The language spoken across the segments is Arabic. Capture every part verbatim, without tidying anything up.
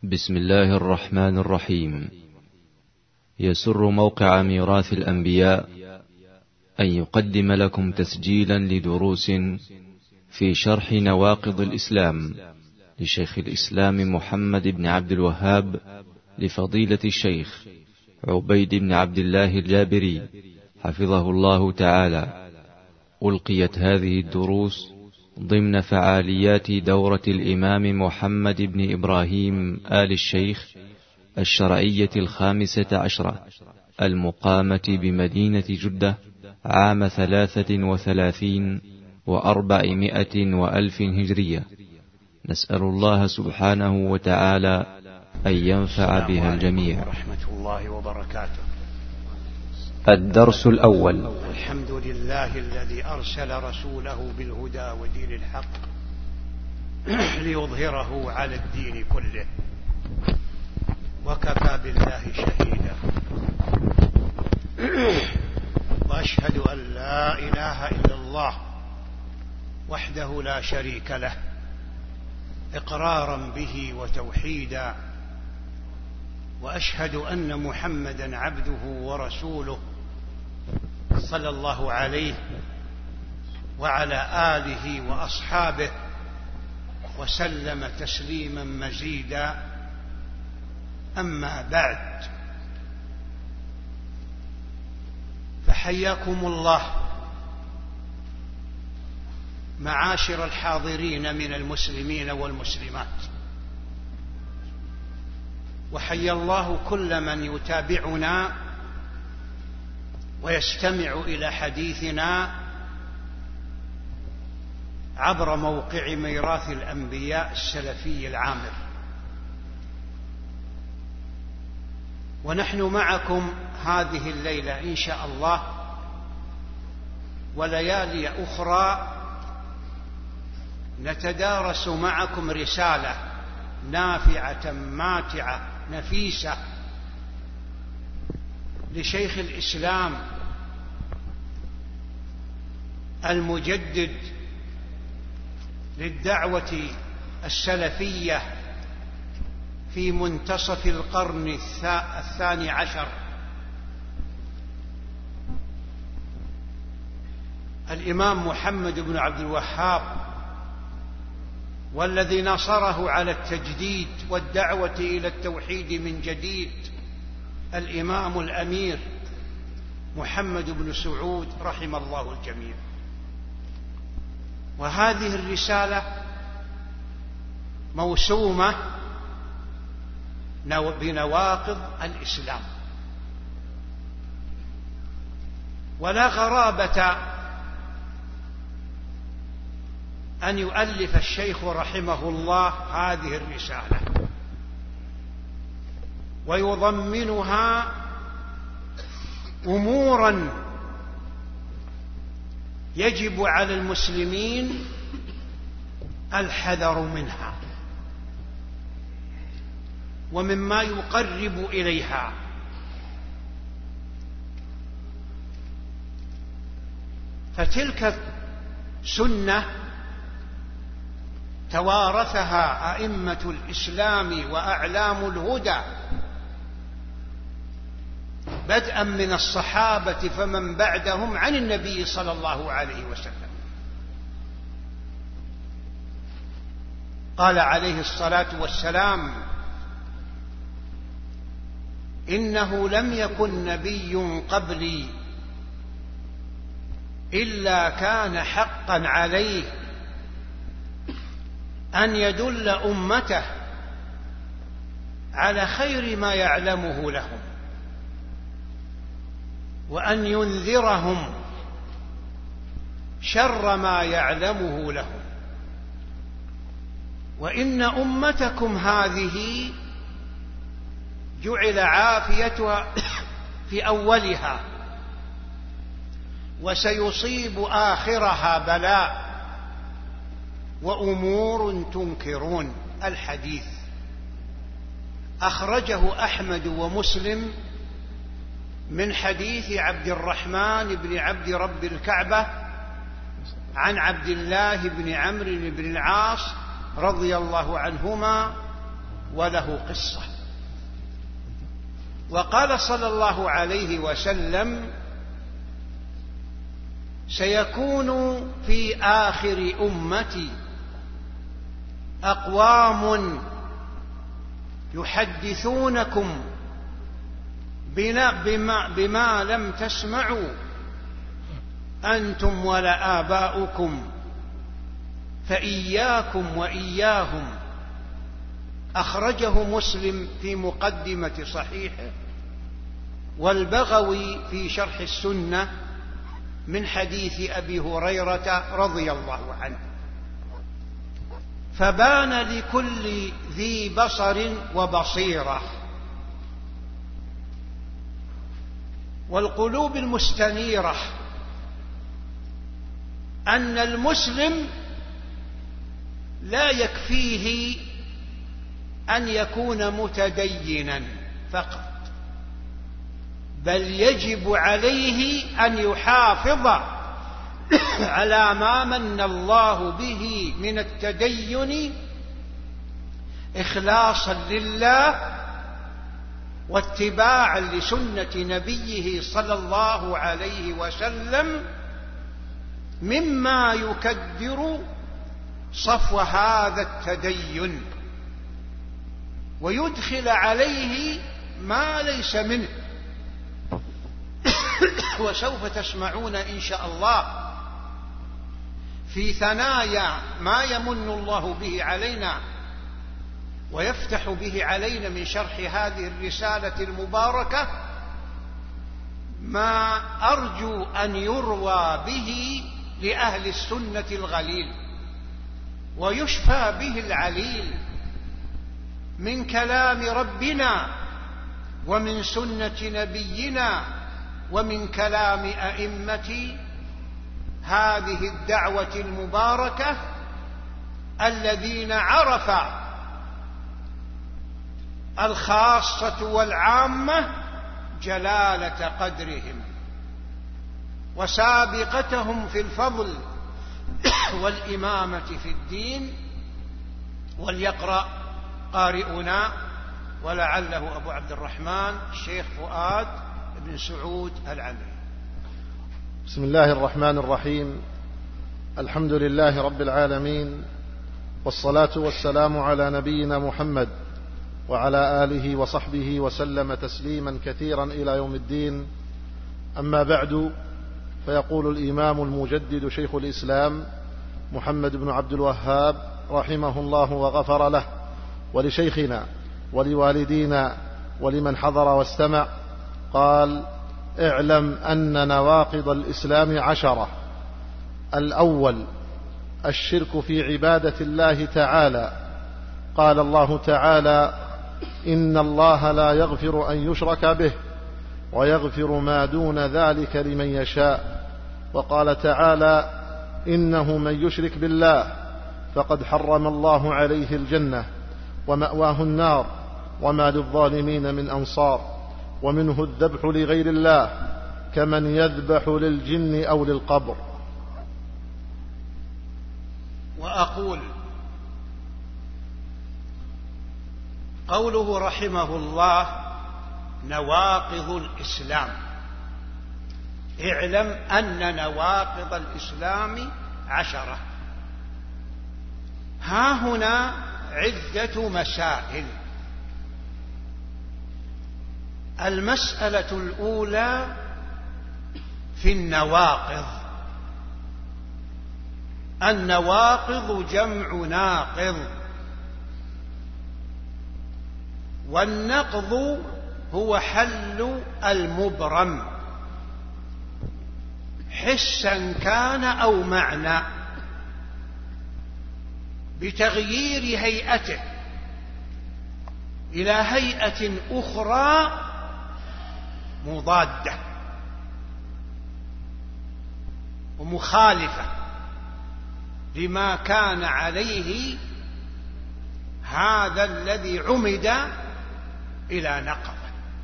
بسم الله الرحمن الرحيم. يسر موقع ميراث الأنبياء أن يقدم لكم تسجيلا لدروس في شرح نواقض الإسلام لشيخ الإسلام محمد بن عبد الوهاب لفضيلة الشيخ عبيد بن عبد الله الجابري حفظه الله تعالى. ألقيت هذه الدروس ضمن فعاليات دورة الإمام محمد بن إبراهيم آل الشيخ الشرعية الخامسة عشرة المقامة بمدينة جدة عام ثلاثة وثلاثين وأربعمائة وألف هجرية. نسأل الله سبحانه وتعالى أن ينفع بها الجميع. ورحمة الله وبركاته. الدرس الأول. الحمد لله الذي أرسل رسوله بالهدى ودين الحق ليظهره على الدين كله، وكفى بالله شهيدا. وأشهد أن لا إله إلا الله وحده لا شريك له إقرارا به وتوحيدا، وأشهد أن محمدا عبده ورسوله صلى الله عليه وعلى آله وأصحابه وسلم تسليما مزيدا. أما بعد، فحياكم الله معاشر الحاضرين من المسلمين والمسلمات، وحيا الله كل من يتابعنا ويستمع إلى حديثنا عبر موقع ميراث الأنبياء السلفي العامر. ونحن معكم هذه الليلة إن شاء الله وليالي أخرى نتدارس معكم رسالة نافعة ماتعة نفيسة لشيخ الإسلام المجدد للدعوة السلفية في منتصف القرن الثاني عشر، الإمام محمد بن عبد الوهاب، والذي نصره على التجديد والدعوة إلى التوحيد من جديد الإمام الأمير محمد بن سعود رحم الله الجميع. وهذه الرسالة موسومة بنواقض الإسلام، ولا غرابة أن يؤلف الشيخ رحمه الله هذه الرسالة ويضمنها أمورا يجب على المسلمين الحذر منها ومما يقرب إليها. فتلك سنة توارثها أئمة الإسلام وأعلام الهدى بدءا من الصحابة فمن بعدهم عن النبي صلى الله عليه وسلم. قال عليه الصلاة والسلام: إنه لم يكن نبي قبلي إلا كان حقا عليه أن يدل أمته على خير ما يعلمه لهم، وأن ينذرهم شر ما يعلمه لهم. وإن أمتكم هذه جعل عافيتها في أولها وسيصيب آخرها بلاء وأمور تنكرون. الحديث أخرجه أحمد ومسلم من حديث عبد الرحمن بن عبد رب الكعبة عن عبد الله بن عمرو بن العاص رضي الله عنهما وله قصة. وقال صلى الله عليه وسلم: سيكون في آخر أمتي أقوام يحدثونكم بما, بما لم تسمعوا أنتم ولا آباؤكم، فإياكم وإياهم. أخرجه مسلم في مقدمة صحيحه، والبغوي في شرح السنة من حديث أبي هريرة رضي الله عنه. فبان لكل ذي بصر وبصيرة والقلوب المستنيرة أن المسلم لا يكفيه أن يكون متدينا فقط، بل يجب عليه أن يحافظ على ما من الله به من التدين إخلاصا لله واتباعا لسنة نبيه صلى الله عليه وسلم، مما يكدر صفو هذا التدين ويدخل عليه ما ليس منه. وسوف تسمعون إن شاء الله في ثنايا ما يمن الله به علينا ويفتح به علينا من شرح هذه الرسالة المباركة ما أرجو أن يروى به لأهل السنة الغليل ويشفى به العليل من كلام ربنا ومن سنة نبينا ومن كلام أئمة هذه الدعوة المباركة الذين عرف الخاصة والعامة جلالة قدرهم وسابقتهم في الفضل والإمامة في الدين. وليقرأ قارئنا ولعله أبو عبد الرحمن الشيخ فؤاد بن سعود العمري. بسم الله الرحمن الرحيم. الحمد لله رب العالمين، والصلاة والسلام على نبينا محمد وعلى آله وصحبه وسلم تسليما كثيرا إلى يوم الدين. أما بعد، فيقول الإمام المجدد شيخ الإسلام محمد بن عبد الوهاب رحمه الله وغفر له، ولشيخنا ولوالدينا ولمن حضر واستمع، قال: اعلم أن نواقض الإسلام عشرة. الأول الشرك في عبادة الله تعالى. قال الله تعالى: إن الله لا يغفر أن يشرك به ويغفر ما دون ذلك لمن يشاء. وقال تعالى: إنه من يشرك بالله فقد حرم الله عليه الجنة ومأواه النار وما للظالمين من أنصار. ومنه الذبح لغير الله كمن يذبح للجن أو للقبر. وأقول: قوله رحمه الله نواقض الإسلام، اعلم أن نواقض الإسلام عشرة. ها هنا عدة مسائل. المسألة الأولى في النواقض. النواقض جمع ناقض، والنقض هو حل المبرم حسا كان أو معنى بتغيير هيئته إلى هيئة أخرى مضادة ومخالفة لما كان عليه هذا الذي عمد إلى نقض.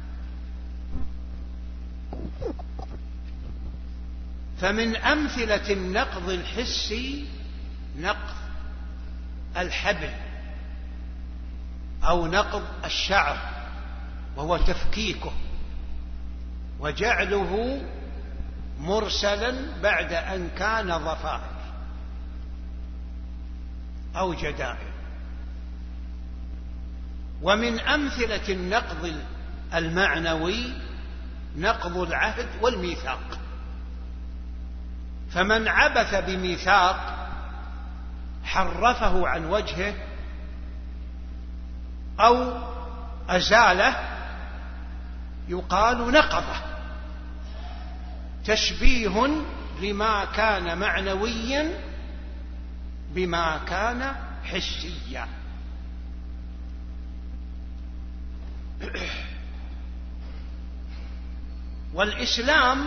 فمن أمثلة النقض الحسي نقض الحبل أو نقض الشعر وهو تفكيكه وجعله مرسلا بعد أن كان ضفائر أو جدائر. ومن أمثلة النقض المعنوي نقض العهد والميثاق، فمن عبث بميثاق حرفه عن وجهه أو أزاله يقال نقضه، تشبيه لما كان معنويا بما كان حسيا. والإسلام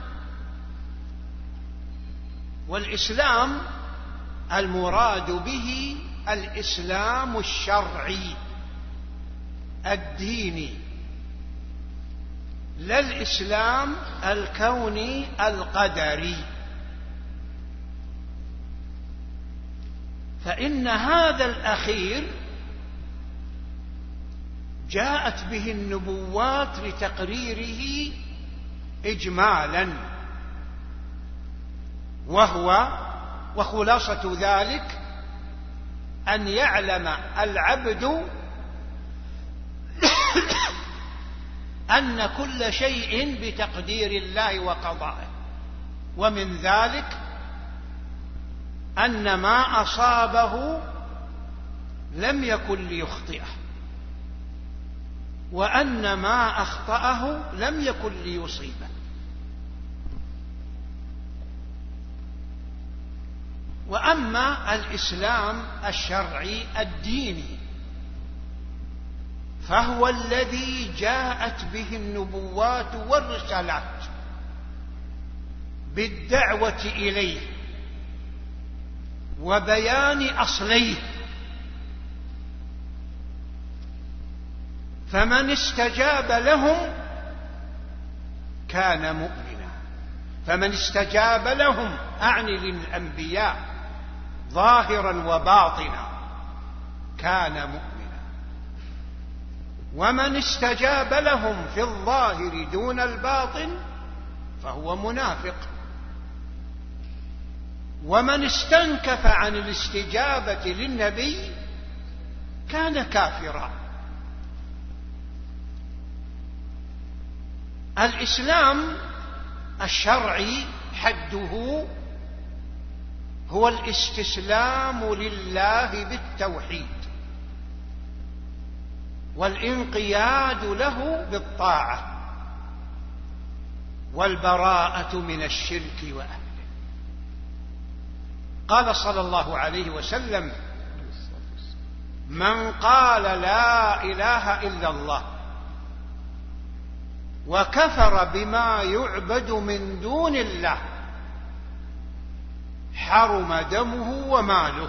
والإسلام المراد به الإسلام الشرعي الديني، لا الإسلام الكوني القدري، فإن هذا الأخير جاءت به النبوات لتقريره إجمالا، وهو وخلاصة ذلك أن يعلم العبد أن كل شيء بتقدير الله وقضائه، ومن ذلك أن ما أصابه لم يكن ليخطئه، وأن ما أخطأه لم يكن ليصيبه. وأما الإسلام الشرعي الديني فهو الذي جاءت به النبوات والرسالات بالدعوة إليه وبيان أصليه، فمن استجاب لهم كان مؤمنا، فمن استجاب لهم أعني للأنبياء ظاهرا وباطنا كان مؤمنا، ومن استجاب لهم في الظاهر دون الباطن فهو منافق، ومن استنكف عن الاستجابة للنبي كان كافرا. الإسلام الشرعي حده هو الاستسلام لله بالتوحيد والانقياد له بالطاعة والبراءة من الشرك وأهله. قال صلى الله عليه وسلم: من قال لا إله إلا الله وكفر بما يعبد من دون الله حرم دمه وماله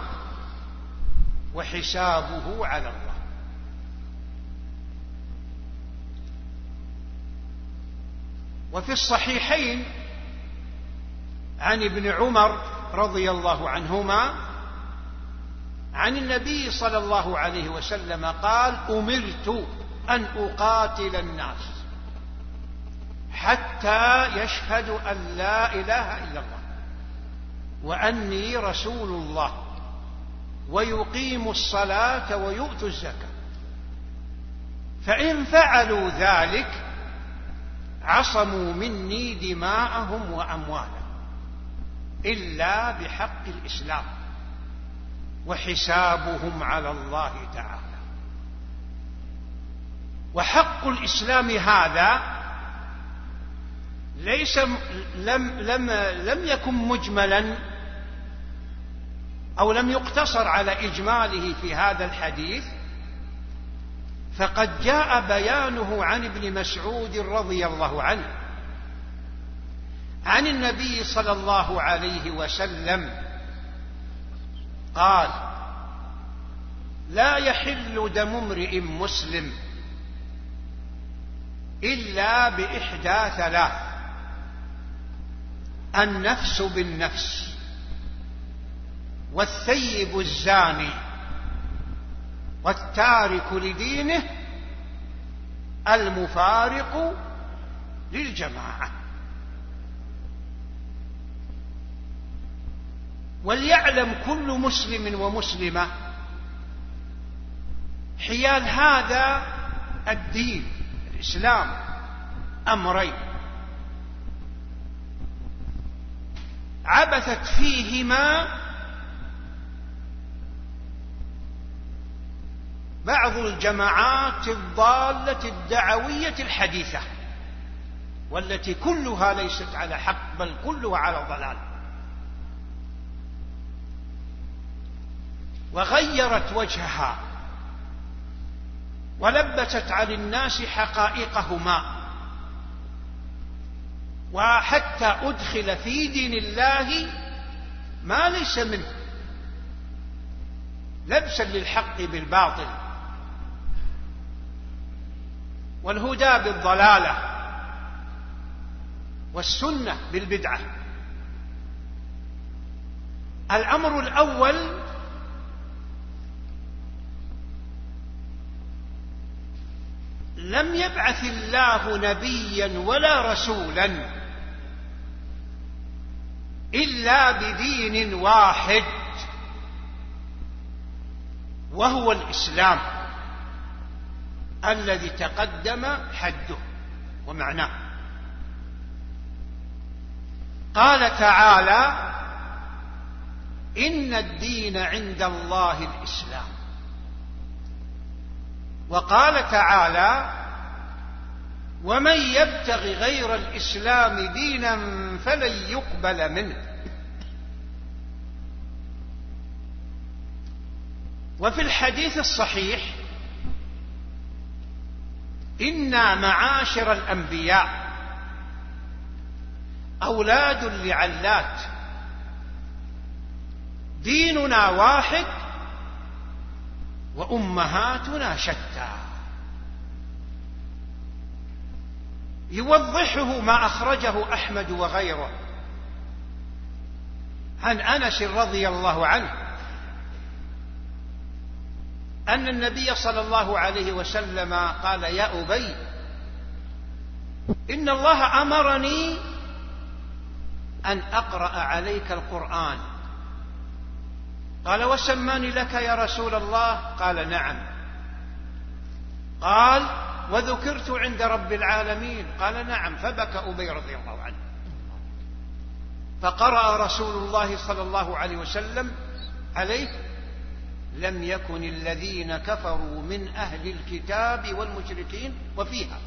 وحسابه على الله. وفي الصحيحين عن ابن عمر رضي الله عنهما عن النبي صلى الله عليه وسلم قال: أمرت أن أقاتل الناس حتى يشهدوا أن لا إله إلا الله وأني رسول الله ويقيموا الصلاة ويؤتوا الزكاة، فإن فعلوا ذلك عصموا مني دماءهم وأموالهم إلا بحق الإسلام وحسابهم على الله تعالى. وحق الإسلام هذا ليس لم لم لم يكن مجملا أو لم يقتصر على إجماله في هذا الحديث، فقد جاء بيانه عن ابن مسعود رضي الله عنه عن النبي صلى الله عليه وسلم قال: لا يحل دم امرئ مسلم إلا بإحدى ثلاث: النفس بالنفس، والثيب الزاني، والتارك لدينه المفارق للجماعة. وليعلم كل مسلم ومسلمة حيال هذا الدين الإسلام أمرين عبثت فيهما بعض الجماعات الضالة الدعوية الحديثة، والتي كلها ليست على حق بل كلها على ضلال، وغيرت وجهها ولبست عن الناس حقائقهما، وحتى أدخل في دين الله ما ليس منه لبسا للحق بالباطل والهدى بالضلالة والسنة بالبدعة. الأمر الأول لم يبعث الله نبيا ولا رسولا إلا بدين واحد وهو الإسلام الذي تقدم حده ومعناه. قال تعالى: إن الدين عند الله الإسلام. وقال تعالى: ومن يبتغ غير الإسلام دينا فلن يقبل منه. وفي الحديث الصحيح: إنا معاشر الأنبياء أولاد لعلات، ديننا واحد وأمهاتنا شتى. يوضحه ما أخرجه أحمد وغيره عن أنس رضي الله عنه أن النبي صلى الله عليه وسلم قال: يا أبي، إن الله أمرني أن أقرأ عليك القرآن. قال: وسماني لك يا رسول الله؟ قال: نعم. قال: وذكرت عند رب العالمين؟ قال: نعم. فبكى أبي رضي الله عنه. فقرأ رسول الله صلى الله عليه وسلم عليه: لم يكن الذين كفروا من أهل الكتاب والمشركين، وفيها: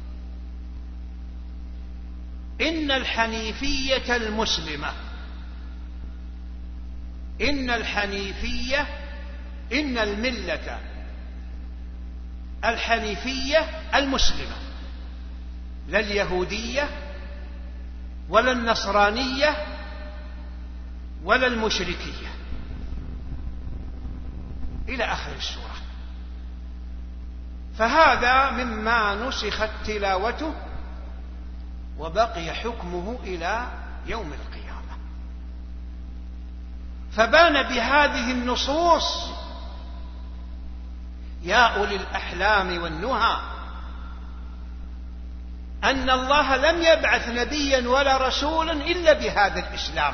إن الحنيفية المسلمة، إن الحنيفية إن الملة الحنيفية المسلمة، لا اليهودية ولا النصرانية ولا المشركية، إلى آخر السورة. فهذا مما نسخت تلاوته وبقي حكمه إلى يوم القيامة. فبان بهذه النصوص يا أولي الأحلام والنهى أن الله لم يبعث نبيا ولا رسولا إلا بهذا الإسلام.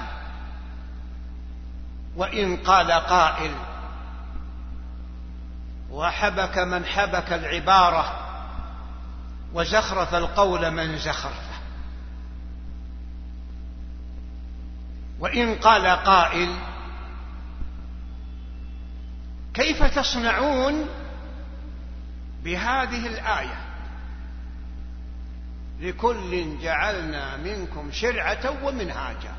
وإن قال قائل: وحبك من حبك العبارة وزخرف القول من زخرفه. وإن قال قائل: كيف تصنعون بهذه الآية؟ لكل جعلنا منكم شرعة ومنهاجا.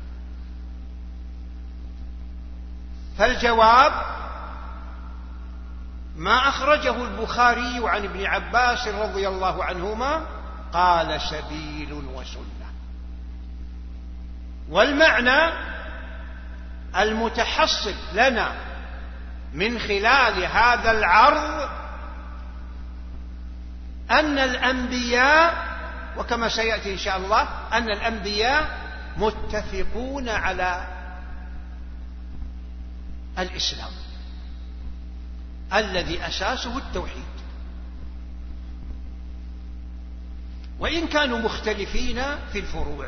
فالجواب ما أخرجه البخاري عن ابن عباس رضي الله عنهما قال: سبيل وسنة. والمعنى المتحصل لنا من خلال هذا العرض أن الأنبياء، وكما سيأتي إن شاء الله، أن الأنبياء متفقون على الإسلام، الذي أساسه التوحيد، وإن كانوا مختلفين في الفروع.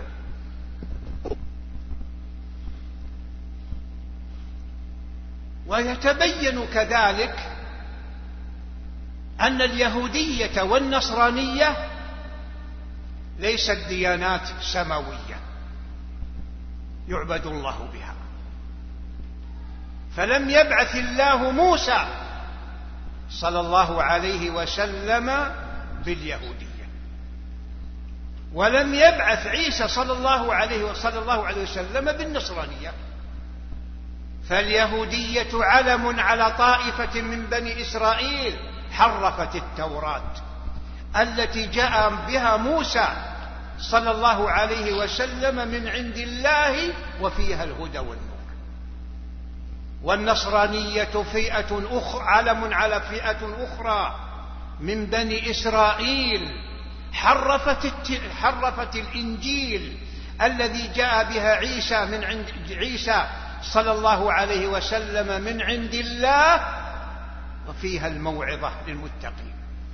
ويتبين كذلك أن اليهودية والنصرانية ليست ديانات سماوية يعبد الله بها، فلم يبعث الله موسى صلى الله عليه وسلم باليهودية، ولم يبعث عيسى صلى الله عليه وصلى الله عليه وسلم بالنصرانية. فاليهودية علم على طائفة من بني إسرائيل حرفت التوراة التي جاء بها موسى صلى الله عليه وسلم من عند الله وفيها الهدى والنور. والنصرانية فئة أخرى، علم على فئة أخرى من بني إسرائيل حرفت حرفت الإنجيل الذي جاء بها عيسى من عند عيسى صلى الله عليه وسلم من عند الله وفيها الموعظة للمتقين.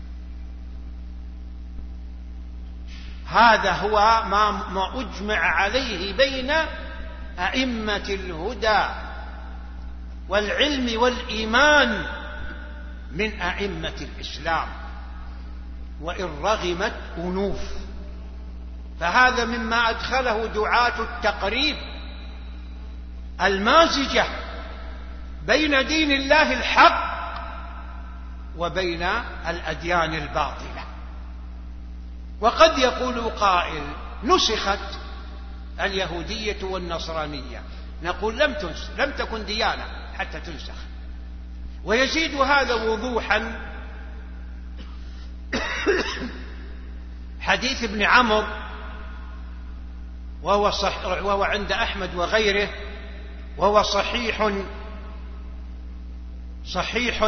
هذا هو ما, ما أجمع عليه بين أئمة الهدى والعلم والإيمان من أئمة الإسلام، وإن رغمت أنوف. فهذا مما أدخله دعاة التقريب المازجة بين دين الله الحق وبين الأديان الباطلة. وقد يقول قائل: نسخت اليهودية والنصرانية. نقول: لم تنسخ، لم تكن ديانة حتى تنسخ. ويزيد هذا وضوحا حديث ابن عمرو، وهو, صح وهو عند أحمد وغيره، وهو صحيح صحيح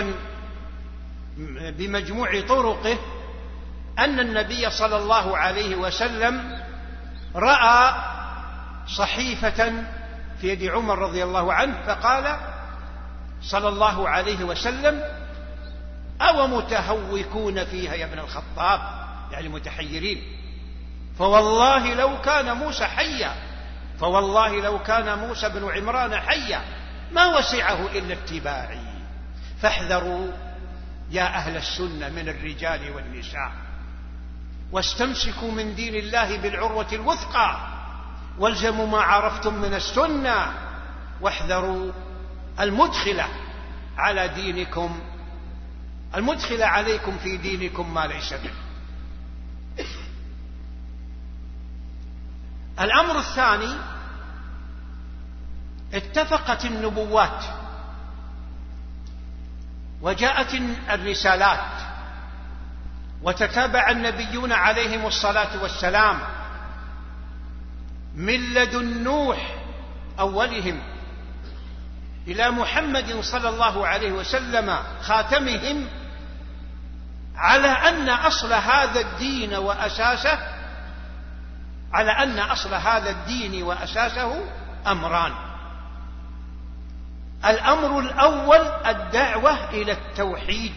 بمجموع طرقه، أن النبي صلى الله عليه وسلم رأى صحيفة في يد عمر رضي الله عنه، فقال صلى الله عليه وسلم: أو متهوكون فيها يا ابن الخطاب، يعني متحيرين، فوالله لو كان موسى حيا فوالله لو كان موسى بن عمران حيا ما وسعه إلا اتباعي، فاحذروا يا أهل السنة من الرجال والنساء، واستمسكوا من دين الله بالعروة الوثقى، والزموا ما عرفتم من السنة، واحذروا المدخلة على دينكم المدخلة عليكم في دينكم ما ليس به. الأمر الثاني: اتفقت النبوات وجاءت الرسالات وتتابع النبيون عليهم الصلاة والسلام من لدن نوح أولهم إلى محمد صلى الله عليه وسلم خاتمهم، على أن أصل هذا الدين وأساسه على أن أصل هذا الدين وأساسه أمران. الأمر الأول الدعوة إلى التوحيد،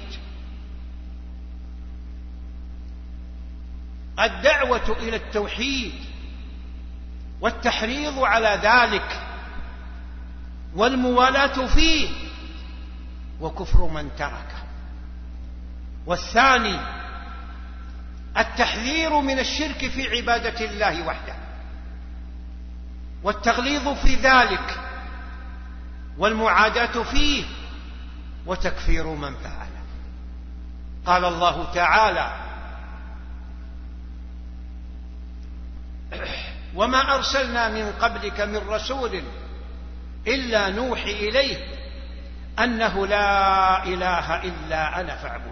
الدعوة إلى التوحيد والتحريض على ذلك والموالاة فيه وكفر من تركه. والثاني التحذير من الشرك في عبادة الله وحده والتغليظ في ذلك والمعاداة فيه وتكفير من فعله. قال الله تعالى: وما أرسلنا من قبلك من رسول إلا نوحي إليه أنه لا إله إلا أنا فاعبدون.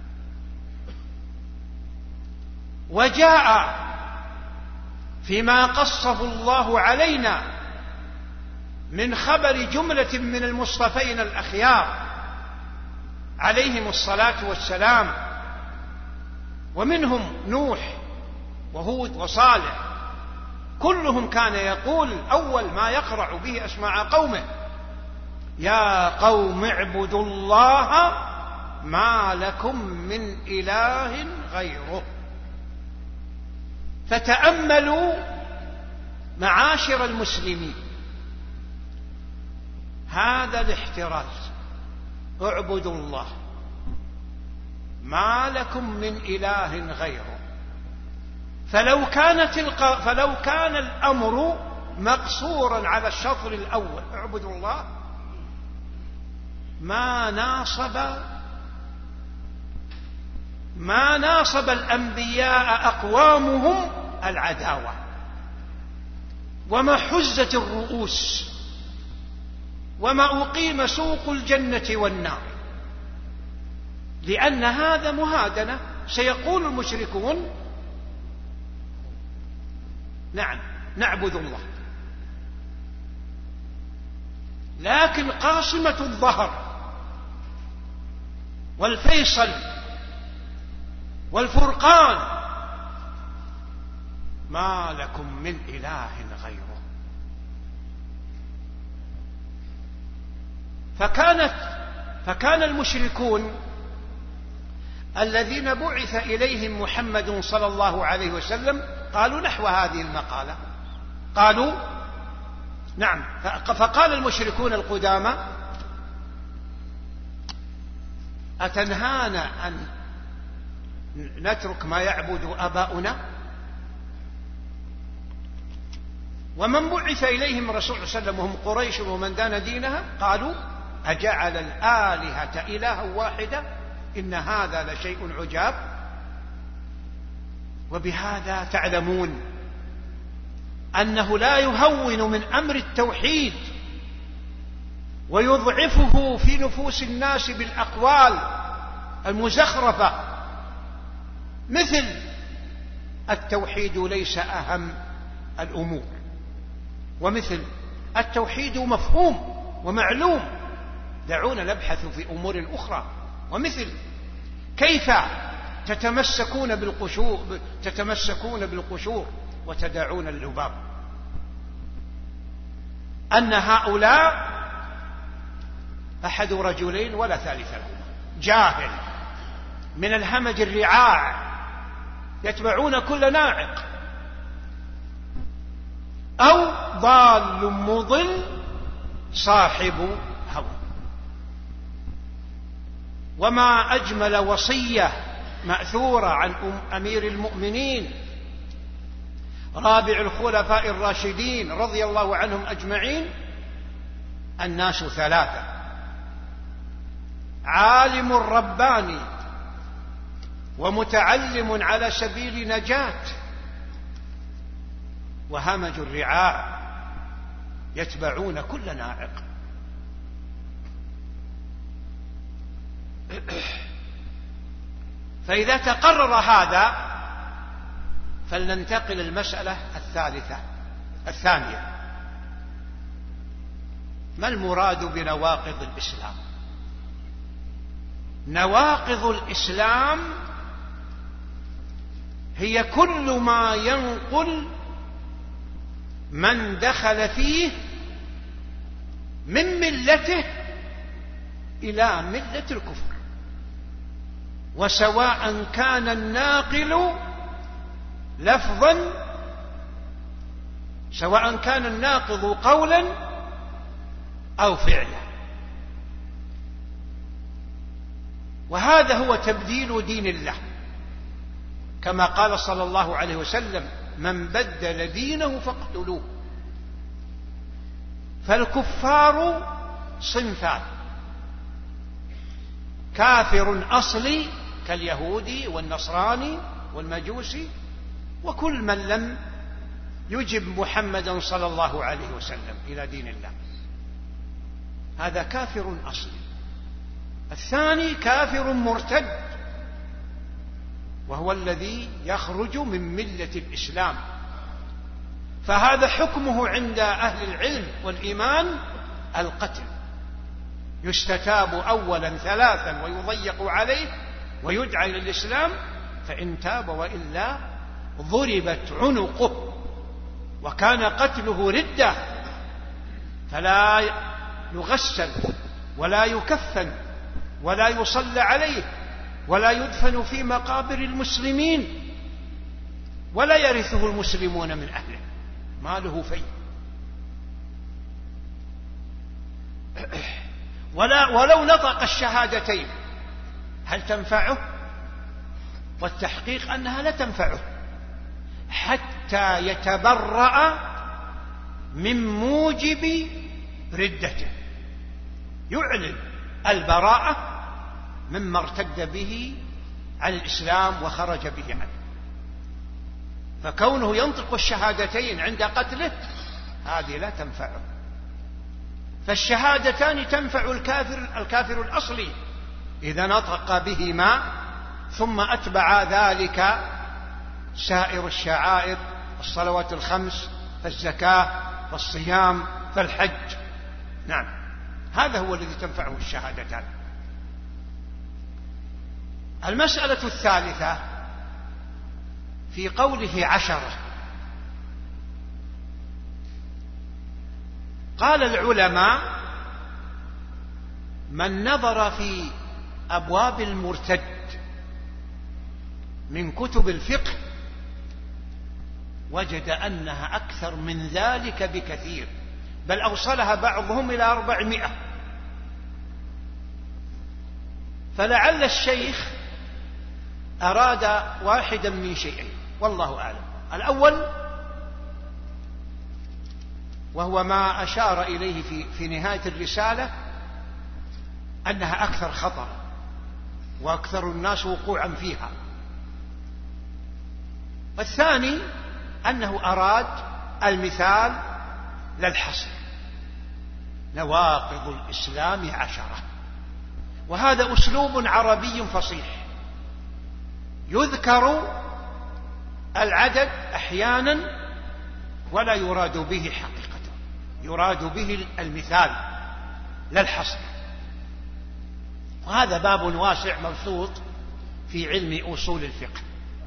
وجاء فيما قصه الله علينا من خبر جملة من المصطفين الأخيار عليهم الصلاة والسلام، ومنهم نوح وهود وصالح، كلهم كان يقول أول ما يقرع به أسماع قومه: يا قوم اعبدوا الله ما لكم من إله غيره. فتأملوا معاشر المسلمين هذا الاحتراز، اعبدوا الله ما لكم من إله غيره. فلو كانت الق... فلو كان الأمر مقصورا على الشطر الأول اعبدوا الله ما ناصب ما ناصب الأنبياء أقوامهم العداوة وما حزت الرؤوس وما أقيم سوق الجنة والنار، لأن هذا مهادنة. سيقول المشركون نعم نعبد الله، لكن قاصمة الظهر والفيصل والفرقان ما لكم من إله غيره. فكانت فكان المشركون الذين بعث إليهم محمد صلى الله عليه وسلم قالوا نحو هذه المقالة، قالوا نعم. فقال المشركون القدامى أتنهانا أن نترك ما يعبد آباؤنا؟ ومن بعث إليهم رسول الله صلى الله عليه وسلم وهم قريش ومن دان دينها قالوا أجعل الآلهة إلها واحدة إن هذا لشيء عجاب. وبهذا تعلمون أنه لا يهون من أمر التوحيد ويضعفه في نفوس الناس بالأقوال المزخرفة، مثل التوحيد ليس أهم الأمور، ومثل التوحيد مفهوم ومعلوم دعونا نبحث في أمور أخرى، ومثل كيف تتمسكون بالقشور تتمسكون بالقشور وتدعون اللباب. أن هؤلاء أحد رجلين ولا ثالث لهما، جاهل من الهمج الرعاع يتبعون كل ناعق، أو ضال مضل صاحب هوى. وما أجمل وصية مأثورة عن أمير المؤمنين رابع الخلفاء الراشدين رضي الله عنهم أجمعين: الناس ثلاثة، عالم رباني ومتعلم على سبيل نجاة، وهمج الرعاع يتبعون كل ناعق. فإذا تقرر هذا فلننتقل المسألة الثالثة الثانية: ما المراد بنواقض الإسلام؟ نواقض الإسلام هي كل ما ينقل من دخل فيه من ملته إلى ملة الكفر، وسواء كان الناقل لفظا سواء كان الناقض قولا أو فعلا. وهذا هو تبديل دين الله، كما قال صلى الله عليه وسلم: من بدل دينه فاقتلوه. فالكفار صنفان: كافر أصلي كاليهودي والنصراني والمجوسي وكل من لم يجب محمدا صلى الله عليه وسلم إلى دين الله، هذا كافر أصلي. الثاني كافر مرتد، وهو الذي يخرج من ملة الإسلام، فهذا حكمه عند أهل العلم والإيمان القتل، يستتاب أولا ثلاثا ويضيق عليه ويدعى إلى الإسلام، فإن تاب وإلا ضربت عنقه، وكان قتله ردة، فلا يغسل ولا يكفن ولا يصلى عليه ولا يدفن في مقابر المسلمين ولا يرثه المسلمون من أهله، ماله في. ولا ولو نطق الشهادتين هل تنفعه؟ والتحقيق أنها لا تنفعه حتى يتبرأ من موجب ردته، يعلن البراءة مما ارتد به عن الإسلام وخرج به عنه. فكونه ينطق الشهادتين عند قتله هذه لا تنفعه. فالشهادتان تنفع الكافر الكافر الأصلي إذا نطق بهما ثم أتبع ذلك سائر الشعائر، الصلوات الخمس، فالزكاة، فالصيام، فالحج. نعم، هذا هو الذي تنفعه الشهادتان. المسألة الثالثة في قوله عشرة، قال العلماء من نظر في أبواب المرتد من كتب الفقه وجد أنها أكثر من ذلك بكثير، بل أوصلها بعضهم إلى أربعمائة. فلعل الشيخ أراد واحدا من شيئين والله أعلم. الأول وهو ما أشار إليه في, في نهاية الرسالة أنها أكثر خطرا وأكثر الناس وقوعا فيها. والثاني أنه أراد المثال للحصر، نواقض الإسلام عشرة، وهذا أسلوب عربي فصيح يذكر العدد أحيانا ولا يراد به حقيقة، يراد به المثال للحصر. وهذا باب واسع مبسوط في علم أصول الفقه.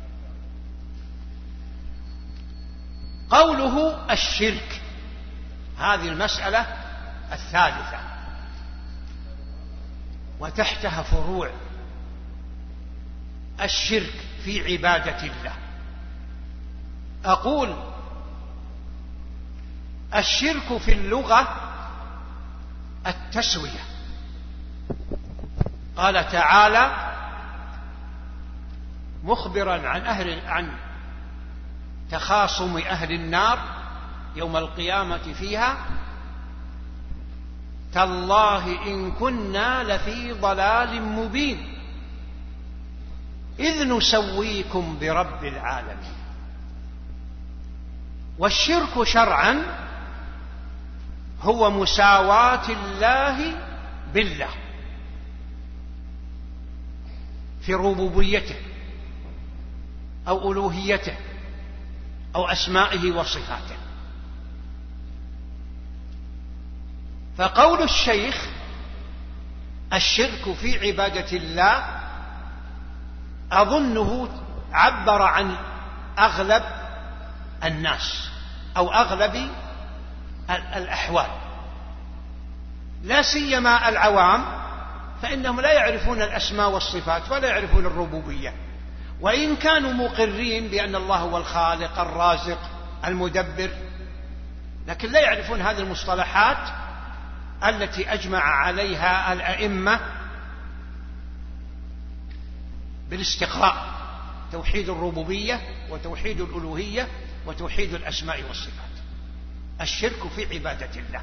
قوله الشرك، هذه المسألة الثالثة وتحتها فروع. الشرك في عبادة الله، أقول الشرك في اللغة التسوية. قال تعالى مخبرا عن أهل عن تخاصم أهل النار يوم القيامة فيها: تالله إن كنا لفي ضلال مبين إذ نسويكم برب العالمين. والشرك شرعا هو مساواة الله بالله في ربوبيته أو ألوهيته أو أسمائه وصفاته. فقول الشيخ الشرك في عبادة الله أظنه عبر عن أغلب الناس أو أغلب الأحوال، لا سيما العوام، فإنهم لا يعرفون الأسماء والصفات ولا يعرفون الربوبية، وإن كانوا مقرين بأن الله هو الخالق الرازق المدبر، لكن لا يعرفون هذه المصطلحات التي أجمع عليها الأئمة بالاستقراء: توحيد الربوبية وتوحيد الألوهية وتوحيد الأسماء والصفات. الشرك في عبادة الله.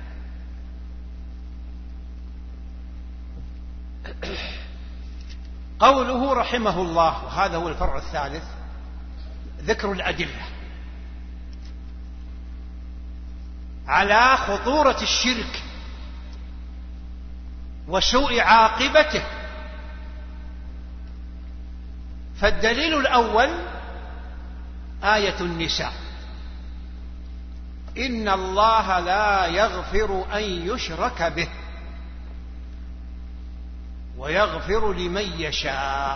قوله رحمه الله، وهذا هو الفرع الثالث، ذكر الأدلة على خطورة الشرك وسوء عاقبته. فالدليل الأول آية النساء: إن الله لا يغفر أن يشرك به ويغفر لمن يشاء.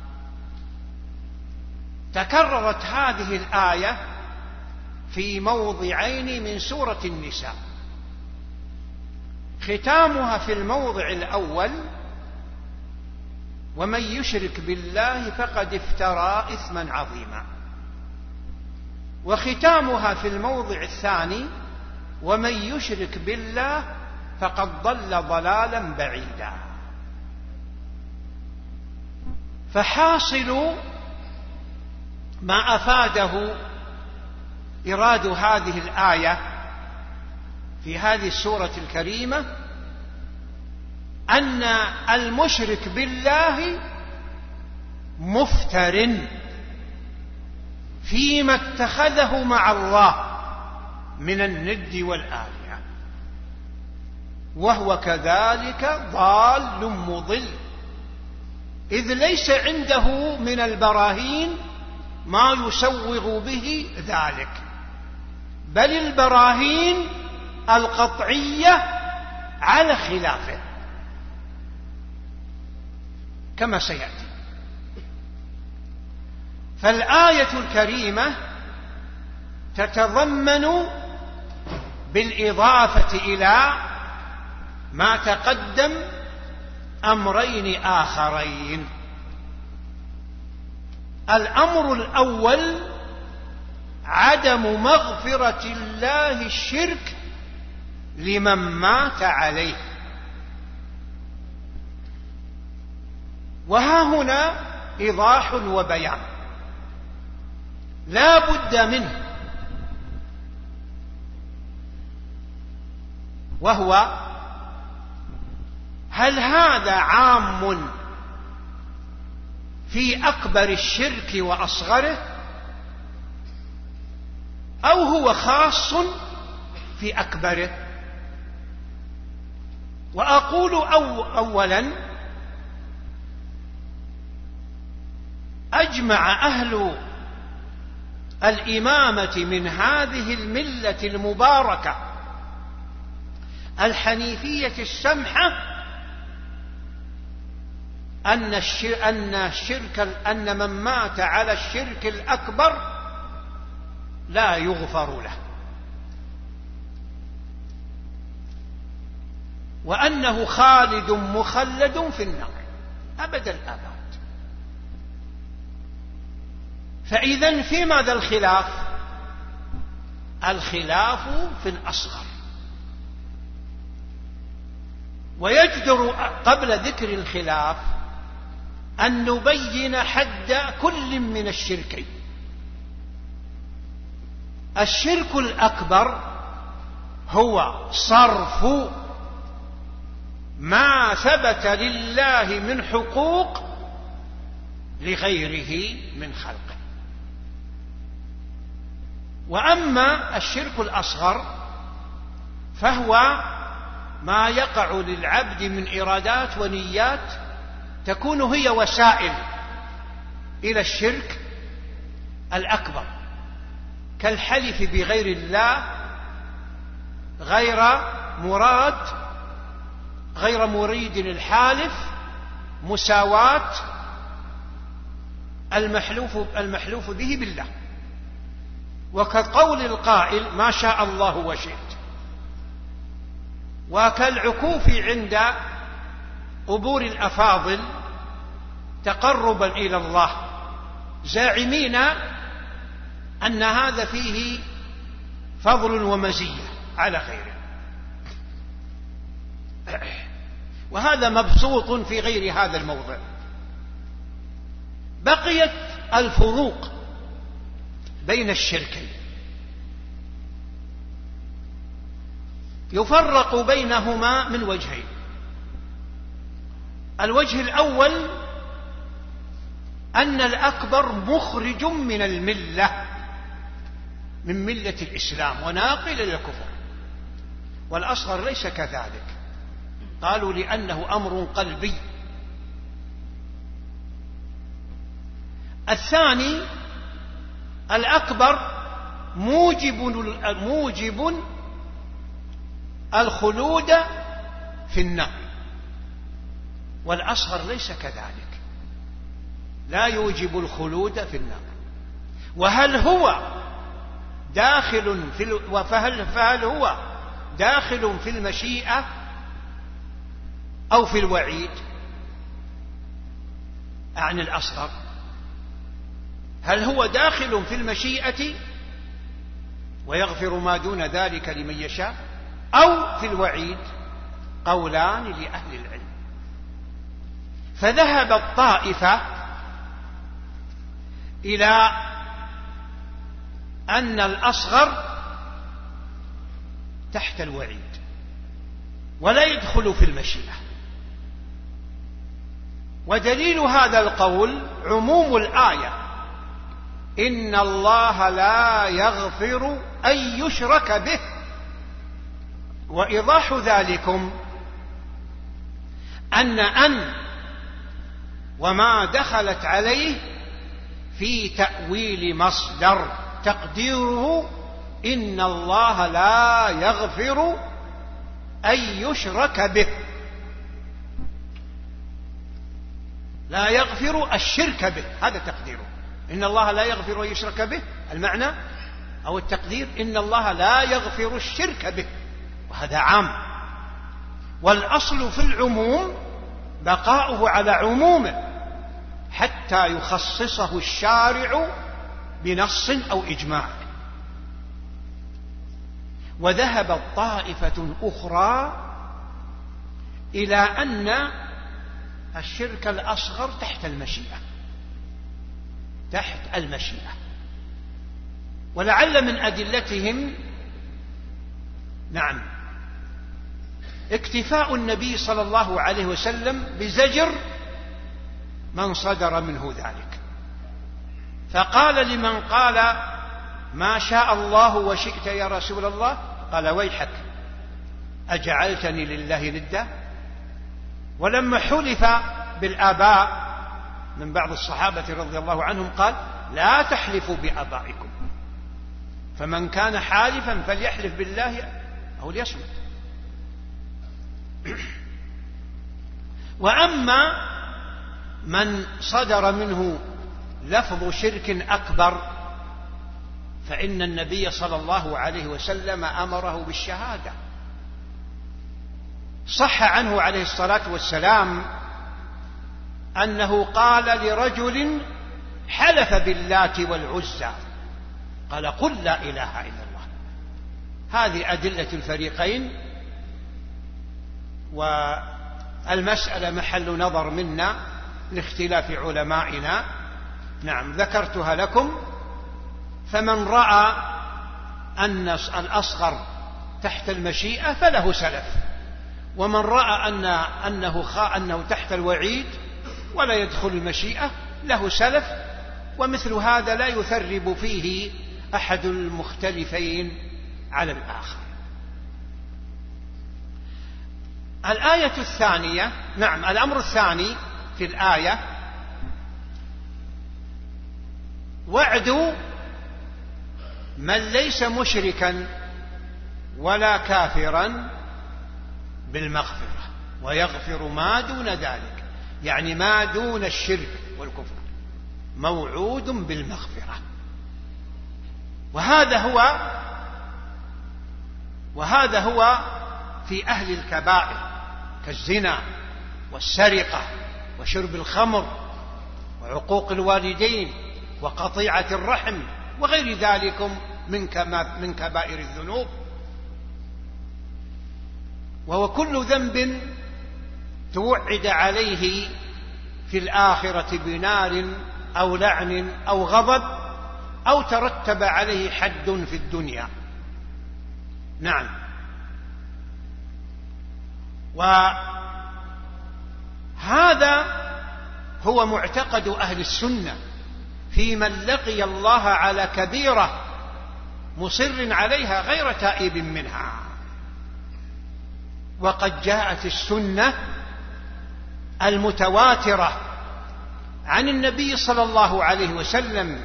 تكررت هذه الآية في موضعين من سورة النساء، ختامها في الموضع الأول ومن يشرك بالله فقد افترى إثما عظيما. وختامها في الموضع الثاني ومن يشرك بالله فقد ضل ضلالا بعيدا. فحاصل ما أفاده إراد هذه الآية في هذه السورة الكريمة أن المشرك بالله مفتر فيما اتخذه مع الله من الند والآلهة، وهو كذلك ضال مضل، إذ ليس عنده من البراهين ما يسوغ به ذلك، بل البراهين القطعية على خلافه كما سيأتي. فالآية الكريمة تتضمن بالإضافة إلى ما تقدم أمرين آخرين. الأمر الأول عدم مغفرة الله الشرك لمن مات عليه. وها هنا إيضاح وبيان لا بد منه، وهو هل هذا عام في أكبر الشرك وأصغره، أو هو خاص في أكبره؟ وأقول أو أولا أجمع أهل الإمامة من هذه الملة المباركة الحنيفية السمحة أن الشرك أن من مات على الشرك الأكبر لا يغفر له، وأنه خالد مخلد في النار أبد الآباد. فإذن في ماذا الخلاف؟ الخلاف في الأصغر. ويجدر قبل ذكر الخلاف أن نبين حد كل من الشركين. الشرك الأكبر هو صرف ما ثبت لله من حقوق لغيره من خلقه. وأما الشرك الأصغر فهو ما يقع للعبد من إرادات ونيات تكون هي وسائل إلى الشرك الأكبر، كالحلف بغير الله غير مراد غير مريد الحالف، مساواة المحلوف, المحلوف به بالله، وكقول القائل ما شاء الله وشئت، وكالعكوف عند قبور الأفاضل تقربا إلى الله، زاعمين أن هذا فيه فضل ومزية على غيره. وهذا مبسوط في غير هذا الموضع. بقيت الفروق بين الشركين. يفرق بينهما من وجهين. الوجه الأول أن الأكبر مخرج من الملة، من ملة الإسلام وناقل إلى الكفر، والأصغر ليس كذلك. قالوا لأنه أمر قلبي. الثاني الأكبر موجب موجب الخلود في النار، والأصغر ليس كذلك، لا يوجب الخلود في النار. وهل هو داخل في وفهل فهل هو داخل في المشيئة أو في الوعيد؟ عن الأصغر؟ هل هو داخل في المشيئة ويغفر ما دون ذلك لمن يشاء، أو في الوعيد؟ قولان لأهل العلم. فذهب الطائفة إلى أن الأصغر تحت الوعيد ولا يدخل في المشيئة، ودليل هذا القول عموم الآية: إن الله لا يغفر أن يشرك به. وإيضاح ذلكم أن أن وما دخلت عليه في تأويل مصدر تقديره إن الله لا يغفر أن يشرك به، لا يغفر الشرك به، هذا تقديره. إن الله لا يغفر أن يشرك به، المعنى أو التقدير إن الله لا يغفر الشرك به، وهذا عام. والأصل في العموم بقاؤه على عمومه حتى يخصصه الشارع بنص أو إجماع. وذهبت طائفة أخرى إلى أن الشرك الأصغر تحت المشيئة، تحت المشيئة. ولعل من أدلتهم نعم اكتفاء النبي صلى الله عليه وسلم بزجر من صدر منه ذلك، فقال لمن قال ما شاء الله وشئت يا رسول الله، قال ويحك أجعلتني لله ندا؟ ولما حلف بالآباء من بعض الصحابة رضي الله عنهم قال لا تحلفوا بآبائكم، فمن كان حالفا فليحلف بالله أو ليصمت. وأما من صدر منه لفظ شرك أكبر فإن النبي صلى الله عليه وسلم أمره بالشهادة. صح عنه عليه الصلاة والسلام أنه قال لرجل حلف باللات والعزى قال قل لا إله إلا الله. هذه أدلة الفريقين، والمسألة محل نظر منا لاختلاف علمائنا. نعم ذكرتها لكم. فمن رأى أن الأصغر تحت المشيئة فله سلف، ومن رأى أن أنه, أنه تحت الوعيد ولا يدخل المشيئة له سلف. ومثل هذا لا يثرب فيه أحد المختلفين على الآخر. الآية الثانية نعم الأمر الثاني في الآية وعد من ليس مشركا ولا كافرا بالمغفرة، ويغفر ما دون ذلك، يعني ما دون الشرك والكفر موعود بالمغفرة. وهذا هو وهذا هو في أهل الكبائر كالزنا والسرقة وشرب الخمر وعقوق الوالدين وقطيعة الرحم وغير ذلك من كبائر الذنوب. وهو كل ذنب توعد عليه في الآخرة بنار أو لعن أو غضب أو ترتب عليه حد في الدنيا. نعم. وهذا هو معتقد أهل السنة في من لقي الله على كبيرة مصر عليها غير تائب منها. وقد جاءت السنة المتواترة عن النبي صلى الله عليه وسلم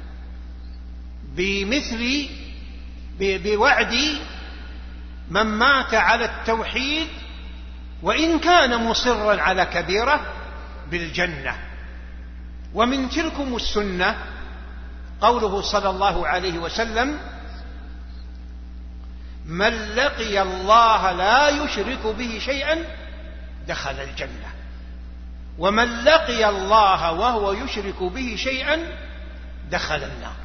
بمثل بوعد من مات على التوحيد وإن كان مصرا على كبيرة بالجنة. ومن تلكم السنة قوله صلى الله عليه وسلم من لقي الله لا يشرك به شيئا دخل الجنة. ومن لقي الله وهو يشرك به شيئا دخل النار.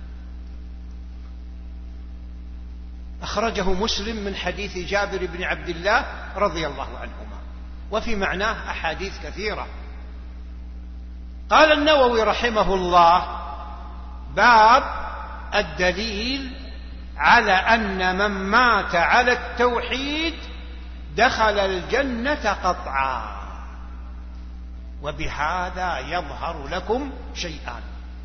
أخرجه مسلم من حديث جابر بن عبد الله رضي الله عنهما، وفي معناه أحاديث كثيرة. قال النووي رحمه الله: باب الدليل على أن من مات على التوحيد دخل الجنة قطعا. وبهذا يظهر لكم شيئان: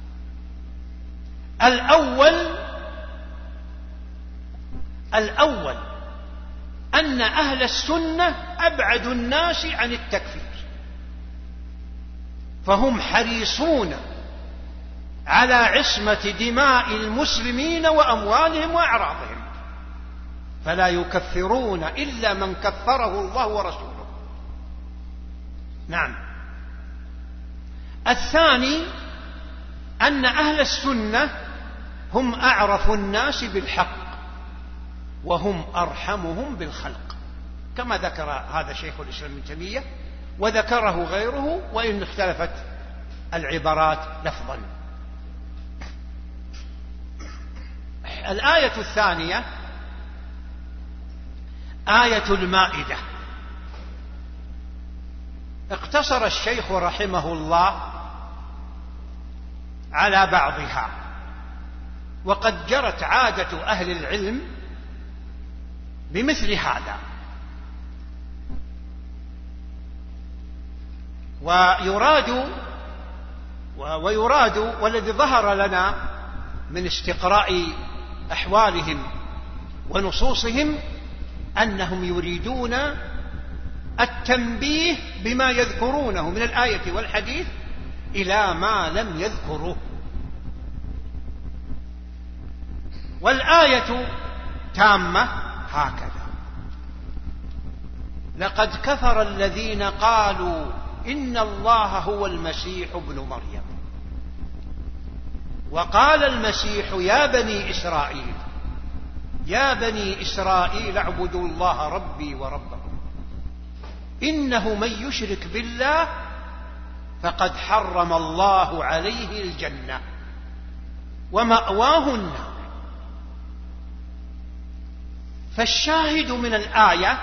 الأول الأول أن أهل السنة أبعد الناس عن التكفير، فهم حريصون على عصمة دماء المسلمين وأموالهم وأعراضهم، فلا يكفرون إلا من كفره الله ورسوله. نعم. الثاني أن أهل السنة هم أعرف الناس بالحق وهم أرحمهم بالخلق، كما ذكر هذا شيخ الإسلام ابن تيمية، وذكره غيره وإن اختلفت العبارات لفظا. الآية الثانية آية المائدة، اقتصر الشيخ رحمه الله على بعضها، وقد جرت عادة أهل العلم بمثل هذا. ويراد ويراد والذي ظهر لنا من استقراء أحوالهم ونصوصهم أنهم يريدون التنبيه بما يذكرونه من الآية والحديث إلى ما لم يذكروه. والآية تامة هكذا: لقد كفر الذين قالوا إن الله هو المسيح ابن مريم، وقال المسيح يا بني إسرائيل يا بني إسرائيل اعبدوا الله ربي وربكم إنه من يشرك بالله فقد حرم الله عليه الجنة ومأواه النار. فالشاهد من الآية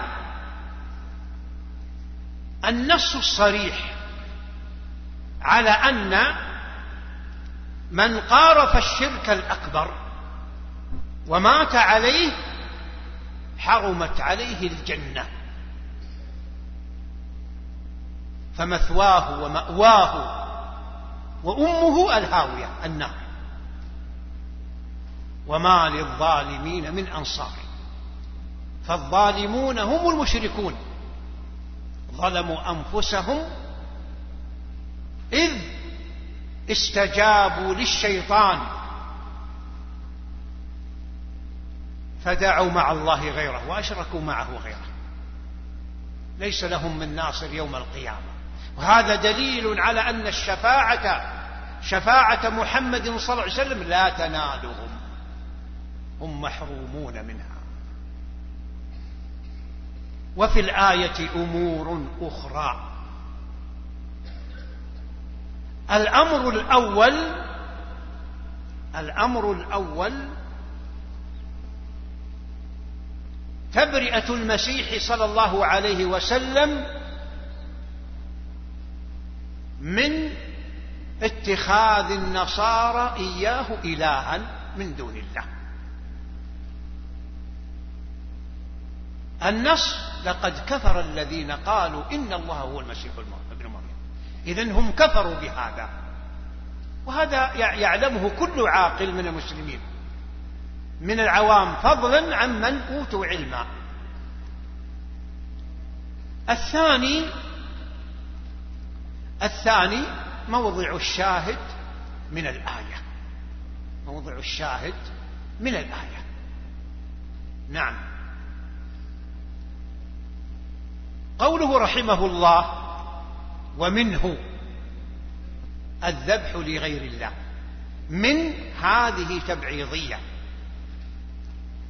النص الصريح على أن من قارف الشرك الأكبر ومات عليه حرمت عليه الجنة، فمثواه ومأواه وأمه الهاوية النار، وما للظالمين من أنصار. فالظالمون هم المشركون ظلموا أنفسهم إذ استجابوا للشيطان فدعوا مع الله غيره وأشركوا معه غيره، ليس لهم من ناصر يوم القيامة. وهذا دليل على أن الشفاعة شفاعة محمد صلى الله عليه وسلم لا تنالهم، هم محرومون منها. وفي الآية أمور أخرى: الأمر الأول الأمر الأول تبرئة المسيح صلى الله عليه وسلم من اتخاذ النصارى إياه إلها من دون الله. النص: لقد كفر الذين قالوا إن الله هو المسيح ابن مريم. إذن هم كفروا بهذا، وهذا يعلمه كل عاقل من المسلمين من العوام فضلا عن من أوتوا علما. الثاني الثاني موضع الشاهد من الآية موضع الشاهد من الآية نعم. قوله رحمه الله: ومنه الذبح لغير الله، من هذه تبعيضية،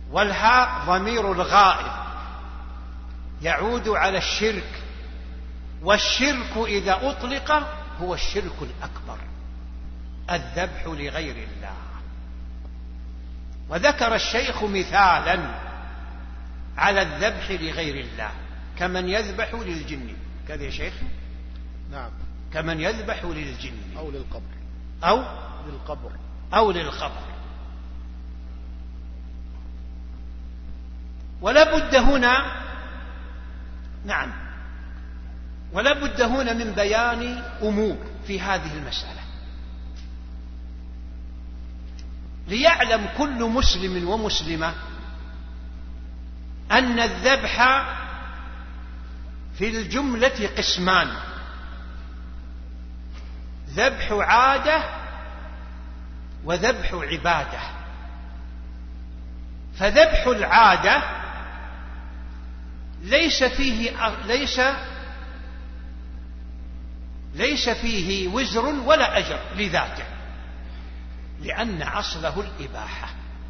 والهاء ضمير الغائب يعود على الشرك والشرك إذا أطلق هو الشرك الأكبر، الذبح لغير الله. وذكر الشيخ مثالا على الذبح لغير الله كمن يذبح للجن. كذا يا شيخ؟ نعم. كمن يذبح للجن أو للقبر أو للقبر أو للقبر. ولا بد هنا نعم ولا بد هنا من بيان أمور في هذه المسألة، ليعلم كل مسلم ومسلمة أن الذبح في الجملة قسمان: ذبح عادة وذبح عبادة. فذبح العادة ليس فيه ليس ليس فيه وزر ولا أجر لذاته، لأن أصله الإباحة،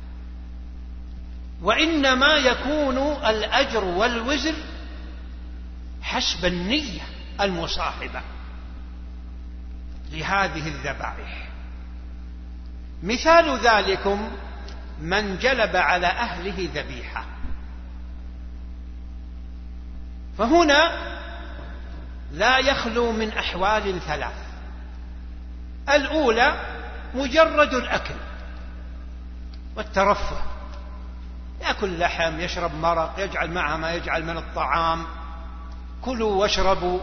وإنما يكون الأجر والوزر حسب النية المصاحبة لهذه الذبائح. مثال ذلكم من جلب على أهله ذبيحة، فهنا لا يخلو من أحوال ثلاث: الأولى مجرد الأكل والترفه، يأكل لحم، يشرب مرق، يجعل معها ما يجعل من الطعام، كلوا واشربوا.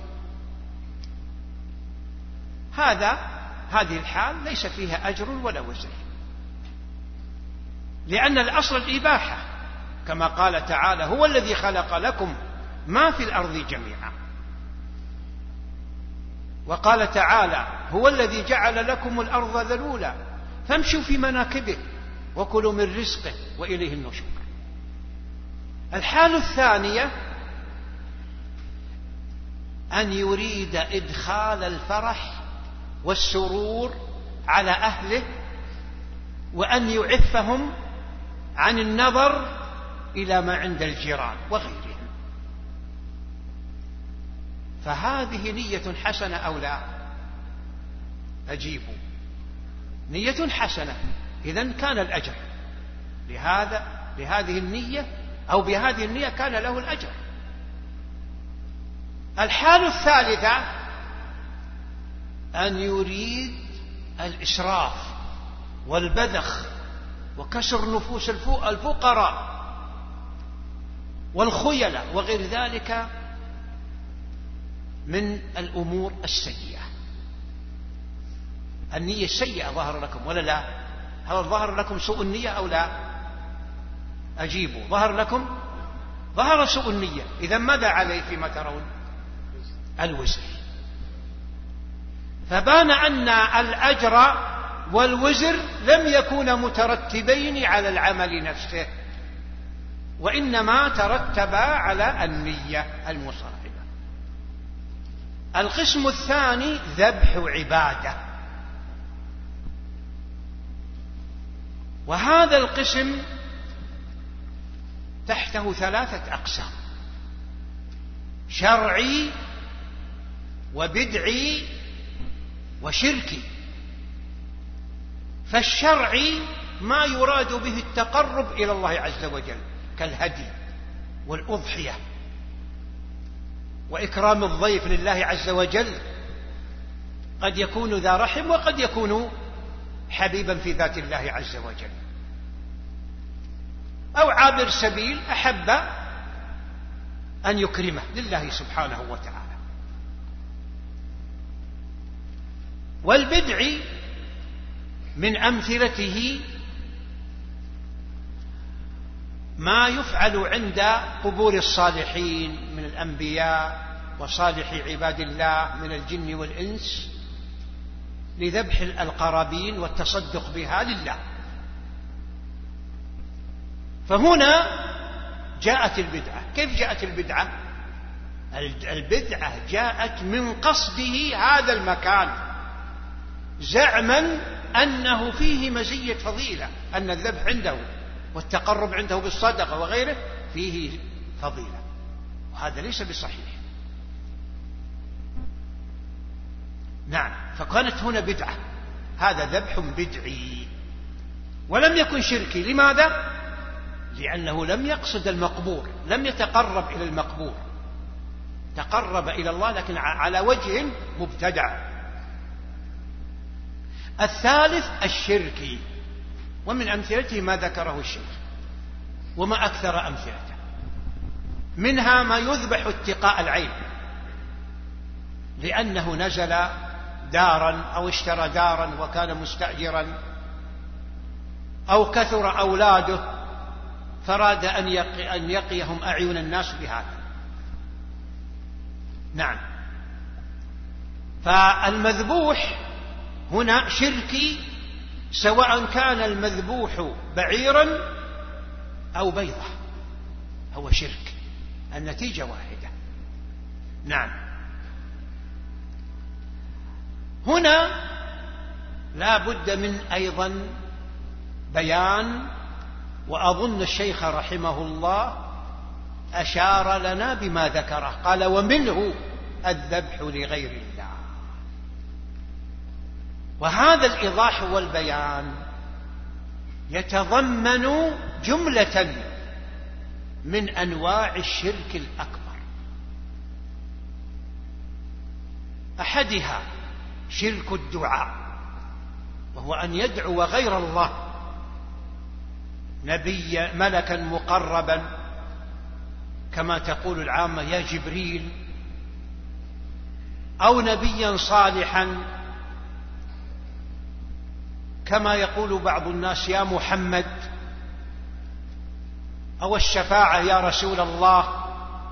هذا هذه الحال ليس فيها أجر ولا وزر، لأن الأصل الإباحة، كما قال تعالى: هو الذي خلق لكم ما في الأرض جميعا. وقال تعالى: هو الذي جعل لكم الأرض ذلولا فامشوا في مناكبه وكلوا من رزقه وإليه النشور. الحال الثانية أن يريد إدخال الفرح والسرور على أهله، وأن يعفهم عن النظر إلى ما عند الجيران وغيرهم. فهذه نية حسنة أو لا؟ أجيبوا. نية حسنة، إذن كان الأجر لهذا لهذه النية، أو بهذه النية كان له الأجر. الحال الثالثة أن يريد الإسراف والبذخ وكسر نفوس الفقراء والخيلاء وغير ذلك من الأمور السيئة. النية السيئة ظهر لكم ولا لا؟ هل ظهر لكم سوء النية أو لا؟ أجيبوا. ظهر لكم؟ ظهر سوء النية. إذا ماذا عليه فيما ترون؟ الوزر. فبان أن الأجر والوزر لم يكونا مترتبين على العمل نفسه، وإنما ترتبا على النية المصاحبة. القسم الثاني ذبح عبادة، وهذا القسم تحته ثلاثة أقسام: شرعي وبدعي وشركي. فالشرعي ما يراد به التقرب إلى الله عز وجل كالهدي والأضحية وإكرام الضيف لله عز وجل، قد يكون ذا رحم وقد يكون حبيبا في ذات الله عز وجل، أو عابر سبيل أحب أن يكرمه لله سبحانه وتعالى. والبدع من أمثلته ما يفعل عند قبور الصالحين من الأنبياء وصالح عباد الله من الجن والإنس لذبح القرابين والتصدق بها لله. فهنا جاءت البدعة. كيف جاءت البدعة؟ البدعة جاءت من قصده هذا المكان زعما أنه فيه مزية فضيلة، أن الذبح عنده والتقرب عنده بالصدقة وغيره فيه فضيلة، وهذا ليس بصحيح. نعم، فكانت هنا بدعة، هذا ذبح بدعي ولم يكن شركي. لماذا؟ لأنه لم يقصد المقبور، لم يتقرب إلى المقبور، تقرب إلى الله لكن على وجه مبتدع. الثالث الشركي، ومن أمثلته ما ذكره الشيخ وما أكثر أمثلته، منها ما يذبح اتقاء العين، لأنه نزل دارا أو اشترى دارا وكان مستأجرا، أو كثر أولاده فراد أن يقي أن يقيهم أعين الناس بهذا. نعم، فالمذبوح هنا شركي، سواء كان المذبوح بعيرا أو بيضة، هو شرك، النتيجة واحدة. نعم، هنا لا بد من أيضا بيان، وأظن الشيخ رحمه الله أشار لنا بما ذكره، قال ومنه الذبح لغير الله. وهذا الإيضاح والبيان يتضمن جملة من أنواع الشرك الأكبر، أحدها شرك الدعاء، وهو أن يدعو غير الله، نبي ملكا مقربا كما تقول العامة يا جبريل، أو نبيا صالحا كما يقول بعض الناس يا محمد، أو الشفاعة يا رسول الله.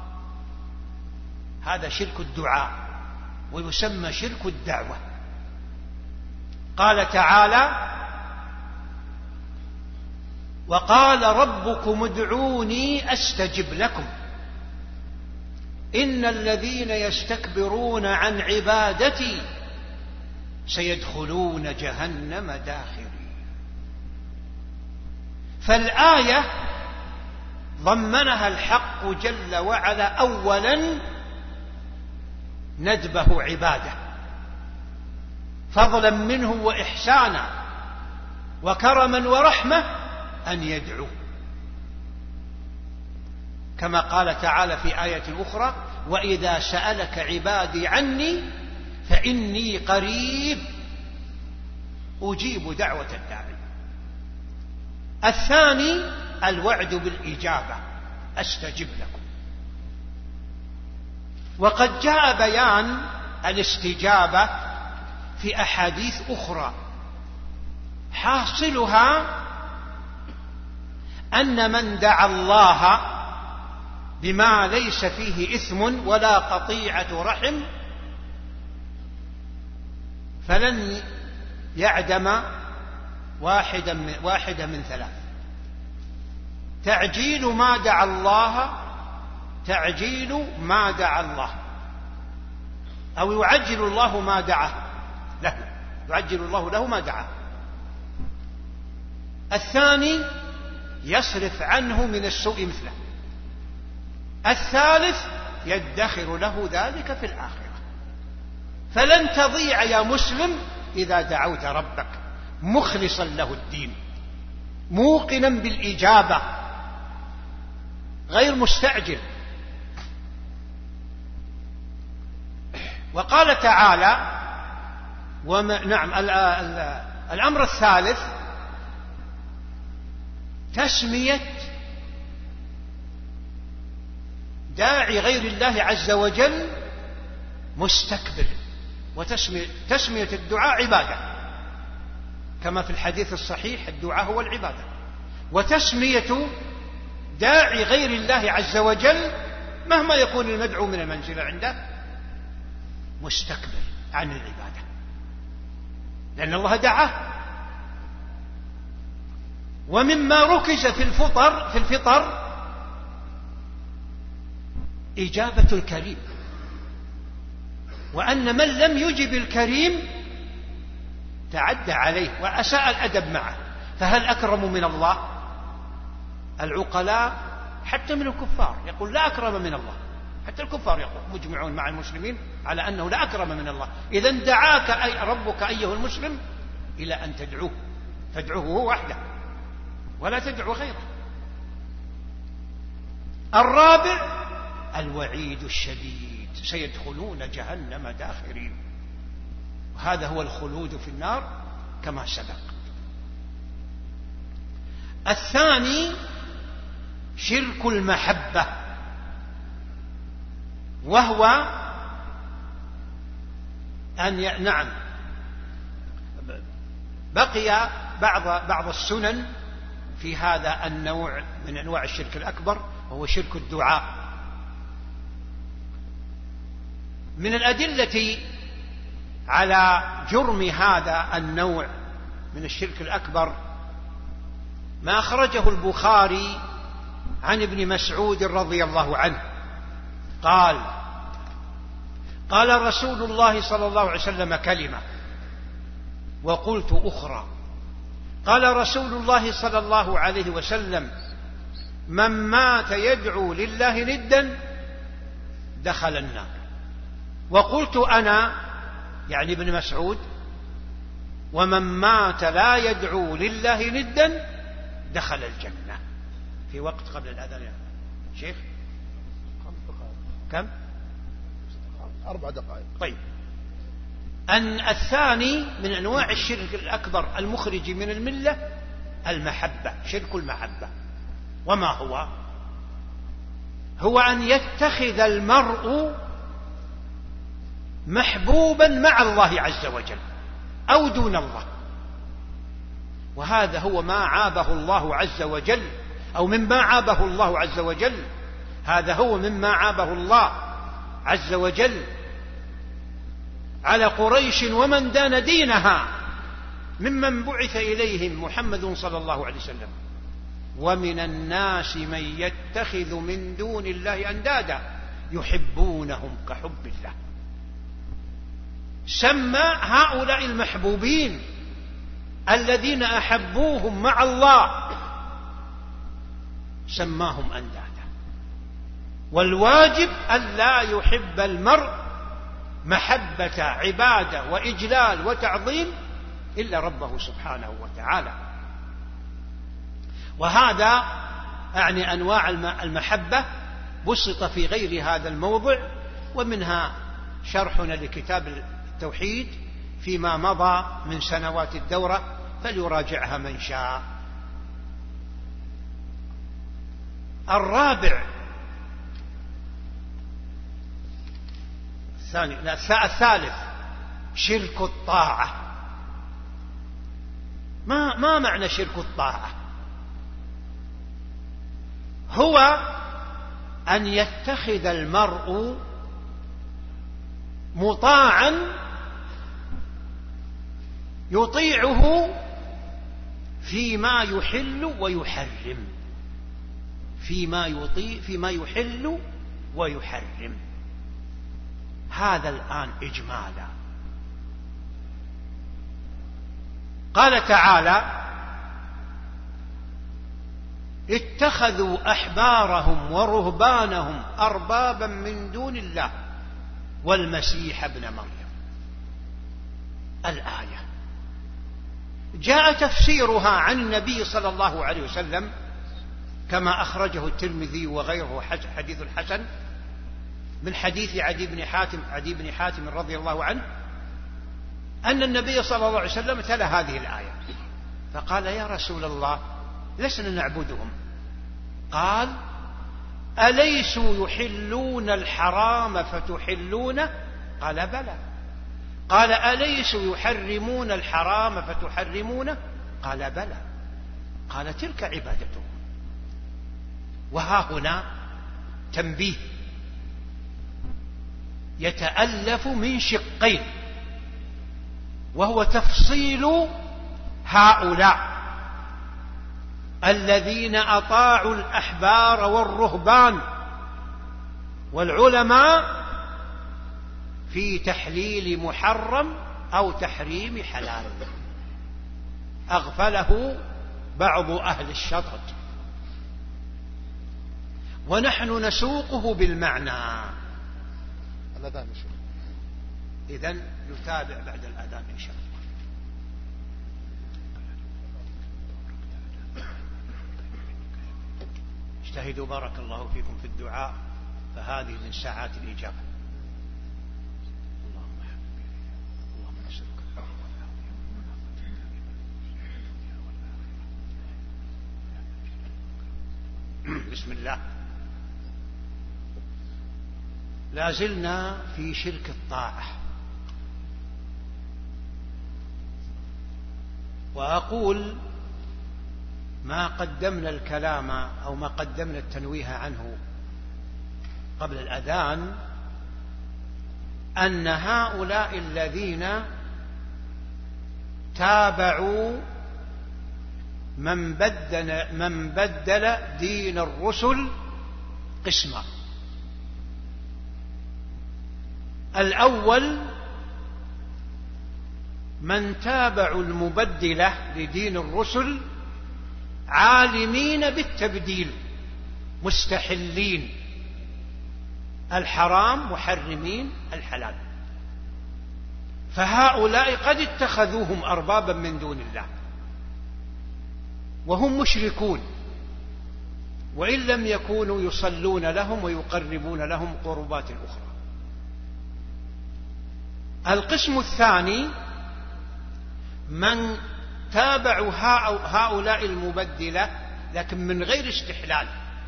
هذا شرك الدعاء ويسمى شرك الدعوة. قال تعالى وقال ربكم ادعوني أستجب لكم إن الذين يستكبرون عن عبادتي سيدخلون جهنم داخرين. فالآية ضمنها الحق جل وعلا أولا ندبه عباده فضلا منه وإحسانا وكرما ورحمة أن يدعو، كما قال تعالى في آية أخرى وإذا سألك عبادي عني فإني قريب أجيب دعوة الداعي. الثاني الوعد بالإجابة أستجب لكم. وقد جاء بيان الاستجابة في أحاديث أخرى، حاصلها أن من دعا الله بما ليس فيه إثم ولا قطيعة رحم فلن يعدم واحدا من, واحدا من ثلاث: تعجيل ما دعا الله تعجيل ما دعا الله أو يعجل الله ما دعاه له يعجل الله له ما دعاه. الثاني يصرف عنه من السوء مثله. الثالث يدخر له ذلك في الآخرة. فلن تضيع يا مسلم إذا دعوت ربك مخلصا له الدين موقنا بالإجابة غير مستعجل. وقال تعالى وما نعم ال ال الأمر الثالث تسمية داعي غير الله عز وجل مستكبر، وتسمية تسمية الدعاء عبادة كما في الحديث الصحيح الدعاء هو العبادة، وتسمية داعي غير الله عز وجل مهما يكون المدعو من المنزلة عنده مستكبر عن العبادة، لأن الله دعاه. ومما ركز في الفطر في الفطر إجابة الكريم، وأن من لم يجب الكريم تعدى عليه وأساء الأدب معه. فهل أكرم من الله؟ العقلاء حتى من الكفار يقول لا أكرم من الله، حتى الكفار مجمعون مع المسلمين على أنه لا أكرم من الله. إذا دعاك أي ربك أيه المسلم إلى أن تدعوه، فادعوه هو وحده ولا تدعو غيره. الرابع الوعيد الشديد، سيدخلون جهنم داخرين، وهذا هو الخلود في النار كما سبق. الثاني شرك المحبة، وهو أن ي... نعم بقي بعض بعض السنن في هذا النوع من أنواع الشرك الأكبر، وهو شرك الدعاء. من الأدلة على جرم هذا النوع من الشرك الأكبر ما أخرجه البخاري عن ابن مسعود رضي الله عنه قال: قال رسول الله صلى الله عليه وسلم كلمة وقلت أخرى. قال رسول الله صلى الله عليه وسلم: من مات يدعو لله ندا دخل النار. وقلت أنا، يعني ابن مسعود: ومن مات لا يدعو لله ندا دخل الجنة. في وقت قبل الأذان يا شيخ كم؟ أربع دقائق. طيب. أن الثاني من أنواع الشرك الأكبر المخرج من الملة المحبة، شرك المحبة. وما هو؟ هو أن يتخذ المرء محبوبا مع الله عز وجل أو دون الله، وهذا هو ما عابه الله عز وجل، أو مما عابه الله عز وجل. هذا هو مما عابه الله عز وجل على قريش ومن دان دينها ممن بعث إليهم محمد صلى الله عليه وسلم: ومن الناس من يتخذ من دون الله أندادا يحبونهم كحب الله. سمى هؤلاء المحبوبين الذين أحبوهم مع الله سماهم أندادا. والواجب ألا يحب المرء محبة عبادة وإجلال وتعظيم إلا ربه سبحانه وتعالى. وهذا أعني أنواع المحبة بسط في غير هذا الموضع، ومنها شرحنا لكتاب التوحيد فيما مضى من سنوات الدورة، فليراجعها من شاء. الرابع الثاني لا الثالث شرك الطاعة. ما ما معنى شرك الطاعة؟ هو أن يتخذ المرء مطاعا يطيعه فيما يحل ويحرم، فيما يطيع فيما يحل ويحرم. هذا الآن إجمالا. قال تعالى: اتخذوا أحبارهم ورهبانهم أربابا من دون الله والمسيح ابن مريم. الآية جاء تفسيرها عن النبي صلى الله عليه وسلم كما أخرجه الترمذي وغيره حديث الحسن من حديث عدي بن حاتم عدي بن حاتم رضي الله عنه أن النبي صلى الله عليه وسلم تلا هذه الآية فقال: يا رسول الله لسنا نعبدهم. قال: أليسوا يحلون الحرام فتحلونه؟ قال: بلى. قال: أليسوا يحرمون الحرام فتحرمونه؟ قال: بلى. قال: تلك عبادتهم. وها هنا تنبيه يتألف من شقين، وهو تفصيل هؤلاء الذين أطاعوا الأحبار والرهبان والعلماء في تحليل محرم أو تحريم حلال، أغفله بعض أهل الشطط. ونحن نسوقه بالمعنى. الأذان إن شاء الله. إذن نتابع بعد الأذان إن شاء الله. اجتهدوا بارك الله فيكم في الدعاء، فهذه من ساعات الإجابة. اللهم اللهم نسألك. بسم الله. لا زلنا في شرك الطاعة، وأقول ما قدمنا الكلام أو ما قدمنا التنويه عنه قبل الأذان، أن هؤلاء الذين تابعوا من بدل, من بدل دين الرسل قسما. الأول من تابعوا المبدلة لدين الرسل عالمين بالتبديل، مستحلين الحرام محرمين الحلال، فهؤلاء قد اتخذوهم أربابا من دون الله وهم مشركون، وإن لم يكونوا يصلون لهم ويقربون لهم قربات أخرى. القسم الثاني من تابعوا هؤلاء المبدلة لكن من غير استحلال،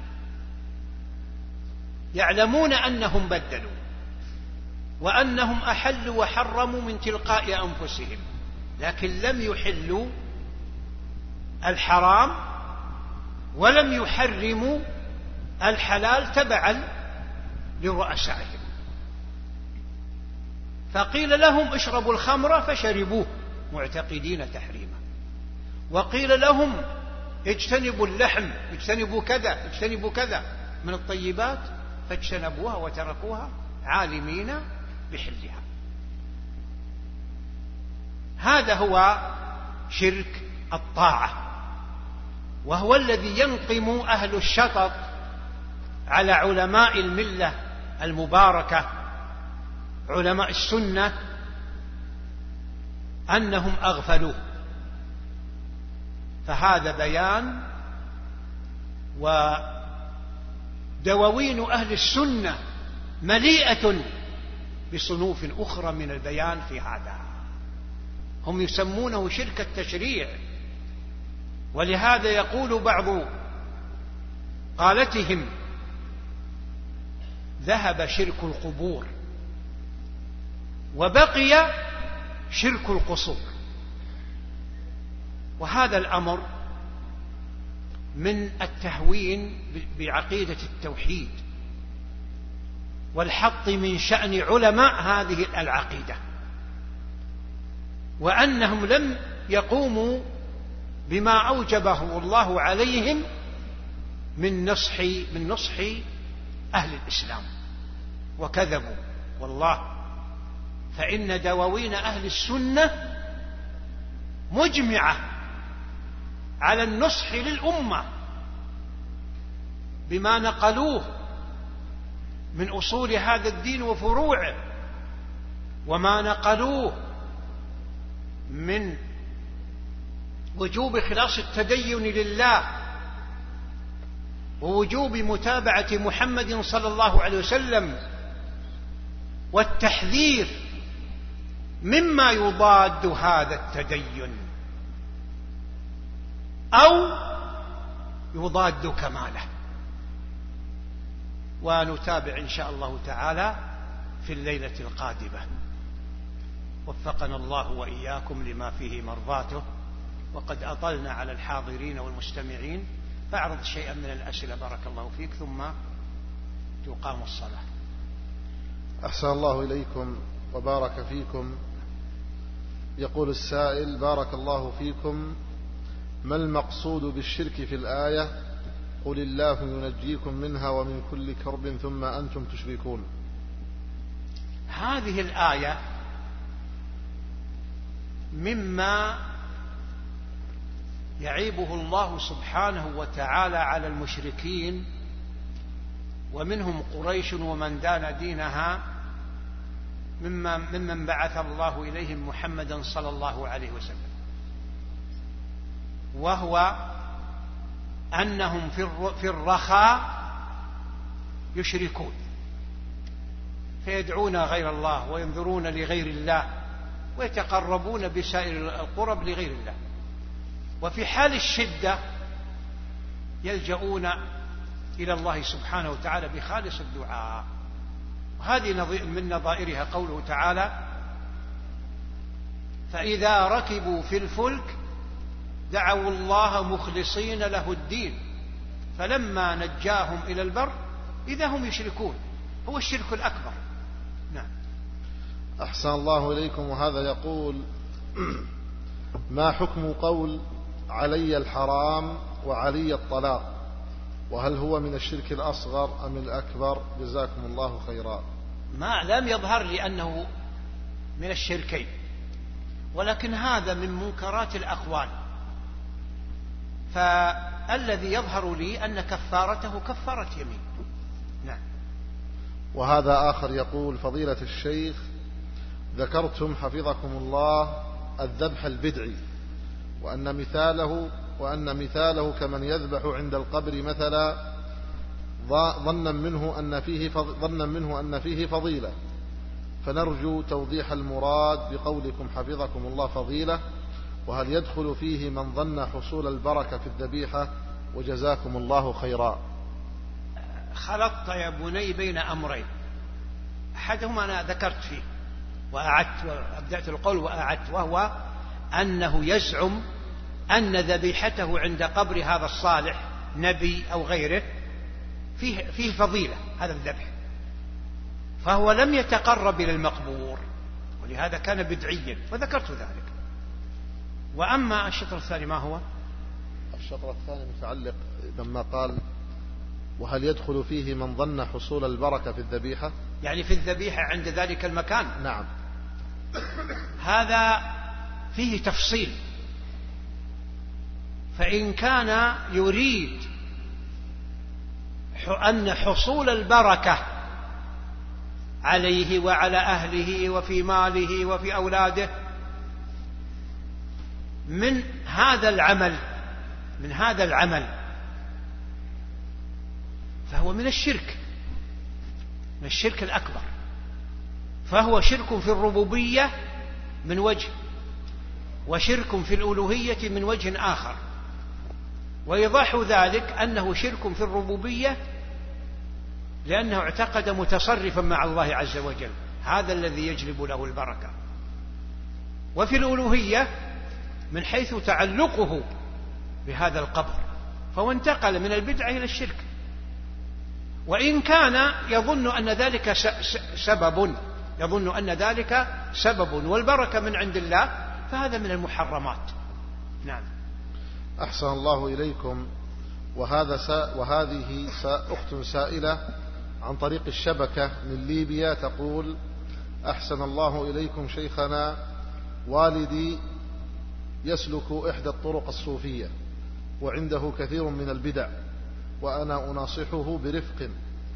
يعلمون أنهم بدلوا وأنهم أحلوا وحرموا من تلقاء أنفسهم، لكن لم يحلوا الحرام ولم يحرموا الحلال تبعا لرؤسائهم. فقيل لهم اشربوا الخمر فشربوه معتقدين تحريمه، وقيل لهم اجتنبوا اللحم، اجتنبوا كذا، اجتنبوا كذا من الطيبات، فاجتنبوها وتركوها عالمين بحلها. هذا هو شرك الطاعة، وهو الذي ينقم أهل الشطط على علماء الملة المباركة علماء السنة أنهم أغفلوه. فهذا بيان، ودواوين أهل السنة مليئة بصنوف أخرى من البيان في هذا، هم يسمونه شرك التشريع. ولهذا يقول بعض قالتهم ذهب شرك القبور وبقي شرك القصور. وهذا الأمر من التهوين بعقيدة التوحيد والحط من شأن علماء هذه العقيدة، وأنهم لم يقوموا بما أوجبه الله عليهم من نصح من نصح أهل الإسلام، وكذبوا والله. فإن دواوين أهل السنة مجمعة على النصح للأمة بما نقلوه من أصول هذا الدين وفروعه، وما نقلوه من وجوب إخلاص التدين لله، ووجوب متابعة محمد صلى الله عليه وسلم، والتحذير مما يضاد هذا التدين أو يضاد كماله. ونتابع إن شاء الله تعالى في الليلة القادمة. وفقنا الله وإياكم لما فيه مرضاته. وقد أطلنا على الحاضرين والمستمعين، فاعرض شيئا من الأسئلة بارك الله فيك، ثم تقام الصلاة. أحسن الله إليكم وبارك فيكم. يقول السائل: بارك الله فيكم، ما المقصود بالشرك في الآية قل الله ينجيكم منها ومن كل كرب ثم أنتم تشركون؟ هذه الآية مما يعيبه الله سبحانه وتعالى على المشركين ومنهم قريش ومن دان دينها ممن بعث الله إليهم محمدا صلى الله عليه وسلم، وهو أنهم في الرخاء يشركون فيدعون غير الله وينذرون لغير الله ويتقربون بسائر القرب لغير الله، وفي حال الشدة يلجؤون إلى الله سبحانه وتعالى بخالص الدعاء. وهذه من نظائرها قوله تعالى: فإذا ركبوا في الفلك دعوا الله مخلصين له الدين فلما نجاهم إلى البر إذا هم يشركون. هو الشرك الأكبر. نعم. أحسن الله إليكم. وهذا يقول: ما حكم قول علي الحرام وعلي الطلاق، وهل هو من الشرك الأصغر أم الأكبر؟ جزاكم الله خيرا. ما لم يظهر لي أنه من الشركين، ولكن هذا من منكرات الأقوال، فالذي يظهر لي أن كفارته كفارة يمين. نعم. وهذا آخر يقول: فضيلة الشيخ، ذكرتم حفظكم الله الذبح البدعي، وأن مثاله وأن مثاله كمن يذبح عند القبر مثلا ظنا منه أن فيه ظنا منه أن فيه فضيلة، فنرجو توضيح المراد بقولكم حفظكم الله فضيلة، وهل يدخل فيه من ظن حصول البركة في الذبيحة؟ وجزاكم الله خيرا. خلطت يا بني بين أمرين، أحدهما أنا ذكرت فيه وأعدت وأبدأت القول وأعدت، وهو أنه يزعم أن ذبيحته عند قبر هذا الصالح نبي أو غيره فيه, فيه فضيلة هذا الذبح، فهو لم يتقرب إلى المقبور، ولهذا كان بدعيا، وذكرت ذلك. وأما الشطر الثاني ما هو؟ الشطر الثاني متعلق لما قال: وهل يدخل فيه من ظن حصول البركة في الذبيحة؟ يعني في الذبيحة عند ذلك المكان. نعم. هذا فيه تفصيل، فإن كان يريد أن حصول البركة عليه وعلى أهله وفي ماله وفي أولاده من هذا العمل من هذا العمل فهو من الشرك من الشرك الأكبر، فهو شرك في الربوبية من وجه، وشرك في الألوهية من وجه آخر. ويضح ذلك أنه شرك في الربوبية لأنه اعتقد متصرفا مع الله عز وجل، هذا الذي يجلب له البركة. وفي الألوهية من حيث تعلقه بهذا القبر، فهو انتقل من البدعة إلى الشرك. وإن كان يظن أن ذلك سبب يظن أن ذلك سبب والبركة من عند الله، فهذا من المحرمات. نعم. أحسن الله إليكم. وهذا سا وهذه سا أخت سائلة عن طريق الشبكة من ليبيا تقول: أحسن الله إليكم شيخنا، والدي يسلك إحدى الطرق الصوفية وعنده كثير من البدع، وأنا أناصحه برفق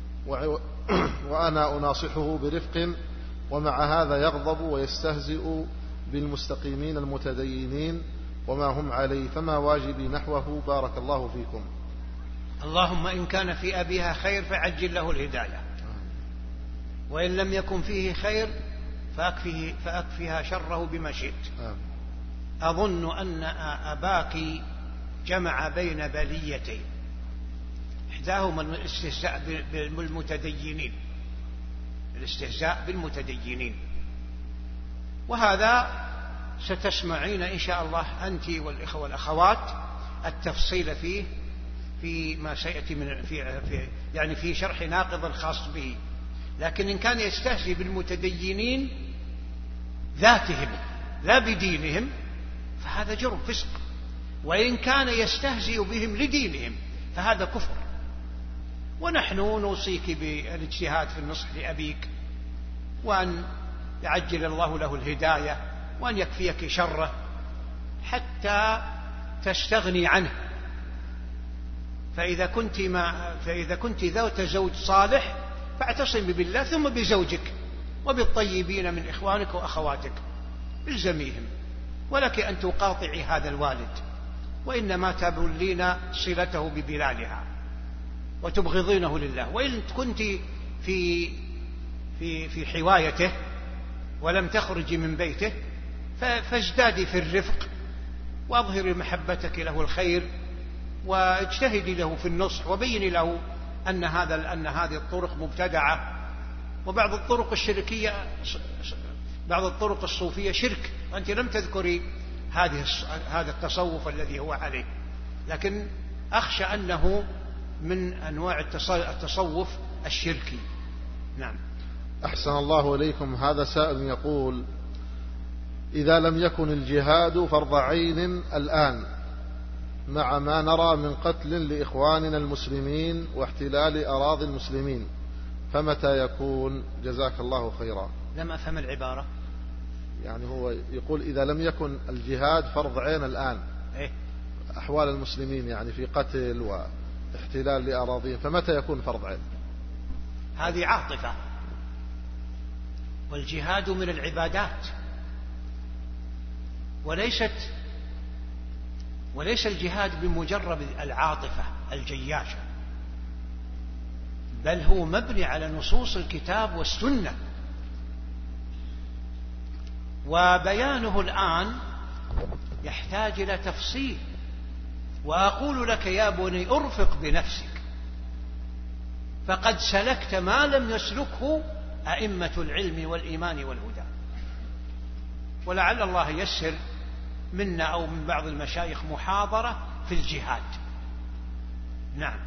وأنا أناصحه برفق ومع هذا يغضب ويستهزئ بالمستقيمين المتدينين وما هم عليه، فما واجبي نحوه؟ بارك الله فيكم. اللهم إن كان في أبيها خير فعجل له الهداية، وإن لم يكن فيه خير فأكفه فأكفها شره بما شئت. أظن أن أباك جمع بين بليتين، إحداهما الاستهزاء بالمتدينين الاستهزاء بالمتدينين وهذا ستسمعين إن شاء الله أنت والإخوة والأخوات التفصيل فيه في ما سيأتي من في, في يعني في شرح ناقض الخاص به. لكن إن كان يستهزئ بالمتدينين ذاتهم لا بدينهم فهذا جرم فسق، وإن كان يستهزئ بهم لدينهم فهذا كفر. ونحن نوصيك بالاجتهاد في النصح لأبيك، وأن يعجل الله له الهداية، وأن يكفيك شره حتى تستغني عنه، فإذا كنت, ما فإذا كنت ذات زوج صالح فاعتصمي بالله ثم بزوجك وبالطيبين من إخوانك وأخواتك الزميهم، ولك أن تقاطعي هذا الوالد، وإنما تبلين صلته ببلالها وتبغضينه لله. وإن كنت في في في حوايته ولم تخرجي من بيته فازدادي في الرفق وأظهري محبتك له الخير، واجتهدي له في النصح، وبيني له أن هذا أن هذه الطرق مبتدعة، وبعض الطرق الشركية بعض الطرق الصوفية شرك، وأنت لم تذكري هذه هذا التصوف الذي هو عليه، لكن أخشى أنه من أنواع التصوف الشركي. نعم. أحسن الله إليكم. هذا سائل يقول: إذا لم يكن الجهاد فرض عين الآن مع ما نرى من قتل لإخواننا المسلمين واحتلال أراضي المسلمين، فمتى يكون؟ جزاك الله خيرا. لم أفهم العبارة. يعني هو يقول إذا لم يكن الجهاد فرض عين الآن، إيه؟ أحوال المسلمين يعني في قتل واحتلال لأراضيهم، فمتى يكون فرض عين؟ هذه عاطفة، والجهاد من العبادات، وليست وليس الجهاد بمجرد العاطفة الجياشة، بل هو مبني على نصوص الكتاب والسنة، وبيانه الآن يحتاج إلى تفصيل. وأقول لك يا بني أرفق بنفسك، فقد سلكت ما لم يسلكه أئمة العلم والإيمان والهدى، ولعل الله يسر منا أو من بعض المشايخ محاضرة في الجهاد. نعم.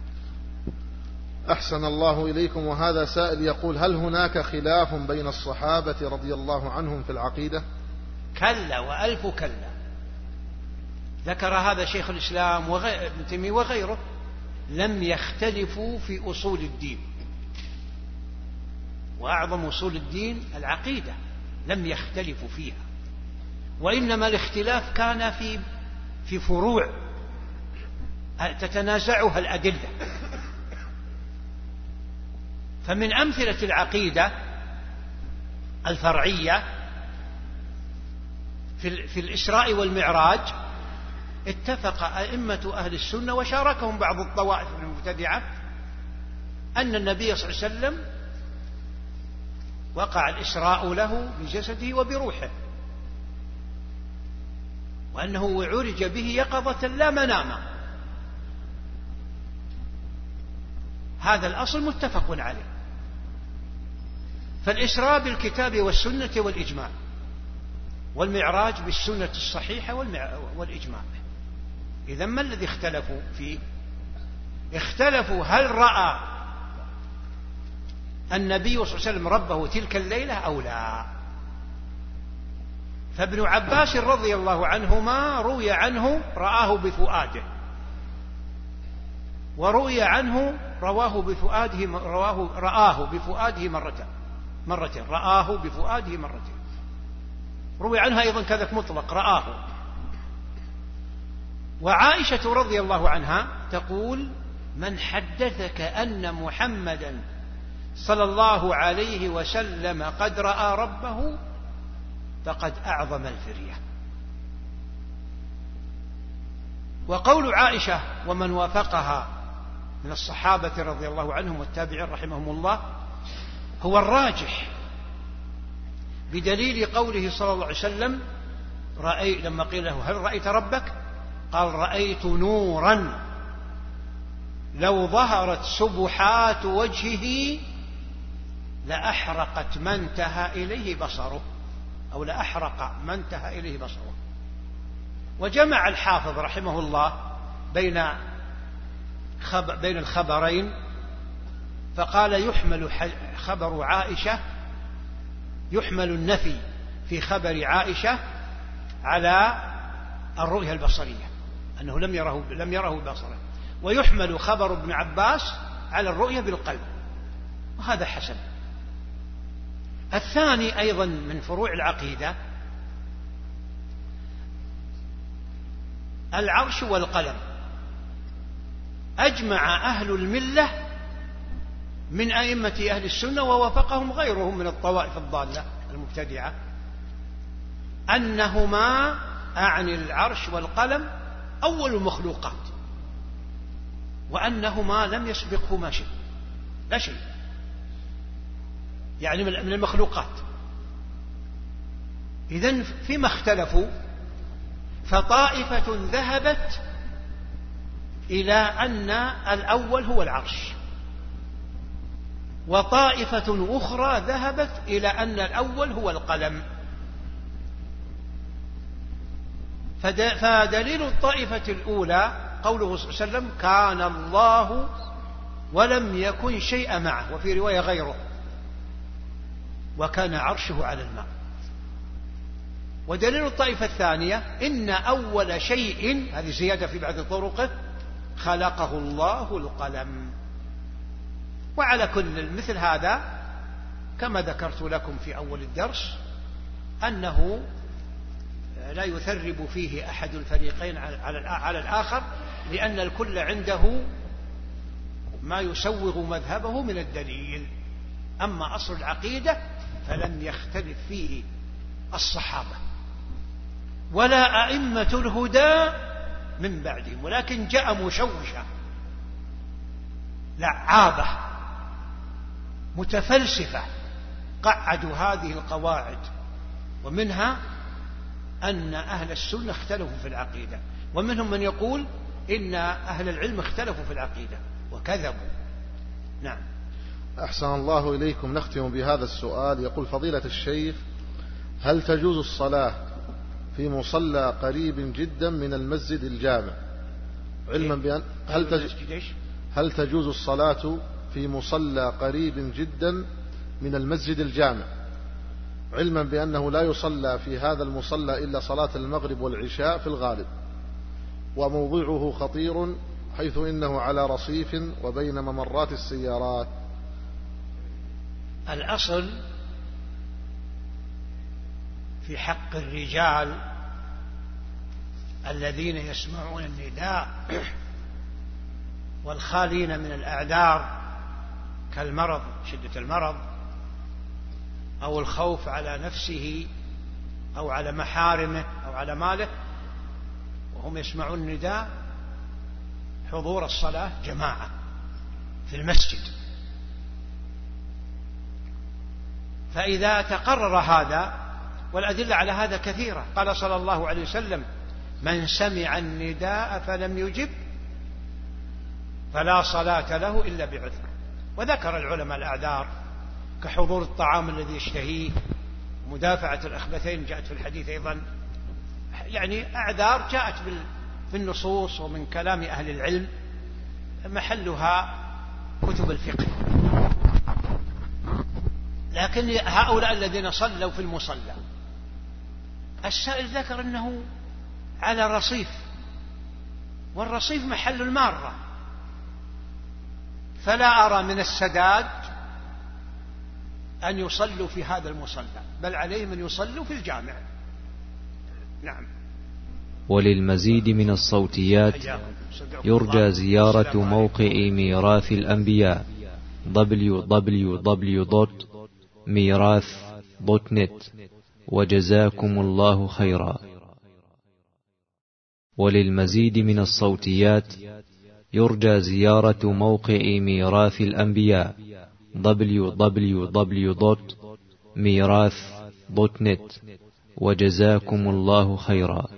أحسن الله إليكم. وهذا سائل يقول: هل هناك خلاف بين الصحابة رضي الله عنهم في العقيدة؟ كلا وألف كلا. ذكر هذا شيخ الإسلام وابن تيمية وغيره، لم يختلفوا في أصول الدين، وأعظم أصول الدين العقيدة، لم يختلفوا فيها، وإنما الاختلاف كان في في فروع تتنازعها الأدلة. فمن أمثلة العقيدة الفرعية في, في الإسراء والمعراج اتفق أئمة أهل السنة وشاركهم بعض الطوائف المبتدعة أن النبي صلى الله عليه وسلم وقع الإسراء له بجسده وبروحه، وأنه عرج به يقظة لا مناما. هذا الأصل متفق عليه. فالإسراء بالكتاب والسنة والإجماع، والمعراج بالسنة الصحيحة والإجماع. إذن ما الذي اختلفوا فيه؟ اختلفوا هل رأى النبي صلى الله عليه وسلم ربه تلك الليلة أو لا. فابن عباس رضي الله عنهما روي عنه رآه بفؤاده، وروي عنه رواه بفؤاده رواه رآه بفؤاده مرتين مرتين رآه بفؤاده مرتين. روي عنها أيضا كذلك مطلق رآه. وعائشة رضي الله عنها تقول: من حدثك أن محمدا صلى الله عليه وسلم قد رأى ربه فقد أعظم الفرية. وقول عائشة ومن وافقها من الصحابة رضي الله عنهم والتابعين رحمهم الله هو الراجح، بدليل قوله صلى الله عليه وسلم: رأي لما قيل له هل رأيت ربك؟ قال: رأيت نورا لو ظهرت سبحات وجهه لأحرقت ما انتهى إليه بصره، أو لأحرق ما انتهى إليه بصره. وجمع الحافظ رحمه الله بين خبر بين الخبرين، فقال: يحمل خبر عائشة يحمل النفي في خبر عائشة على الرؤية البصرية، أنه لم يره لم يره بصره، ويحمل خبر ابن عباس على الرؤية بالقلب، وهذا حسن. الثاني أيضا من فروع العقيدة العرش والقلم. أجمع أهل الملة من أئمة أهل السنة ووافقهم غيرهم من الطوائف الضالة المبتدعة أنهما أعني العرش والقلم أول المخلوقات، وأنهما لم يسبقهما شيء، لا شيء، يعني من المخلوقات. إذن فيما اختلفوا فطائفة ذهبت إلى أن الأول هو العرش، وطائفة أخرى ذهبت إلى أن الأول هو القلم. فدليل الطائفة الأولى قوله صلى الله عليه وسلم كان الله ولم يكن شيء معه، وفي رواية غيره وكان عرشه على الماء. ودليل الطائفة الثانية إن أول شيء، هذه زيادة في بعض طرقه، خلقه الله القلم. وعلى كل مثل هذا كما ذكرت لكم في أول الدرس أنه لا يثرب فيه أحد الفريقين على الآخر، لأن الكل عنده ما يسوغ مذهبه من الدليل. أما أصل العقيدة فلم يختلف فيه الصحابة ولا أئمة الهدى من بعدهم، ولكن جاء مشوشة لعابة متفلسفة قعدوا هذه القواعد، ومنها أن أهل السنة اختلفوا في العقيدة، ومنهم من يقول إن أهل العلم اختلفوا في العقيدة وكذبوا. نعم. أحسن الله إليكم. نختم بهذا السؤال. يقول فضيلة الشيخ: هل تجوز الصلاة في مصلى قريب جدا من المسجد الجامع، علما بأن هل, تج... هل تجوز الصلاة في مصلى قريب جدا من المسجد الجامع، علما بأنه لا يصلى في هذا المصلى إلا صلاة المغرب والعشاء في الغالب، وموضعه خطير حيث إنه على رصيف وبين ممرات السيارات؟ الأصل في حق الرجال الذين يسمعون النداء والخالين من الأعذار كالمرض، شدة المرض، أو الخوف على نفسه أو على محارمه أو على ماله، وهم يسمعون النداء، حضور الصلاة جماعة في المسجد. فإذا تقرر هذا، والأدلة على هذا كثيرة، قال صلى الله عليه وسلم: من سمع النداء فلم يجب فلا صلاة له إلا بعذر. وذكر العلماء الأعذار كحضور الطعام الذي يشتهيه، مدافعة الأخبثين جاءت في الحديث أيضا، يعني أعذار جاءت في النصوص ومن كلام أهل العلم، محلها كتب الفقه. لكن هؤلاء الذين صلوا في المصلى، السائل ذكر أنه على رصيف، والرصيف محل المارة، فلا أرى من السداد أن يصلوا في هذا المصلى، بل عليهم أن يصلوا في الجامع. نعم. وللمزيد من الصوتيات يرجى زيارة موقع ميراث الأنبياء دبليو دبليو دبليو دوت ميراث دوت نت. وجزاكم الله خيرا. وللمزيد من الصوتيات يرجى زيارة موقع ميراث الأنبياء دبليو دبليو دبليو دوت ميراث دوت نت. وجزاكم الله خيرا.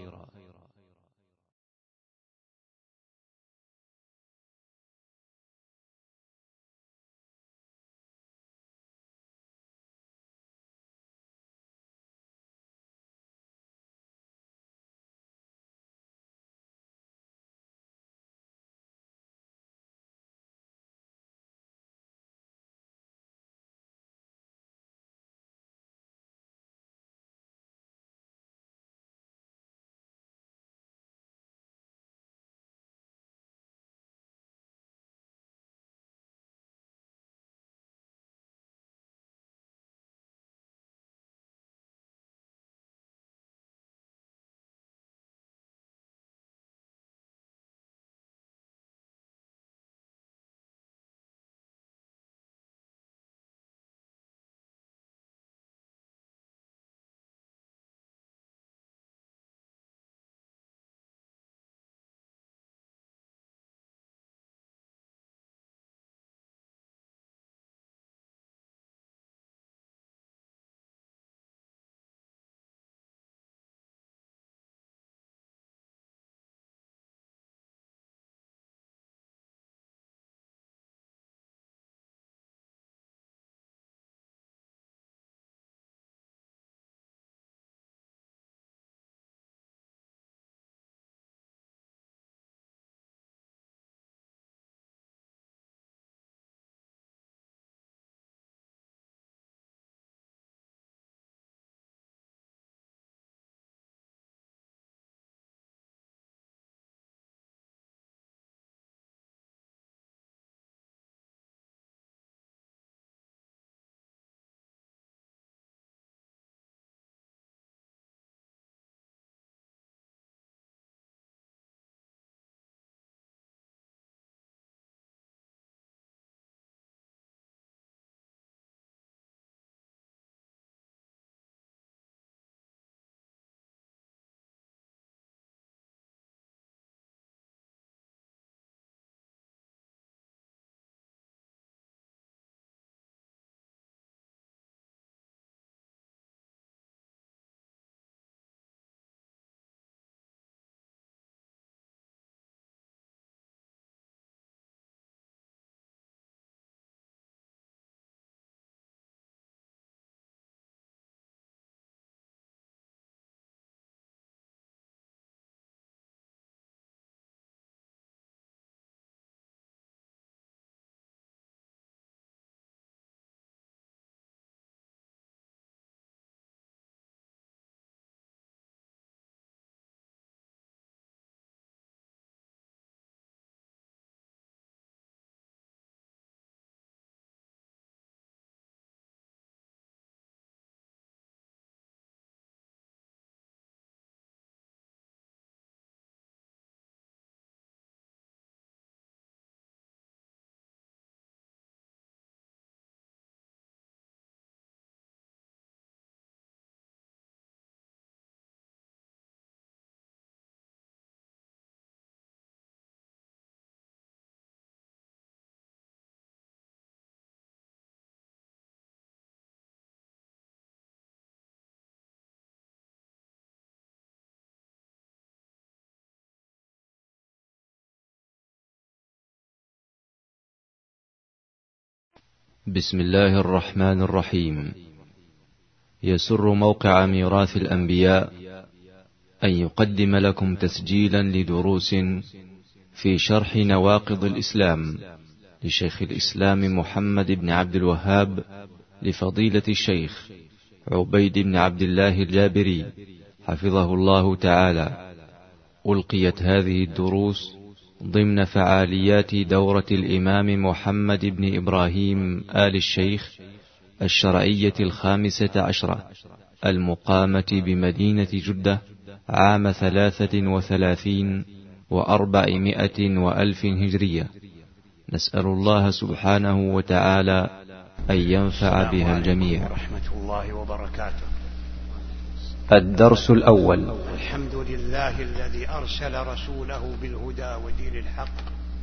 بسم الله الرحمن الرحيم. يسر موقع ميراث الأنبياء أن يقدم لكم تسجيلا لدروس في شرح نواقض الإسلام لشيخ الإسلام محمد بن عبد الوهاب لفضيلة الشيخ عبيد بن عبد الله الجابري حفظه الله تعالى. ألقيت هذه الدروس ضمن فعاليات دورة الإمام محمد بن إبراهيم آل الشيخ الشرعية الخامسة عشرة المقامة بمدينة جدة عام ثلاثة وثلاثين وأربعمائة وألف هجرية. نسأل الله سبحانه وتعالى أن ينفع بها الجميع. ورحمة الله وبركاته. الدرس الأول. الحمد لله الذي أرسل رسوله بالهدى ودين الحق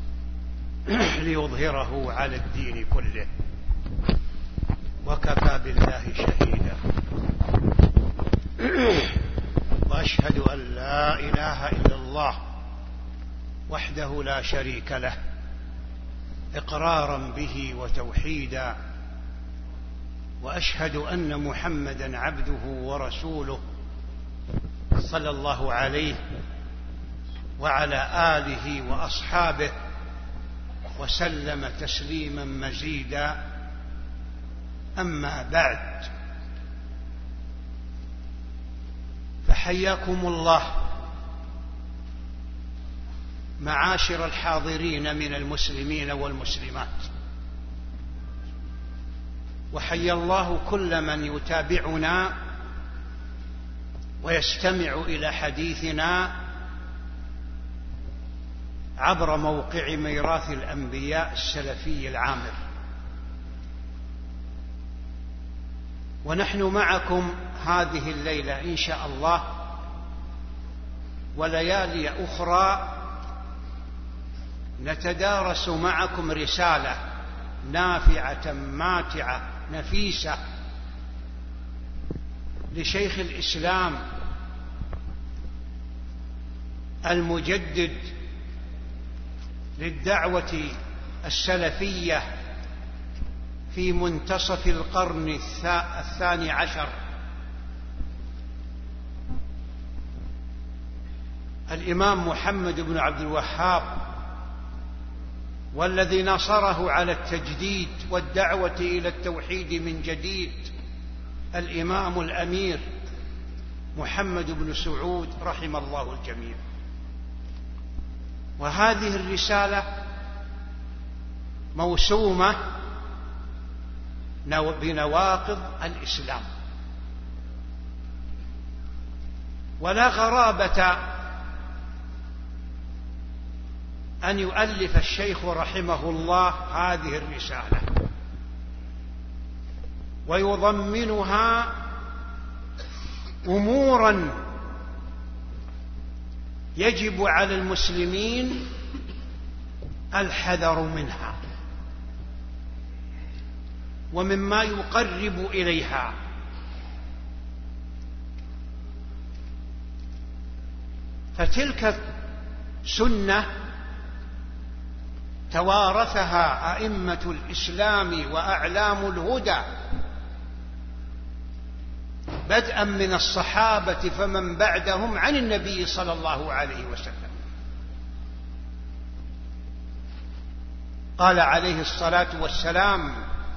ليظهره على الدين كله، وكفى بالله شهيدا. وأشهد أن لا إله إلا الله وحده لا شريك له إقرارا به وتوحيدا، وأشهد أن محمدا عبده ورسوله صلى الله عليه وعلى آله وأصحابه وسلم تسليما مزيدا. أما بعد، فحياكم الله معاشر الحاضرين من المسلمين والمسلمات، وحيا الله كل من يتابعنا ويستمع إلى حديثنا عبر موقع ميراث الأنبياء السلفي العامر. ونحن معكم هذه الليلة إن شاء الله وليالي أخرى نتدارس معكم رسالة نافعة ماتعة نفيسة لشيخ الإسلام المجدد للدعوة السلفية في منتصف القرن الثاني عشر، الإمام محمد بن عبد الوهاب، والذي نصره على التجديد والدعوة إلى التوحيد من جديد الإمام الأمير محمد بن سعود رحم الله الجميع. وهذه الرسالة موسومة بنواقض الإسلام، ولا غرابة أن يؤلف الشيخ رحمه الله هذه الرسالة ويضمنها أمورا يجب على المسلمين الحذر منها ومما يقرب إليها. فتلك سنة توارثها أئمة الإسلام وأعلام الهدى بدءا من الصحابة فمن بعدهم عن النبي صلى الله عليه وسلم. قال عليه الصلاة والسلام: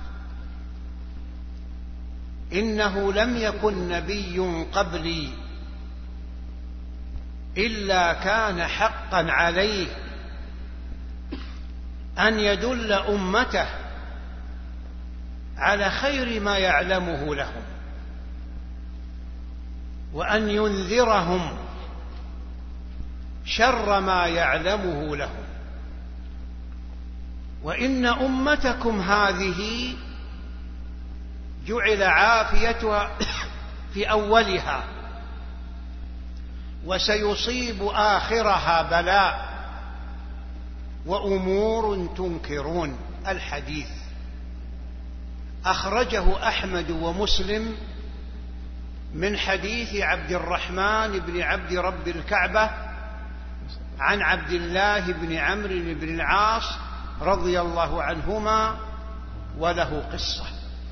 إنه لم يكن نبي قبلي إلا كان حقا عليه أن يدل أمته على خير ما يعلمه لهم، وأن ينذرهم شر ما يعلمه لهم. وإن أمتكم هذه جعل عافيتها في أولها وسيصيب آخرها بلاء وأمور تنكرون. الحديث أخرجه أحمد ومسلم من حديث عبد الرحمن بن عبد رب الكعبة عن عبد الله بن عمرو بن العاص رضي الله عنهما وله قصة.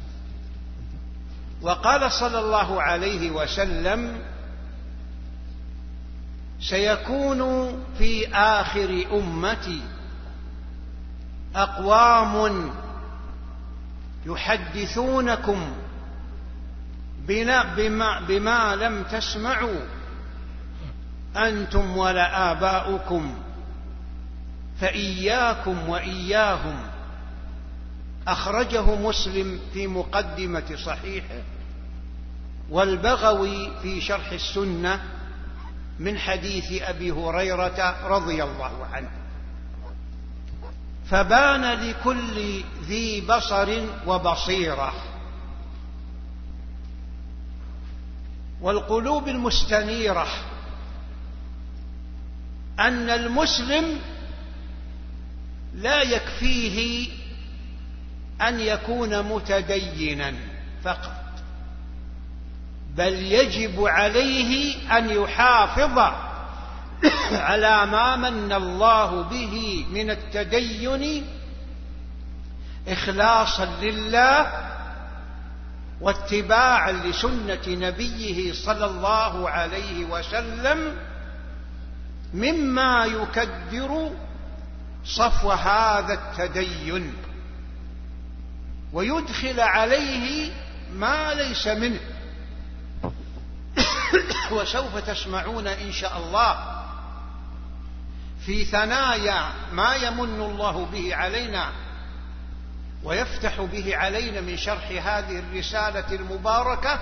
وقال صلى الله عليه وسلم: سيكون في آخر أمتي أقوام يحدثونكم بما, بما لم تسمعوا أنتم ولا آباؤكم، فإياكم وإياهم. أخرجه مسلم في مقدمة صحيحه، والبغوي في شرح السنة من حديث أبي هريرة رضي الله عنه. فبان لكل ذي بصر وبصيرة والقلوب المستنيرة أن المسلم لا يكفيه أن يكون متدينا فقط، بل يجب عليه أن يحافظ على ما من الله به من التدين إخلاصا لله واتباعا لسنة نبيه صلى الله عليه وسلم، مما يكدر صفو هذا التدين ويدخل عليه ما ليس منه. وسوف تسمعون إن شاء الله في ثنايا ما يمن الله به علينا ويفتح به علينا من شرح هذه الرسالة المباركة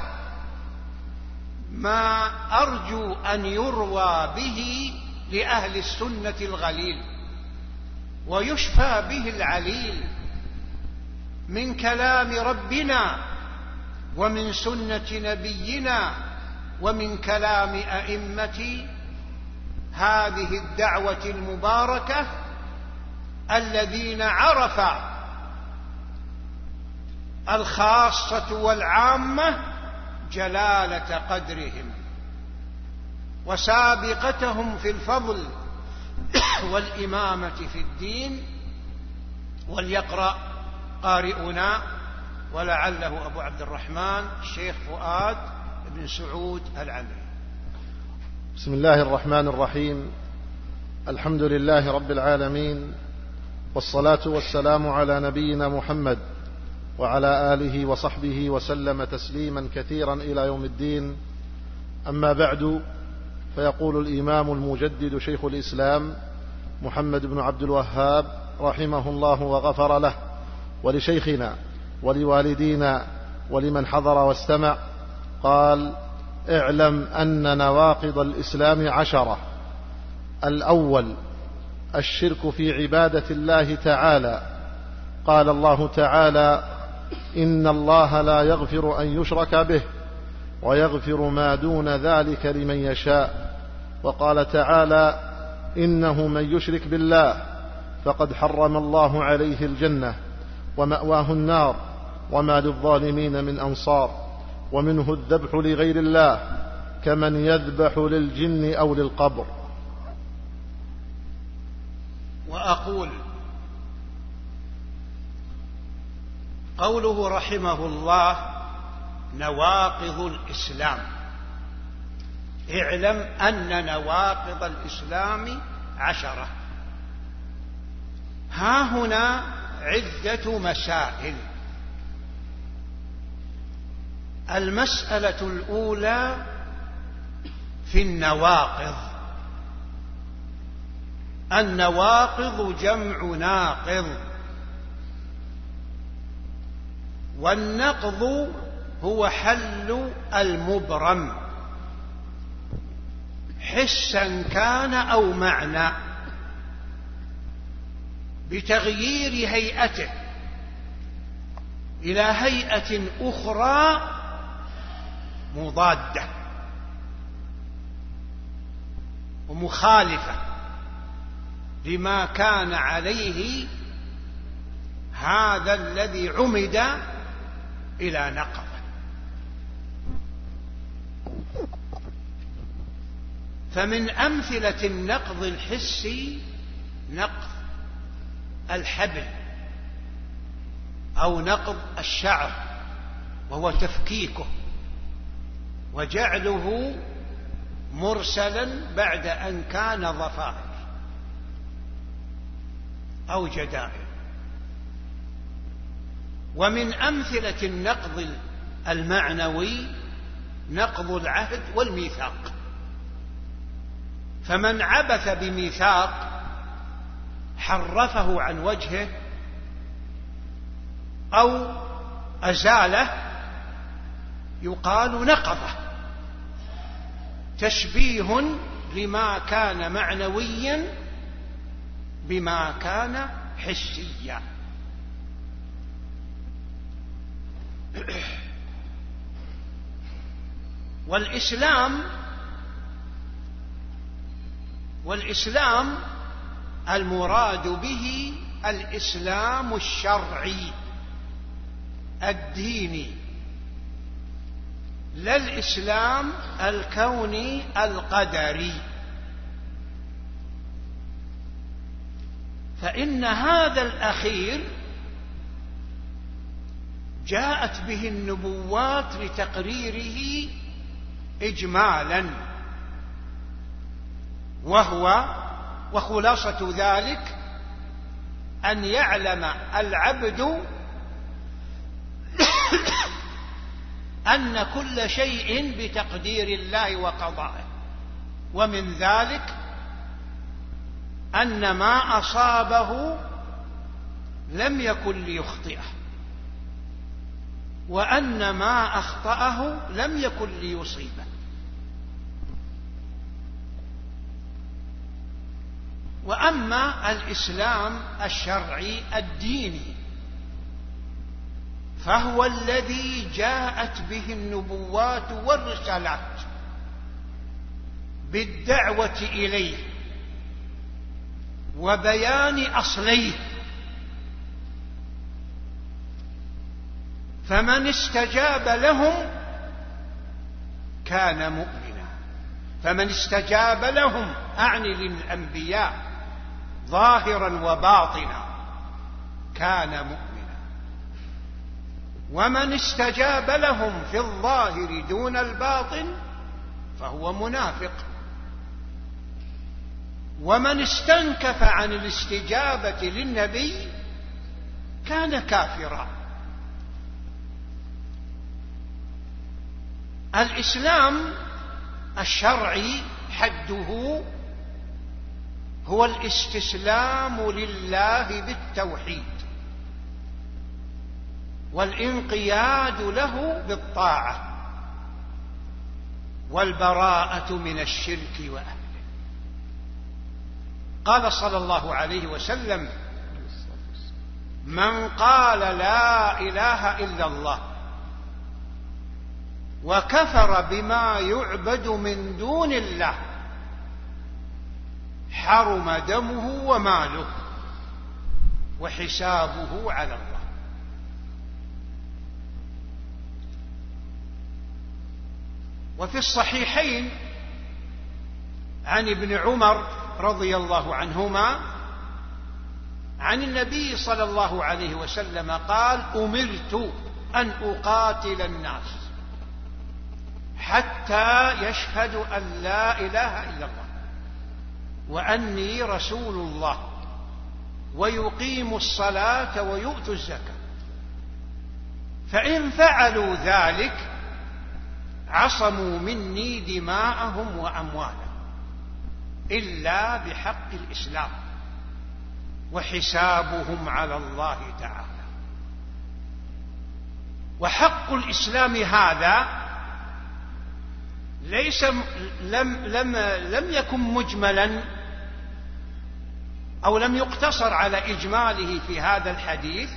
ما أرجو أن يروى به لأهل السنة الغليل ويشفى به العليل من كلام ربنا ومن سنة نبينا ومن كلام أئمة هذه الدعوة المباركة الذين عرف الخاصة والعامة جلالة قدرهم وسابقتهم في الفضل والإمامة في الدين. وليقرأ قارئنا ولعله أبو عبد الرحمن الشيخ فؤاد بن سعود العمري. بسم الله الرحمن الرحيم. الحمد لله رب العالمين، والصلاة والسلام على نبينا محمد وعلى آله وصحبه وسلم تسليما كثيرا إلى يوم الدين. أما بعد، فيقول الإمام المجدد شيخ الإسلام محمد بن عبد الوهاب رحمه الله وغفر له، ولشيخنا ولوالدينا ولمن حضر واستمع، قال: اعلم أن نواقض الإسلام عشرة. الأول الشرك في عبادة الله تعالى. قال الله تعالى: إن الله لا يغفر أن يشرك به ويغفر ما دون ذلك لمن يشاء. وقال تعالى: إنه من يشرك بالله فقد حرم الله عليه الجنة ومأواه النار وما للظالمين من أنصار. ومنه الذبح لغير الله كمن يذبح للجن أو للقبر. وأقول قوله رحمه الله نواقض الإسلام. اعلم أن نواقض الإسلام عشرة. ها هنا عدة مسائل. المسألة الأولى في النواقض. النواقض جمع ناقض، والنقض هو حل المبرم حسا كان أو معنى بتغيير هيئته إلى هيئة أخرى مضادة ومخالفة لما كان عليه هذا الذي عمد إلى نقض. فمن أمثلة النقض الحسي نقض الحبل أو نقض الشعر، وهو تفكيكه وجعله مرسلا بعد أن كان ضفائر أو جدائر. ومن أمثلة النقض المعنوي نقض العهد والميثاق، فمن عبث بميثاق حرفه عن وجهه أو أزاله يقال نقضه، تشبيه لما كان معنويا بما كان حسيا. والإسلام والإسلام المراد به الإسلام الشرعي الديني، لا الإسلام الكوني القدري، فإن هذا الأخير جاءت به النبوات لتقريره إجمالا، وهو وخلاصة ذلك أن يعلم العبد أن كل شيء بتقدير الله وقضائه، ومن ذلك أن ما أصابه لم يكن ليخطئه، وأن ما أخطأه لم يكن ليصيبه. وأما الإسلام الشرعي الديني فهو الذي جاءت به النبوات والرسالات بالدعوة إليه وبيان أصليه، فمن استجاب لهم كان مؤمنا، فمن استجاب لهم أعني للأنبياء ظاهرا وباطنا كان مؤمنا، ومن استجاب لهم في الظاهر دون الباطن فهو منافق، ومن استنكف عن الاستجابة للنبي كان كافرا. الإسلام الشرعي حده هو الاستسلام لله بالتوحيد والانقياد له بالطاعة والبراءة من الشرك وأهله. قال صلى الله عليه وسلم: من قال لا إله إلا الله وكفر بما يعبد من دون الله حرم دمه وماله وحسابه على الله. وفي الصحيحين عن ابن عمر رضي الله عنهما عن النبي صلى الله عليه وسلم قال: أمرت أن أقاتل الناس حتى يشهدوا أن لا إله إلا الله وأني رسول الله ويقيموا الصلاة ويؤتوا الزكاة، فإن فعلوا ذلك عصموا مني دماءهم وأموالهم إلا بحق الإسلام وحسابهم على الله تعالى. وحق الإسلام هذا ليس لم لم لم يكن مجملا أو لم يقتصر على إجماله في هذا الحديث،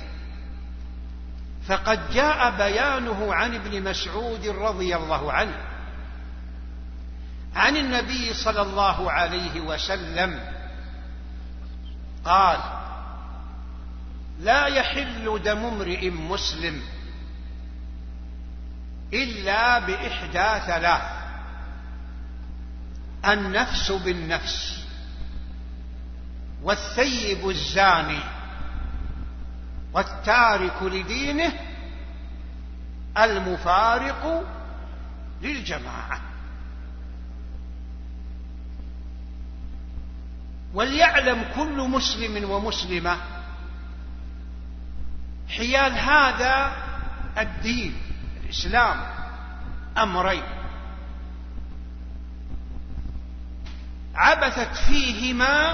فقد جاء بيانه عن ابن مسعود رضي الله عنه عن النبي صلى الله عليه وسلم قال: لا يحل دم امرئ مسلم إلا بإحدى ثلاث: النفس بالنفس، والثيب الزاني، والتارك لدينه المفارق للجماعة. وليعلم كل مسلم ومسلمة حيال هذا الدين الإسلام أمرين عبثت فيهما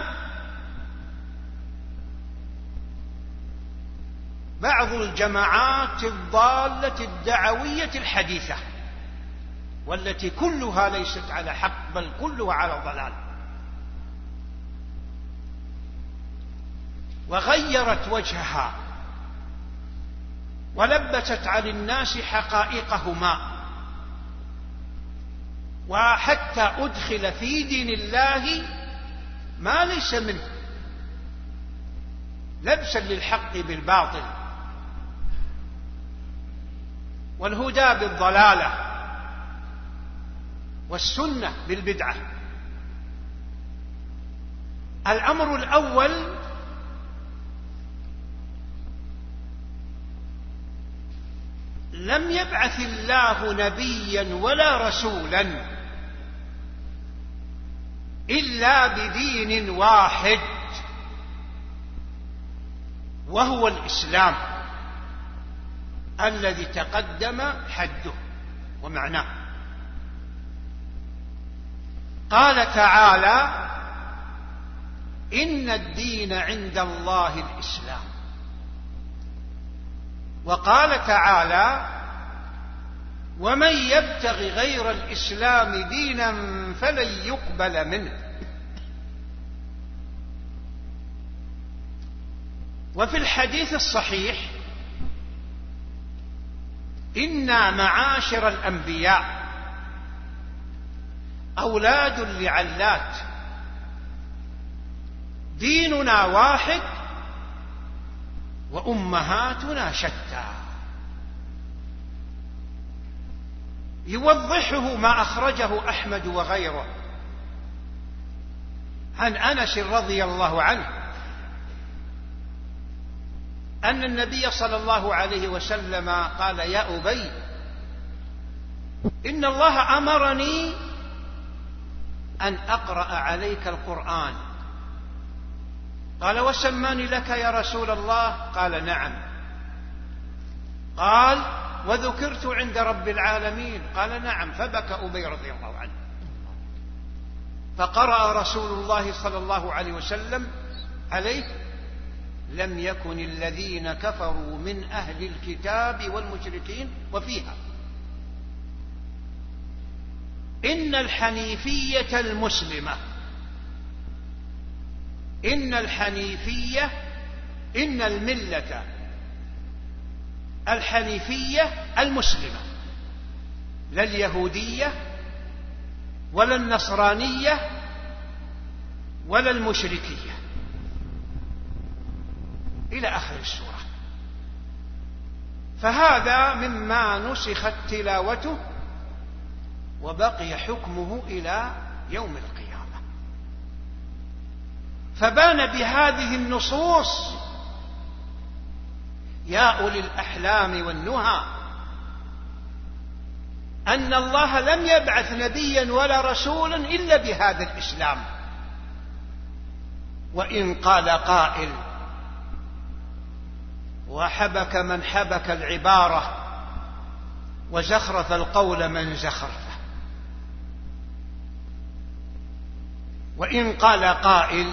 بعض الجماعات الضالة الدعوية الحديثة، والتي كلها ليست على حق بل كلها على ضلال، وغيرت وجهها ولبست على الناس حقائقهما، وحتى أدخل في دين الله ما ليس منه لبسا للحق بالباطل والهدى بالضلالة والسنة بالبدعة. الأمر الأول لم يبعث الله نبيا ولا رسولا إلا بدين واحد وهو الإسلام الذي تقدم حده ومعناه. قال تعالى: إن الدين عند الله الإسلام. وقال تعالى: ومن يبتغ غير الإسلام دينا فلن يقبل منه. وفي الحديث الصحيح: إنا معاشر الأنبياء أولاد لعلات، ديننا واحد وأمهاتنا شتى. يوضحه ما أخرجه أحمد وغيره عن أنس رضي الله عنه أن النبي صلى الله عليه وسلم قال: يا أبي، إن الله أمرني أن أقرأ عليك القرآن. قال: وسماني لك يا رسول الله؟ قال: نعم. قال: وذكرت عند رب العالمين؟ قال: نعم. فبكى أبي رضي الله عنه. فقرأ رسول الله صلى الله عليه وسلم عليه: لم يكن الذين كفروا من أهل الكتاب والمشركين، وفيها: إن الحنيفية المسلمة، إن الحنيفية إن الملة الحنيفية المسلمة، لا اليهودية ولا النصرانية ولا المشركية، إلى آخر السورة. فهذا مما نسخت تلاوته وبقي حكمه إلى يوم القيامة. فبان بهذه النصوص يا أولي الأحلام والنهى أن الله لم يبعث نبيا ولا رسولا إلا بهذا الإسلام. وإن قال قائل: وحبك من حبك العبارة وزخرف القول من زخرفه. وإن قال قائل: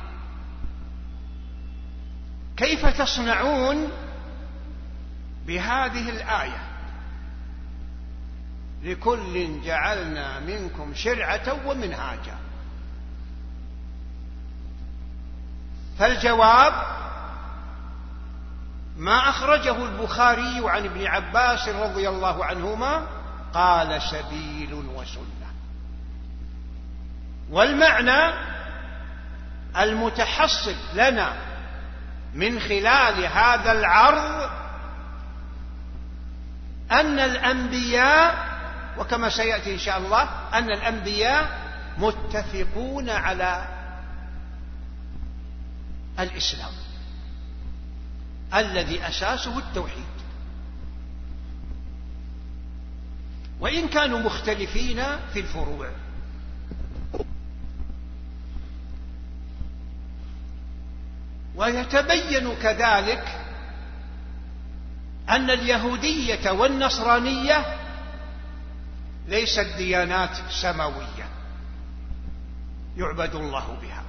كيف تصنعون بهذه الآية لكل جعلنا منكم شرعة ومنهاجا؟ فالجواب ما أخرجه البخاري عن ابن عباس رضي الله عنهما قال: سبيل وسنة. والمعنى المتحصل لنا من خلال هذا العرض أن الأنبياء، وكما سيأتي إن شاء الله، أن الأنبياء متفقون على الإسلام. الذي أساسه التوحيد، وإن كانوا مختلفين في الفروع. ويتبين كذلك أن اليهودية والنصرانية ليست ديانات سماوية يعبد الله بها،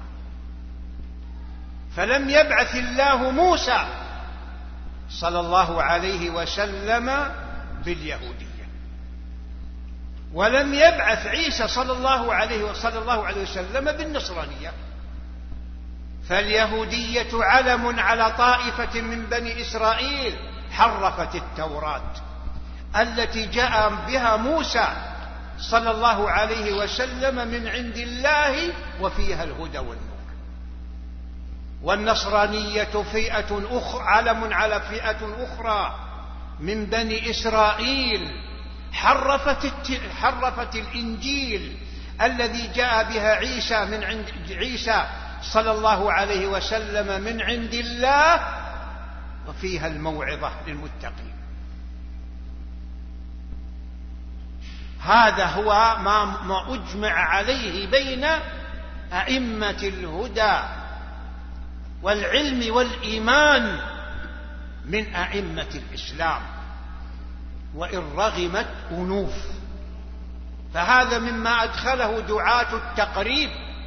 فلم يبعث الله موسى صلى الله عليه وسلم باليهودية، ولم يبعث عيسى صلى الله عليه وصلى الله عليه وسلم بالنصرانية. فاليهودية علم على طائفة من بني إسرائيل حرفت التوراة التي جاء بها موسى صلى الله عليه وسلم من عند الله وفيها الهدى والنور. والنصرانية فئة أخرى، علم على فئة أخرى من بني إسرائيل حرفت حرفت الإنجيل الذي جاء بها عيسى من عند عيسى صلى الله عليه وسلم من عند الله وفيها الموعظة للمتقين. هذا هو ما أجمع عليه بين أئمة الهدى والعلم والإيمان من أئمة الإسلام، وإن رغمت أنوف. فهذا مما أدخله دعاة التقريب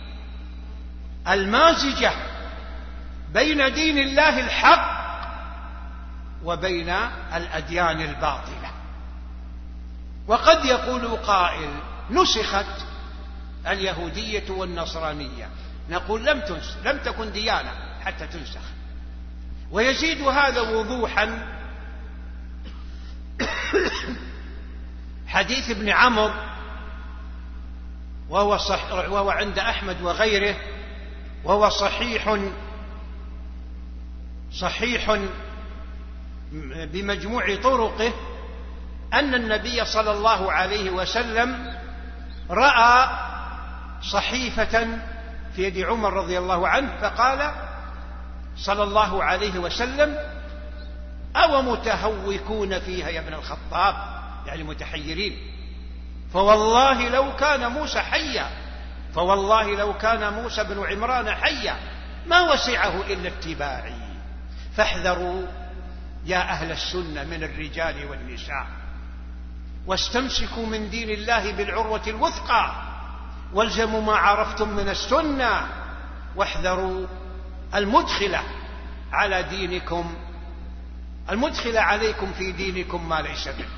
المازجة بين دين الله الحق وبين الأديان الباطلة. وقد يقول قائل: نسخت اليهودية والنصرانية. نقول: لم تنسخ، لم تكن ديانة حتى تنسخ. ويزيد هذا وضوحا حديث ابن عمرو، وهو, صح وهو عند أحمد وغيره، وهو صحيح صحيح بمجموع طرقه، أن النبي صلى الله عليه وسلم رأى صحيفة في يد عمر رضي الله عنه، فقال صلى الله عليه وسلم: أو متهوكون فيها يا ابن الخطاب، يعني متحيرين، فوالله لو كان موسى حيا فوالله لو كان موسى بن عمران حيا ما وسعه إلا اتباعي، فاحذروا يا أهل السنة من الرجال والنساء، واستمسكوا من دين الله بالعروة الوثقى، والزموا ما عرفتم من السنة، واحذروا المدخلة على دينكم المدخلة عليكم في دينكم ما ليس به.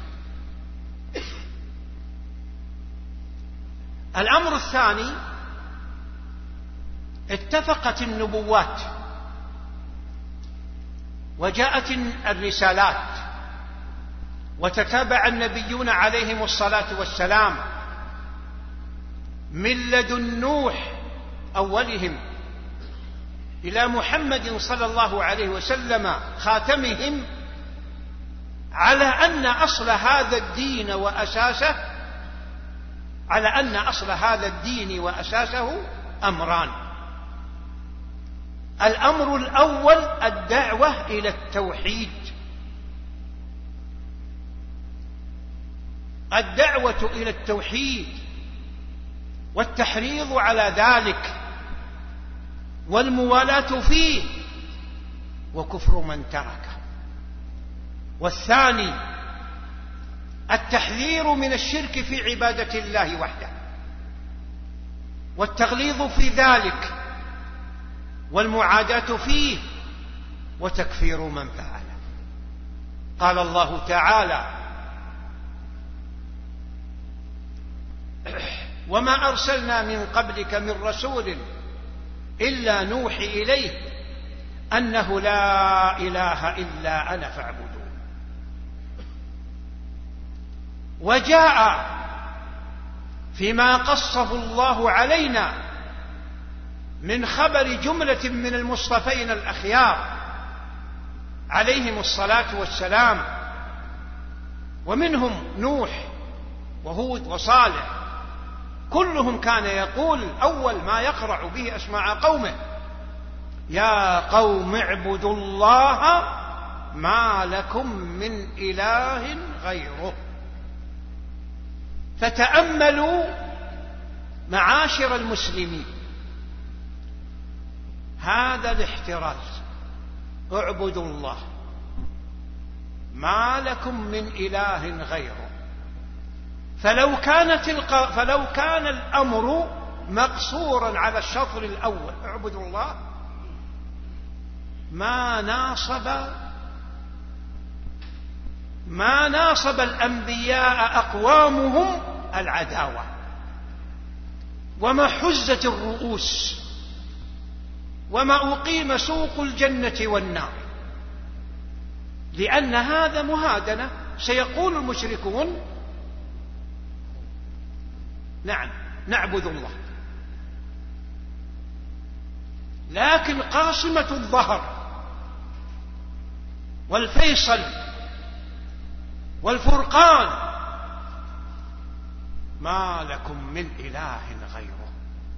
الأمر الثاني: اتفقت النبوات وجاءت الرسالات وتتابع النبيون عليهم الصلاة والسلام من لدن نوح أولهم إلى محمد صلى الله عليه وسلم خاتمهم، على أن أصل هذا الدين وأساسه على أن أصل هذا الدين وأساسه أمران. الأمر الأول الدعوة إلى التوحيد، الدعوة إلى التوحيد والتحريض على ذلك والموالاة فيه وكفر من تركه. والثاني التحذير من الشرك في عبادة الله وحده والتغليظ في ذلك والمعاداة فيه وتكفير من فعله. قال الله تعالى: وما أرسلنا من قبلك من رسول إلا نوحي إليه أنه لا إله إلا أنا فاعبدون. وجاء فيما قصه الله علينا من خبر جملة من المصطفين الأخيار عليهم الصلاة والسلام، ومنهم نوح وهود وصالح، كلهم كان يقول أول ما يقرع به أسماع قومه: يا قوم اعبدوا الله ما لكم من إله غيره. فتأملوا معاشر المسلمين هذا الاحتراز، اعبدوا الله ما لكم من إله غيره. فلو كانت الق... فلو كان الأمر مقصورا على الشطر الأول اعبدوا الله ما ناصب ما ناصب الأنبياء أقوامهم العداوة وما حزت الرؤوس وما أقيم سوق الجنة والنار، لأن هذا مهادنة. سيقول المشركون نعم نعبد الله، لكن قاصمة الظهر والفيصل والفرقان ما لكم من إله غيره.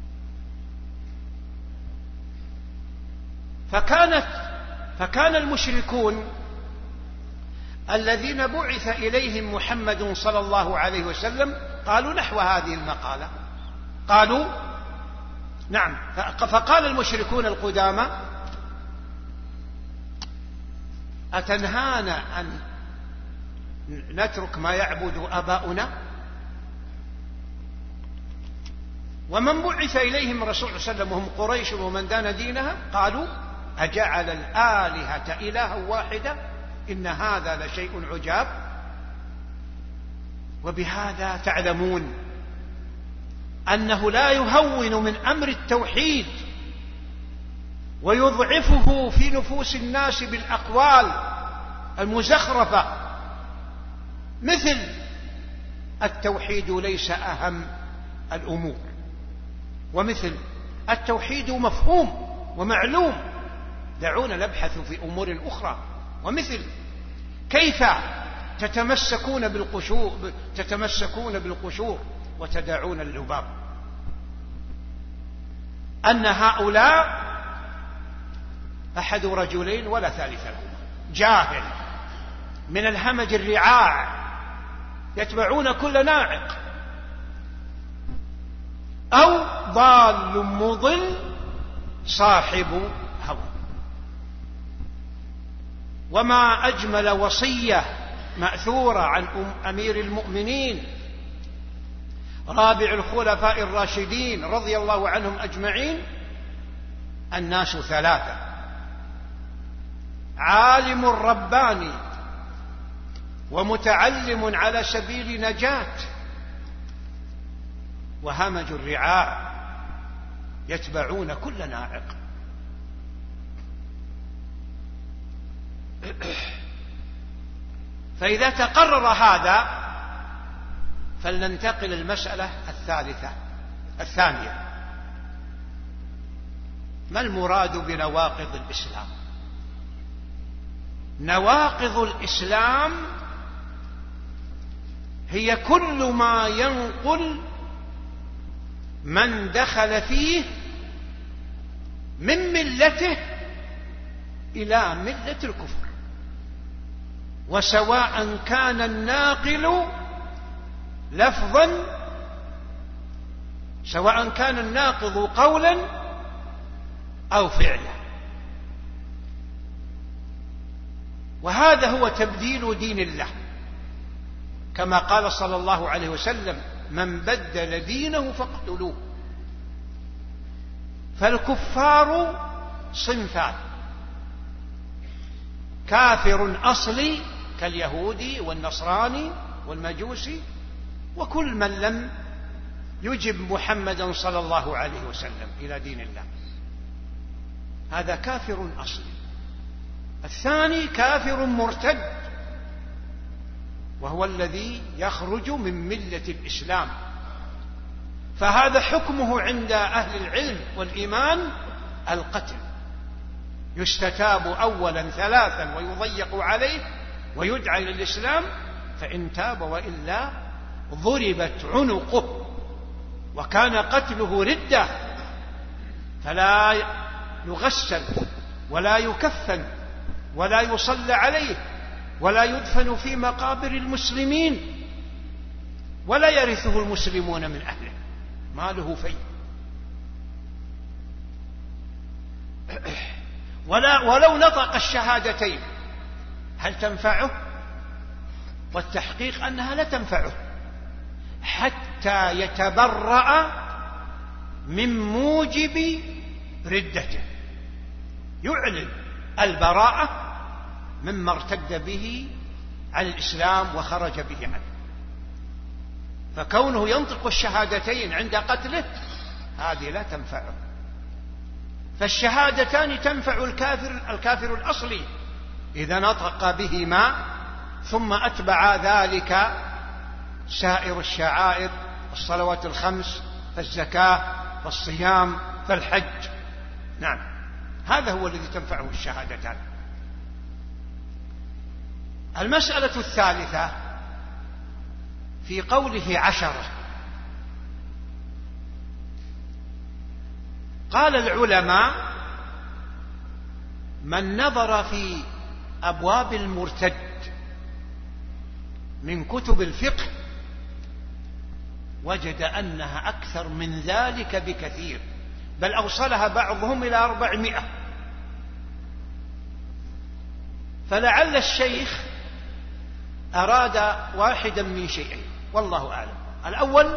فكانت فكان المشركون الذين بعث إليهم محمد صلى الله عليه وسلم قالوا نحو هذه المقالة، قالوا نعم. فقال المشركون القدامى أتنهانا أن نترك ما يعبد آباؤنا؟ ومن بعث إليهم الرسول صلى الله عليه وسلم وهم قريش ومن دان دينها قالوا أجعل الآلهة إلها واحدة إن هذا لشيء عجاب. وبهذا تعلمون أنه لا يهون من أمر التوحيد ويضعفه في نفوس الناس بالأقوال المزخرفة، مثل التوحيد ليس أهم الأمور، ومثل التوحيد مفهوم ومعلوم دعونا نبحث في أمور أخرى، ومثل كيف تتمسكون بالقشور تتمسكون بالقشور وتدعون اللباب. أن هؤلاء أحد رجلين ولا ثالث لهما، جاهل من الهمج الرعاع يتبعون كل ناعق، أو ضال مضل صاحب هوى. وما أجمل وصية مأثورة عن أمير المؤمنين رابع الخلفاء الراشدين رضي الله عنهم أجمعين: الناس ثلاثة، عالم رباني ومتعلم على سبيل نجاة، وهمج الرعاع يتبعون كل ناعق. فإذا تقرر هذا فلننتقل المسألة الثالثة الثانية: ما المراد بنواقض الإسلام؟ نواقض الإسلام هي كل ما ينقل من دخل فيه من ملته إلى ملة الكفر، وسواء كان الناقل لفظا سواء كان الناقض قولا أو فعلا. وهذا هو تبديل دين الله، كما قال صلى الله عليه وسلم: من بدل دينه فاقتلوه. فالكفار صنفان: كافر أصلي كاليهودي والنصراني والمجوسي وكل من لم يجب محمدا صلى الله عليه وسلم إلى دين الله، هذا كافر أصلي. الثاني كافر مرتد، وهو الذي يخرج من ملة الإسلام، فهذا حكمه عند أهل العلم والإيمان القتل، يستتاب أولا ثلاثا ويضيق عليه ويدعى إلى الإسلام، فإن تاب وإلا ضربت عنقه، وكان قتله ردة، فلا يغسل ولا يكفن ولا يصلى عليه ولا يدفن في مقابر المسلمين ولا يرثه المسلمون من أهله، ماله في. ولا ولو نطق الشهادتين هل تنفعه؟ والتحقيق أنها لا تنفعه حتى يتبرأ من موجب ردته، يعلن البراءة مما ارتد به عن الإسلام وخرج به عنه. فكونه ينطق الشهادتين عند قتله هذه لا تنفعه. فالشهادتان تنفع الكافر الكافر الأصلي إذا نطق بهما ثم أتبع ذلك سائر الشعائر، الصلوات الخمس، فالزكاة، فالصيام، فالحج. نعم، هذا هو الذي تنفعه الشهادتان. المسألة الثالثة في قوله عشرة، قال العلماء: من نظر في أبواب المرتد من كتب الفقه وجد أنها أكثر من ذلك بكثير، بل أوصلها بعضهم إلى أربعمائة. فلعل الشيخ أراد واحدا من شيئين والله أعلم. الأول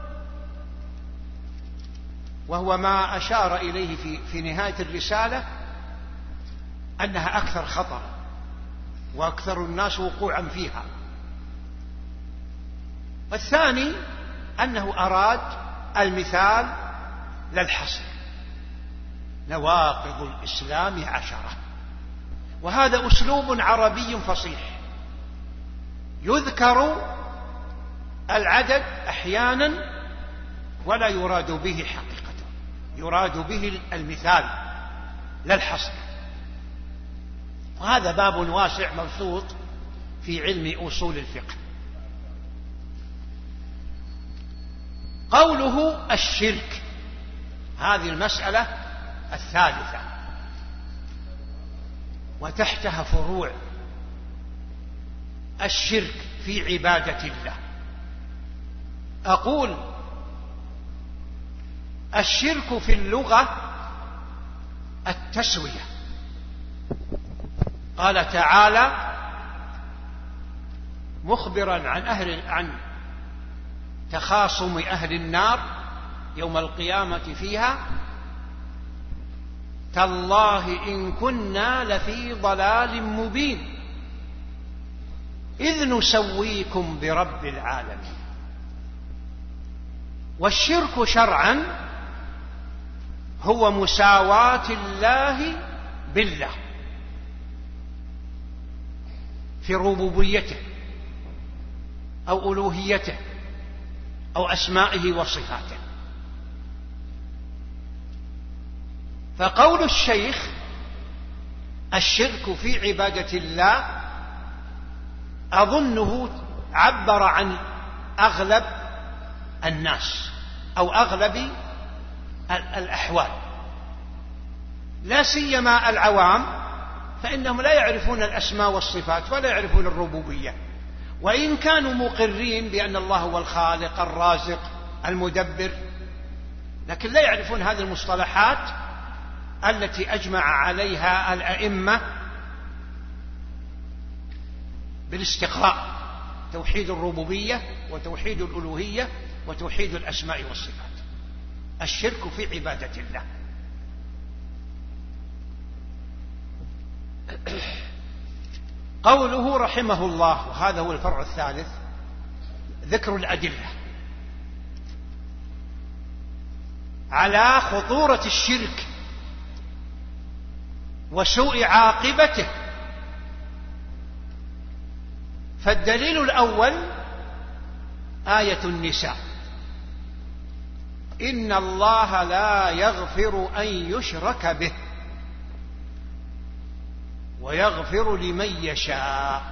وهو ما أشار إليه في, في نهاية الرسالة، أنها أكثر خطرا وأكثر الناس وقوعا فيها. والثاني أنه أراد المثال للحصر، نواقض الإسلام عشرة، وهذا أسلوب عربي فصيح، يذكر العدد أحيانا ولا يراد به حقيقة، يراد به المثال للحصر. وهذا باب واسع مبسوط في علم أصول الفقه. قوله الشرك، هذه المسألة الثالثة وتحتها فروع. الشرك في عبادة الله، أقول الشرك في اللغة التسوية. قال تعالى مخبرا عن أهل عن تخاصم أهل النار يوم القيامة فيها: تالله إن كنا لفي ضلال مبين إذ نسويكم برب العالمين. والشرك شرعا هو مساواة الله بالله في ربوبيته أو ألوهيته أو أسمائه وصفاته. فقول الشيخ الشرك في عبادة الله أظنه عبر عن أغلب الناس أو أغلب الأحوال، لا سيما العوام، فإنهم لا يعرفون الأسماء والصفات ولا يعرفون الربوبية، وإن كانوا مقرين بأن الله هو الخالق الرازق المدبر، لكن لا يعرفون هذه المصطلحات التي أجمع عليها الأئمة بالاستقراء: توحيد الربوبية وتوحيد الألوهية وتوحيد الأسماء والصفات. الشرك في عبادة الله. قوله رحمه الله، وهذا هو الفرع الثالث، ذكر الأدلة على خطورة الشرك وسوء عاقبته. فالدليل الأول آية النساء: إن الله لا يغفر أن يشرك به ويغفر لمن يشاء.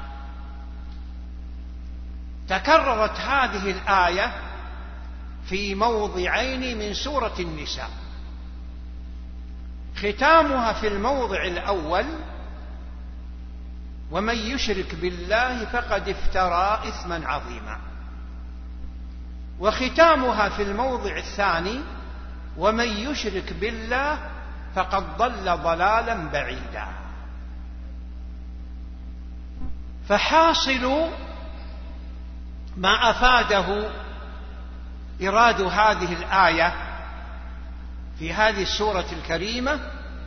تكررت هذه الآية في موضعين من سورة النساء، ختامها في الموضع الأول ومن يشرك بالله فقد افترى إثما عظيما. وختامها في الموضع الثاني ومن يشرك بالله فقد ضل ضلالا بعيدا. فحاصل ما أفاده إراد هذه الآية في هذه السورة الكريمة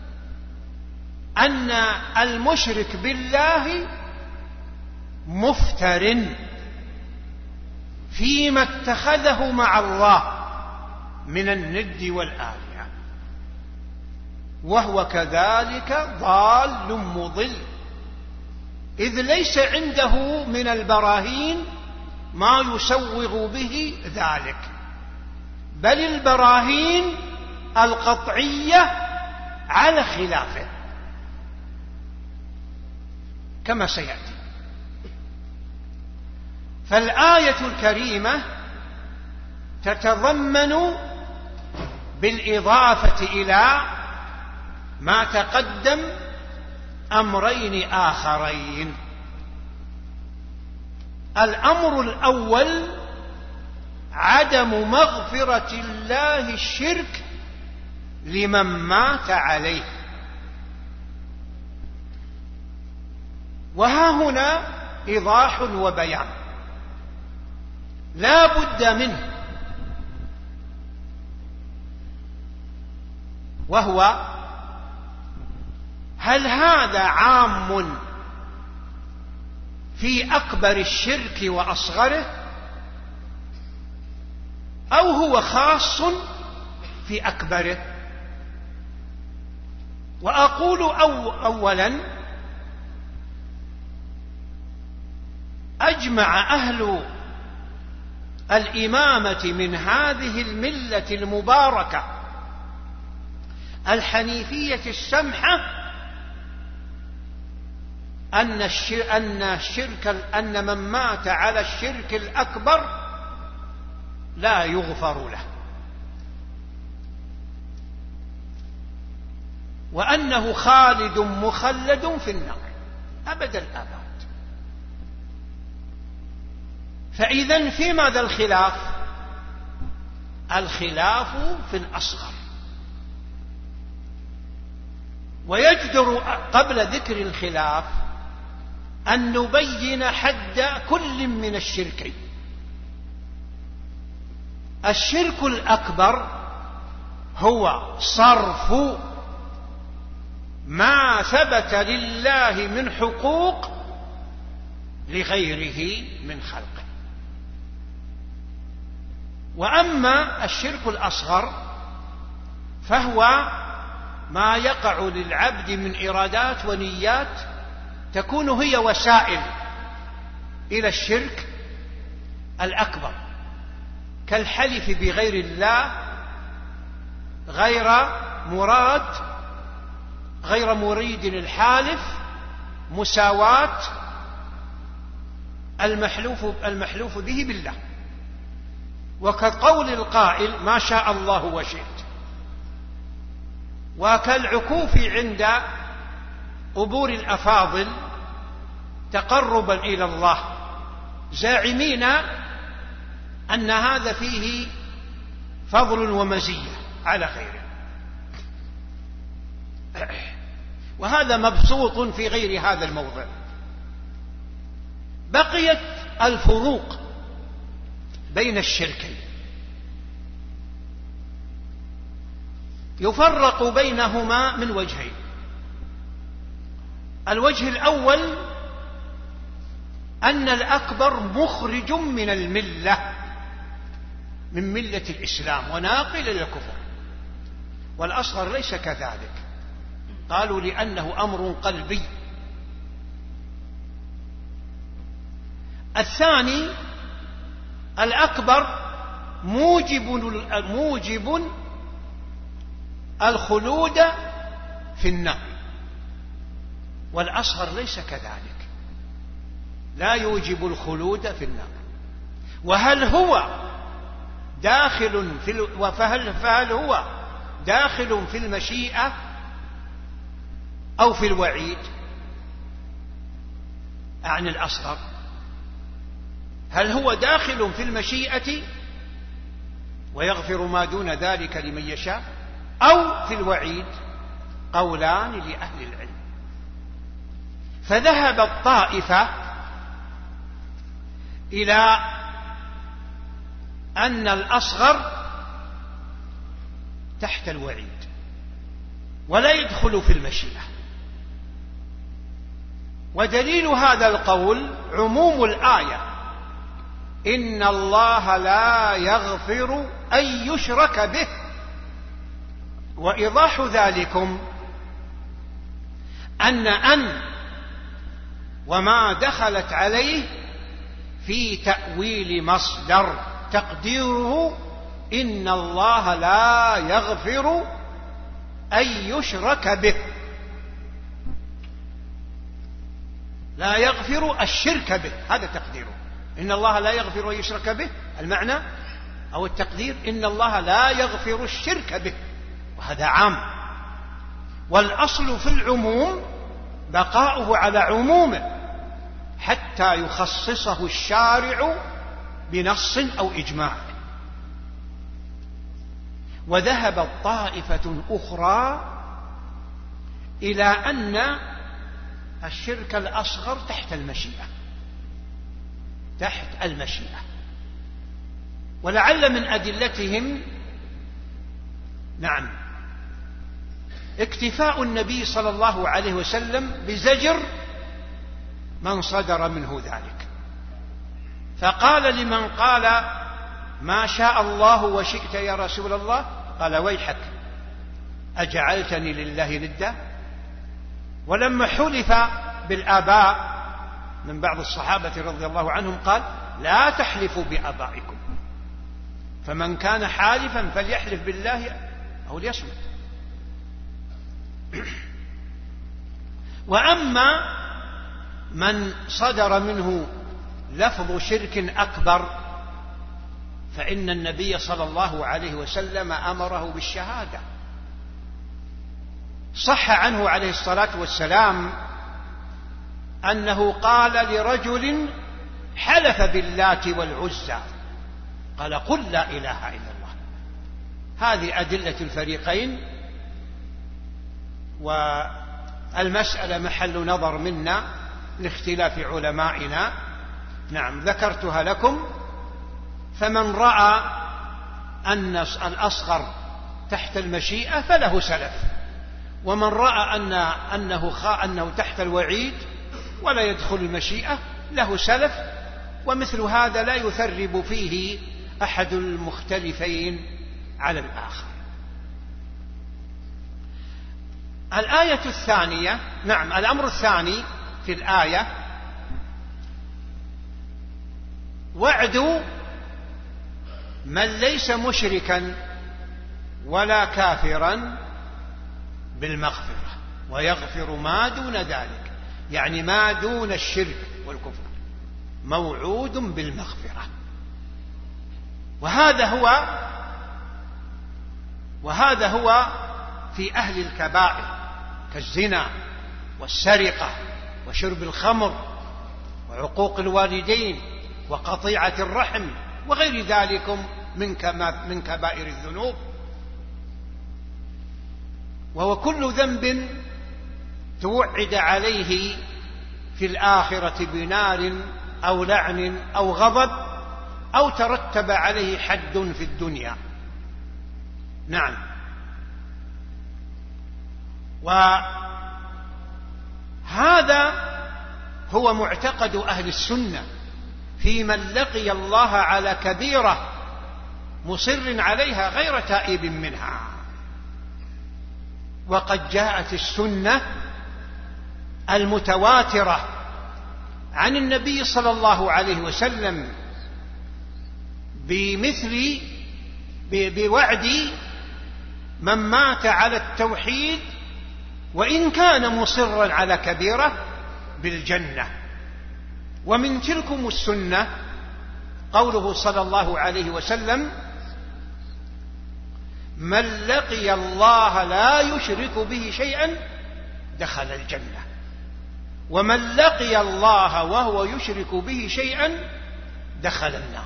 أن المشرك بالله مفتر فيما اتخذه مع الله من الند والآلهة، وهو كذلك ضال مضل، إذ ليس عنده من البراهين ما يسوغ به ذلك، بل البراهين القطعية على خلافه كما سيأتي. فالآية الكريمة تتضمن بالإضافة إلى ما تقدم أمرين آخرين. الأمر الأول عدم مغفرة الله الشرك لمن مات عليه، وها هنا إيضاح وبيان لا بد منه، وهو هل هذا عام في أكبر الشرك وأصغره أو هو خاص في أكبره؟ وأقول أو أولا أجمع أهل الإمامة من هذه الملة المباركة الحنيفية السمحة أن الشرك أن من مات على الشرك الأكبر لا يغفر له، وأنه خالد مخلد في النار أبد الآباد. فإذن في ماذا الخلاف؟ الخلاف في الأصغر. ويجدر قبل ذكر الخلاف أن نبين حد كل من الشركين. الشرك الأكبر هو صرف ما ثبت لله من حقوق لغيره من خلقه. وأما الشرك الأصغر فهو ما يقع للعبد من إرادات ونيات تكون هي وسائل إلى الشرك الأكبر، كالحلف بغير الله غير مراد غير مريد الحالف، مساواة المحلوف, المحلوف به بالله، وكقول القائل ما شاء الله وشئت، وكالعكوف عند قبور الأفاضل تقربا إلى الله، زاعمين أن هذا فيه فضل ومزية على غيره. وهذا مبسوط في غير هذا الموضع. بقيت الفروق بين الشركين. يفرق بينهما من وجهين. الوجه الأول أن الأكبر مخرج من الملة، من ملة الإسلام وناقل إلى الكفر، والأصغر ليس كذلك. قالوا لأنه أمر قلبي. الثاني الأكبر موجب موجب الخلود في النار، والأصغر ليس كذلك، لا يوجب الخلود في النار. وهل هو داخل في وفهل فهل هو داخل في المشيئة أو في الوعيد؟ عن الأصغر؟ هل هو داخل في المشيئة ويغفر ما دون ذلك لمن يشاء، أو في الوعيد؟ قولان لأهل العلم. فذهب الطائفة إلى أن الأصغر تحت الوعيد ولا يدخل في المشيئة، ودليل هذا القول عموم الآية: إن الله لا يغفر أن يشرك به. وإيضاح ذلكم أن أن وما دخلت عليه في تأويل مصدر تقديره إن الله لا يغفر أن يشرك به، لا يغفر الشرك به، هذا تقديره. إن الله لا يغفر أن يشرك به، المعنى أو التقدير إن الله لا يغفر الشرك به، وهذا عام. والأصل في العموم بقاؤه على عمومه حتى يخصصه الشارع بنص أو إجماع. وذهبت طائفة أخرى إلى أن الشرك الأصغر تحت المشيئة، تحت المشيئة. ولعل من أدلتهم نعم اكتفاء النبي صلى الله عليه وسلم بزجر من صدر منه ذلك، فقال لمن قال ما شاء الله وشئت يا رسول الله، قال ويحك أجعلتني لله ندا. ولما حلف بالآباء من بعض الصحابة رضي الله عنهم قال لا تحلفوا بآبائكم، فمن كان حالفا فليحلف بالله أو ليصمت. وأما من صدر منه لفظ شرك أكبر فإن النبي صلى الله عليه وسلم أمره بالشهادة. صح عنه عليه الصلاة والسلام أنه قال لرجل حلف باللات والعزى قال قل لا إله إلا الله. هذه أدلة الفريقين، والمسألة محل نظر منا لاختلاف علمائنا. نعم ذكرتها لكم. فمن رأى أن الأصغر تحت المشيئة فله سلف، ومن رأى أن أنه, خا أنه تحت الوعيد ولا يدخل المشيئة له سلف. ومثل هذا لا يثرب فيه أحد المختلفين على الآخر. الآية الثانية نعم الأمر الثاني في الآية وعد من ليس مشركا ولا كافرا بالمغفرة، ويغفر ما دون ذلك، يعني ما دون الشرك والكفر، موعود بالمغفرة. وهذا هو وهذا هو في أهل الكبائر كالزنا والسرقة وشرب الخمر وعقوق الوالدين وقطيعة الرحم وغير ذلك من كبائر الذنوب. وهو كل ذنب توعد عليه في الآخرة بنار أو لعن أو غضب أو ترتب عليه حد في الدنيا. نعم. وهذا هو معتقد أهل السنة في من لقي الله على كبيرة مصر عليها غير تائب منها. وقد جاءت السنة المتواترة عن النبي صلى الله عليه وسلم بمثل بوعد من مات على التوحيد وإن كان مصرا على كبيرة بالجنة. ومن تلكم السنة قوله صلى الله عليه وسلم من لقي الله لا يشرك به شيئا دخل الجنة. ومن لقي الله وهو يشرك به شيئا دخل النار.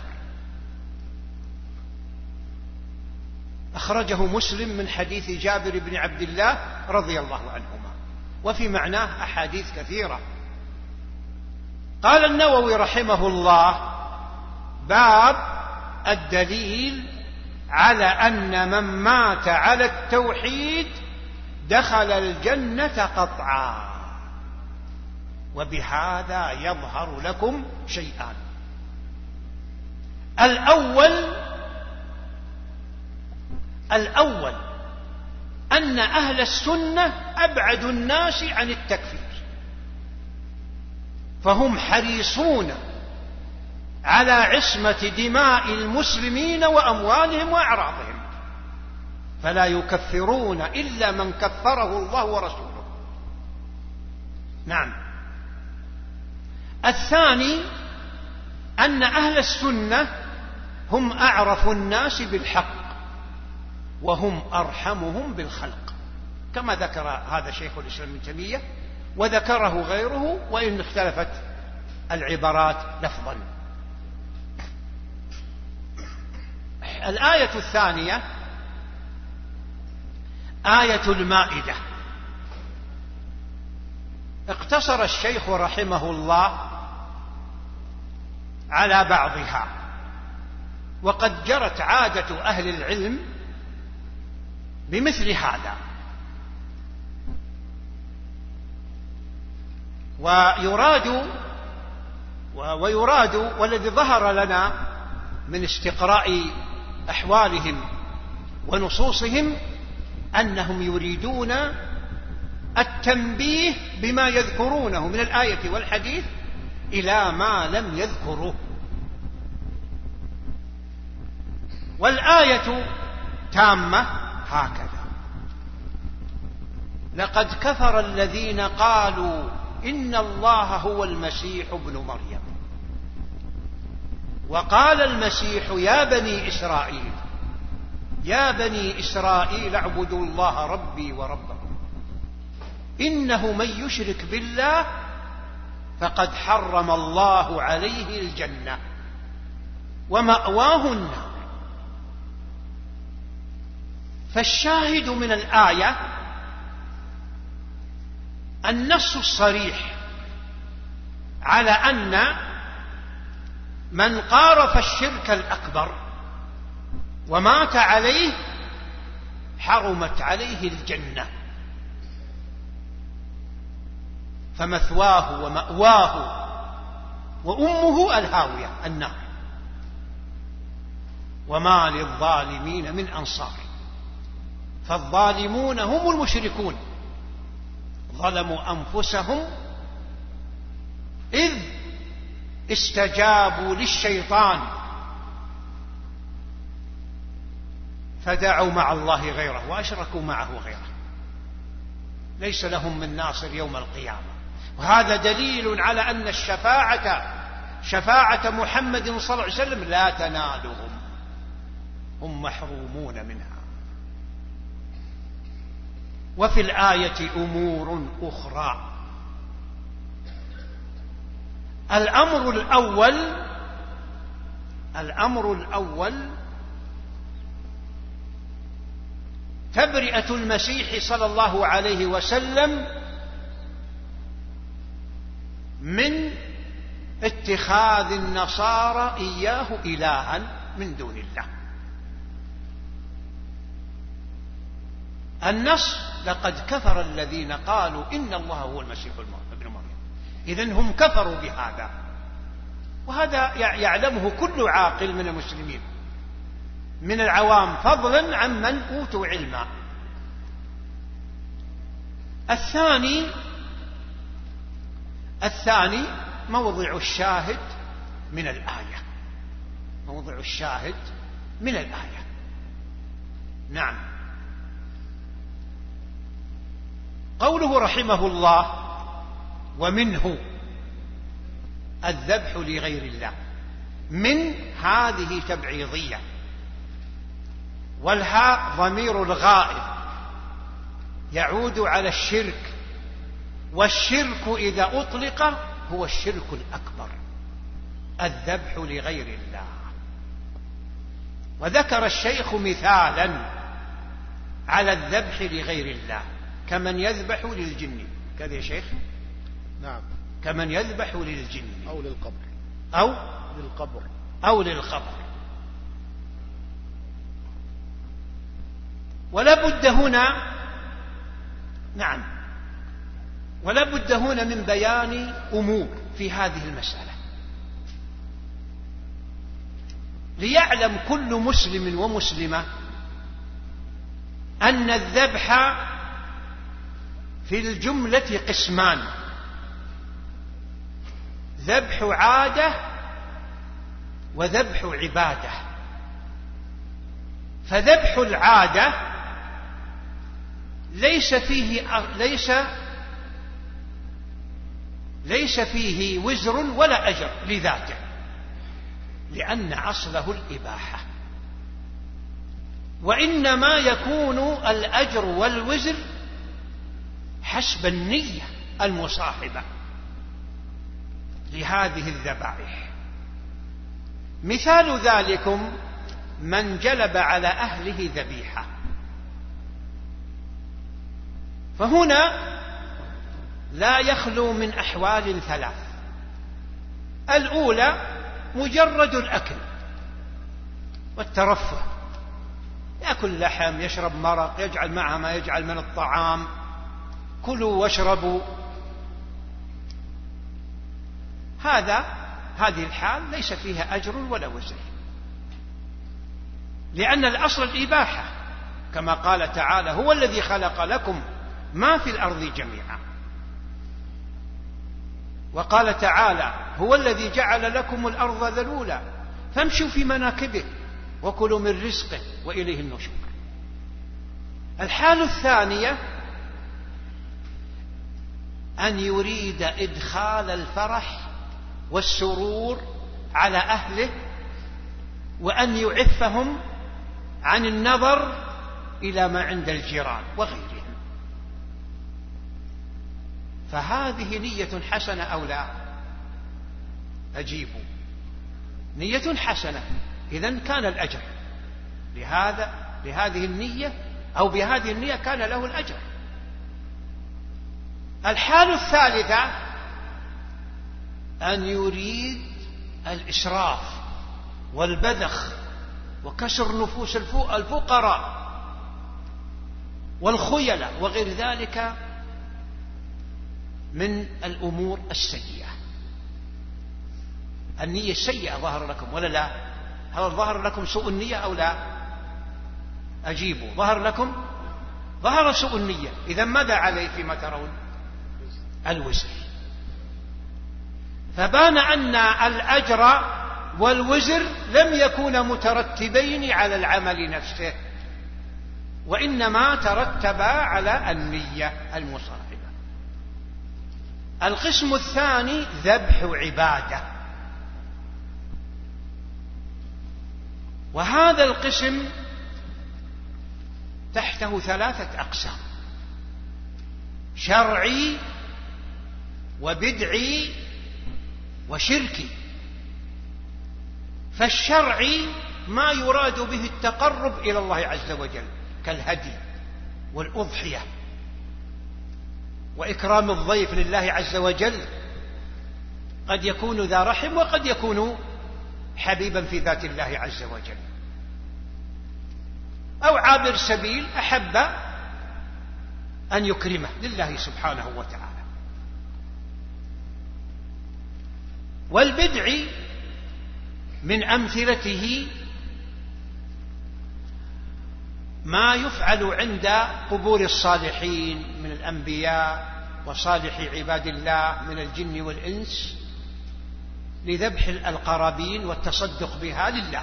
أخرجه مسلم من حديث جابر بن عبد الله رضي الله عنهما، وفي معناه أحاديث كثيرة. قال النووي رحمه الله: باب الدليل على أن من مات على التوحيد دخل الجنة قطعا. وبهذا يظهر لكم شيئان: الأول الأول أن أهل السنة أبعد الناس عن التكفير، فهم حريصون على عصمة دماء المسلمين وأموالهم وأعراضهم، فلا يكفرون إلا من كفره الله ورسوله. نعم. الثاني أن أهل السنة هم أعرف الناس بالحق وهم أرحمهم بالخلق، كما ذكر هذا شيخ الإسلام ابن تيمية، وذكره غيره وإن اختلفت العبارات لفظا. الآية الثانية آية المائدة. اقتصر الشيخ رحمه الله على بعضها، وقد جرت عادة أهل العلم بمثل هذا، ويراد ويراد والذي ظهر لنا من استقراء أحوالهم ونصوصهم أنهم يريدون التنبيه بما يذكرونه من الآية والحديث إلى ما لم يذكروه. والآية تامة هكذا: لقد كفر الذين قالوا إن الله هو المسيح ابن مريم، وقال المسيح يا بني إسرائيل يا بني إسرائيل اعبدوا الله ربي وربكم إنه من يشرك بالله فقد حرم الله عليه الجنة ومأواه النار. فالشاهد من الآية النص الصريح على أن من قارف الشرك الأكبر ومات عليه حرمت عليه الجنة، فمثواه ومأواه وأمه الهاوية النار، وما للظالمين من أنصار. فالظالمون هم المشركون، ظلموا أنفسهم إذ استجابوا للشيطان فدعوا مع الله غيره وأشركوا معه غيره، ليس لهم من ناصر يوم القيامة. وهذا دليل على أن الشفاعة شفاعة محمد صلى الله عليه وسلم لا تنالهم، هم محرومون منها. وفي الآية أمور أخرى. الأمر الأول الأمر الأول تبرئة المسيح صلى الله عليه وسلم من اتخاذ النصارى إياه إلها من دون الله. النص: لقد كفر الذين قالوا إن الله هو المسيح ابن مريم. إذن هم كفروا بهذا، وهذا يعلمه كل عاقل من المسلمين من العوام، فضلا عن من أوتوا علما. الثاني الثاني موضع الشاهد من الآية موضع الشاهد من الآية نعم. قوله رحمه الله: ومنه الذبح لغير الله. من هذه تبعيضية، والهاء ضمير الغائب يعود على الشرك والشرك إذا أطلق هو الشرك الأكبر، الذبح لغير الله. وذكر الشيخ مثالا على الذبح لغير الله كمن يذبح للجن. كذا يا شيخ؟ نعم. كمن يذبح للجن أو للقبر أو للقبر أو للقبر. ولا بد هنا نعم ولا بد هنا من بيان أمور في هذه المسألة، ليعلم كل مسلم ومسلمة أن الذبح في الجملة قسمان: ذبح عادة وذبح عبادة. فذبح العادة ليس فيه ليس ليس فيه وزر ولا أجر لذاته، لأن أصله الإباحة، وإنما يكون الأجر والوزر حسب النية المصاحبة لهذه الذبائح. مثال ذلكم من جلب على أهله ذبيحة، فهنا لا يخلو من أحوال ثلاث: الأولى مجرد الأكل والترفه، يأكل لحم، يشرب مرق، يجعل معها ما يجعل من الطعام، كلوا واشربوا. هذا هذه الحال ليس فيها أجر ولا وزر، لأن الأصل الإباحة، كما قال تعالى: هو الذي خلق لكم ما في الأرض جميعا. وقال تعالى: هو الذي جعل لكم الأرض ذلولا فامشوا في مناكبه وكلوا من رزقه وإليه النشور. الحال الثانية أن يريد إدخال الفرح والسرور على أهله، وأن يعفهم عن النظر إلى ما عند الجيران وغيرهم. فهذه نية حسنة أو لا؟ أجيبوا. نية حسنة، إذن كان الأجر لهذا لهذه النية، أو بهذه النية كان له الأجر. الحال الثالثة أن يريد الإسراف والبذخ وكسر نفوس الفقراء والخيلاء وغير ذلك من الأمور السيئة. النية السيئة ظهر لكم ولا لا؟ هل ظهر لكم سوء النية أو لا؟ أجيبوا. ظهر لكم ظهر سوء النية، إذا ماذا عليه فيما ترون؟ الوزر. فبان أن الأجر والوزر لم يكونا مترتبين على العمل نفسه، وإنما ترتبا على النية المصاحبة. القسم الثاني ذبح عبادة، وهذا القسم تحته ثلاثة أقسام: شرعي وبدعي وشركي. فالشرعي ما يراد به التقرب إلى الله عز وجل كالهدي والأضحية وإكرام الضيف لله عز وجل، قد يكون ذا رحم وقد يكون حبيبا في ذات الله عز وجل، أو عابر سبيل أحب أن يكرمه لله سبحانه وتعالى. والبدعي من أمثلته ما يفعل عند قبور الصالحين من الأنبياء وصالح عباد الله من الجن والإنس لذبح القرابين والتصدق بها لله.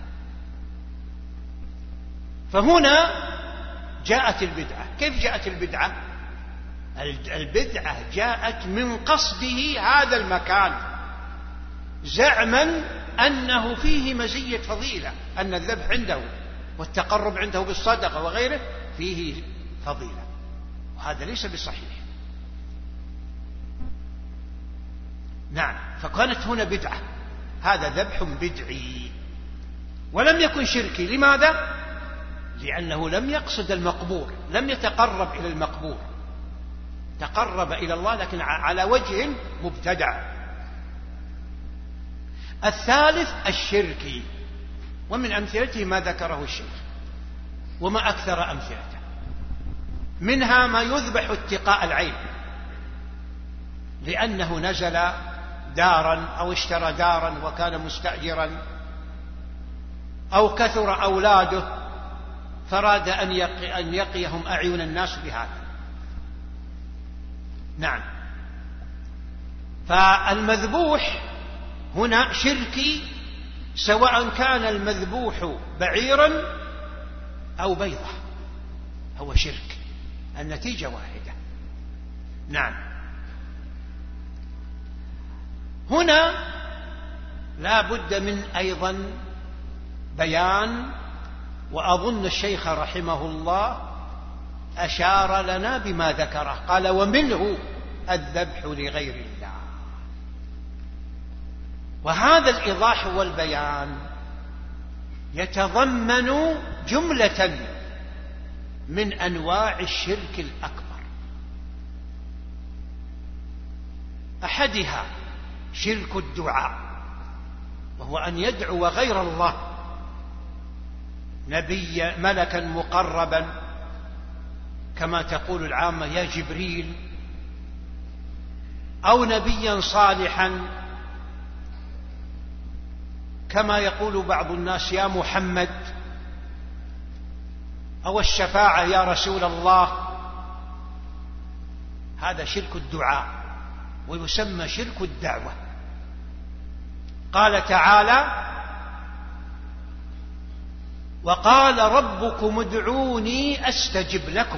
فهنا جاءت البدعة. كيف جاءت البدعة؟ البدعة جاءت من قصده هذا المكان زعما أنه فيه مزية فضيلة، أن الذبح عنده والتقرب عنده بالصدقة وغيره فيه فضيلة، وهذا ليس بصحيح. نعم، فكانت هنا بدعة، هذا ذبح بدعي ولم يكن شركي. لماذا؟ لأنه لم يقصد المقبور، لم يتقرب إلى المقبور، تقرب إلى الله لكن على وجه مبتدع. الثالث الشركي، ومن أمثلته ما ذكره الشيخ وما أكثر أمثلته، منها ما يذبح اتقاء العين، لأنه نزل دارا أو اشترى دارا وكان مستأجرا، أو كثر أولاده فراد أن يقي أن يقيهم أعين الناس بهذا. نعم، فالمذبوح هنا شركي، سواء كان المذبوح بعيرا أو بيضة، هو شرك، النتيجة واحدة. نعم، هنا لا بد من أيضا بيان، وأظن الشيخ رحمه الله أشار لنا بما ذكره، قال ومنه الذبح لغير الله. وهذا الإيضاح والبيان يتضمن جملة من أنواع الشرك الأكبر، أحدها شرك الدعاء، وهو أن يدعو غير الله، نبي ملكا مقربا كما تقول العامة يا جبريل، أو نبيا صالحا كما يقول بعض الناس يا محمد، أو الشفاعة يا رسول الله. هذا شرك الدعاء ويسمى شرك الدعوة. قال تعالى وقال ربكم ادعوني أستجب لكم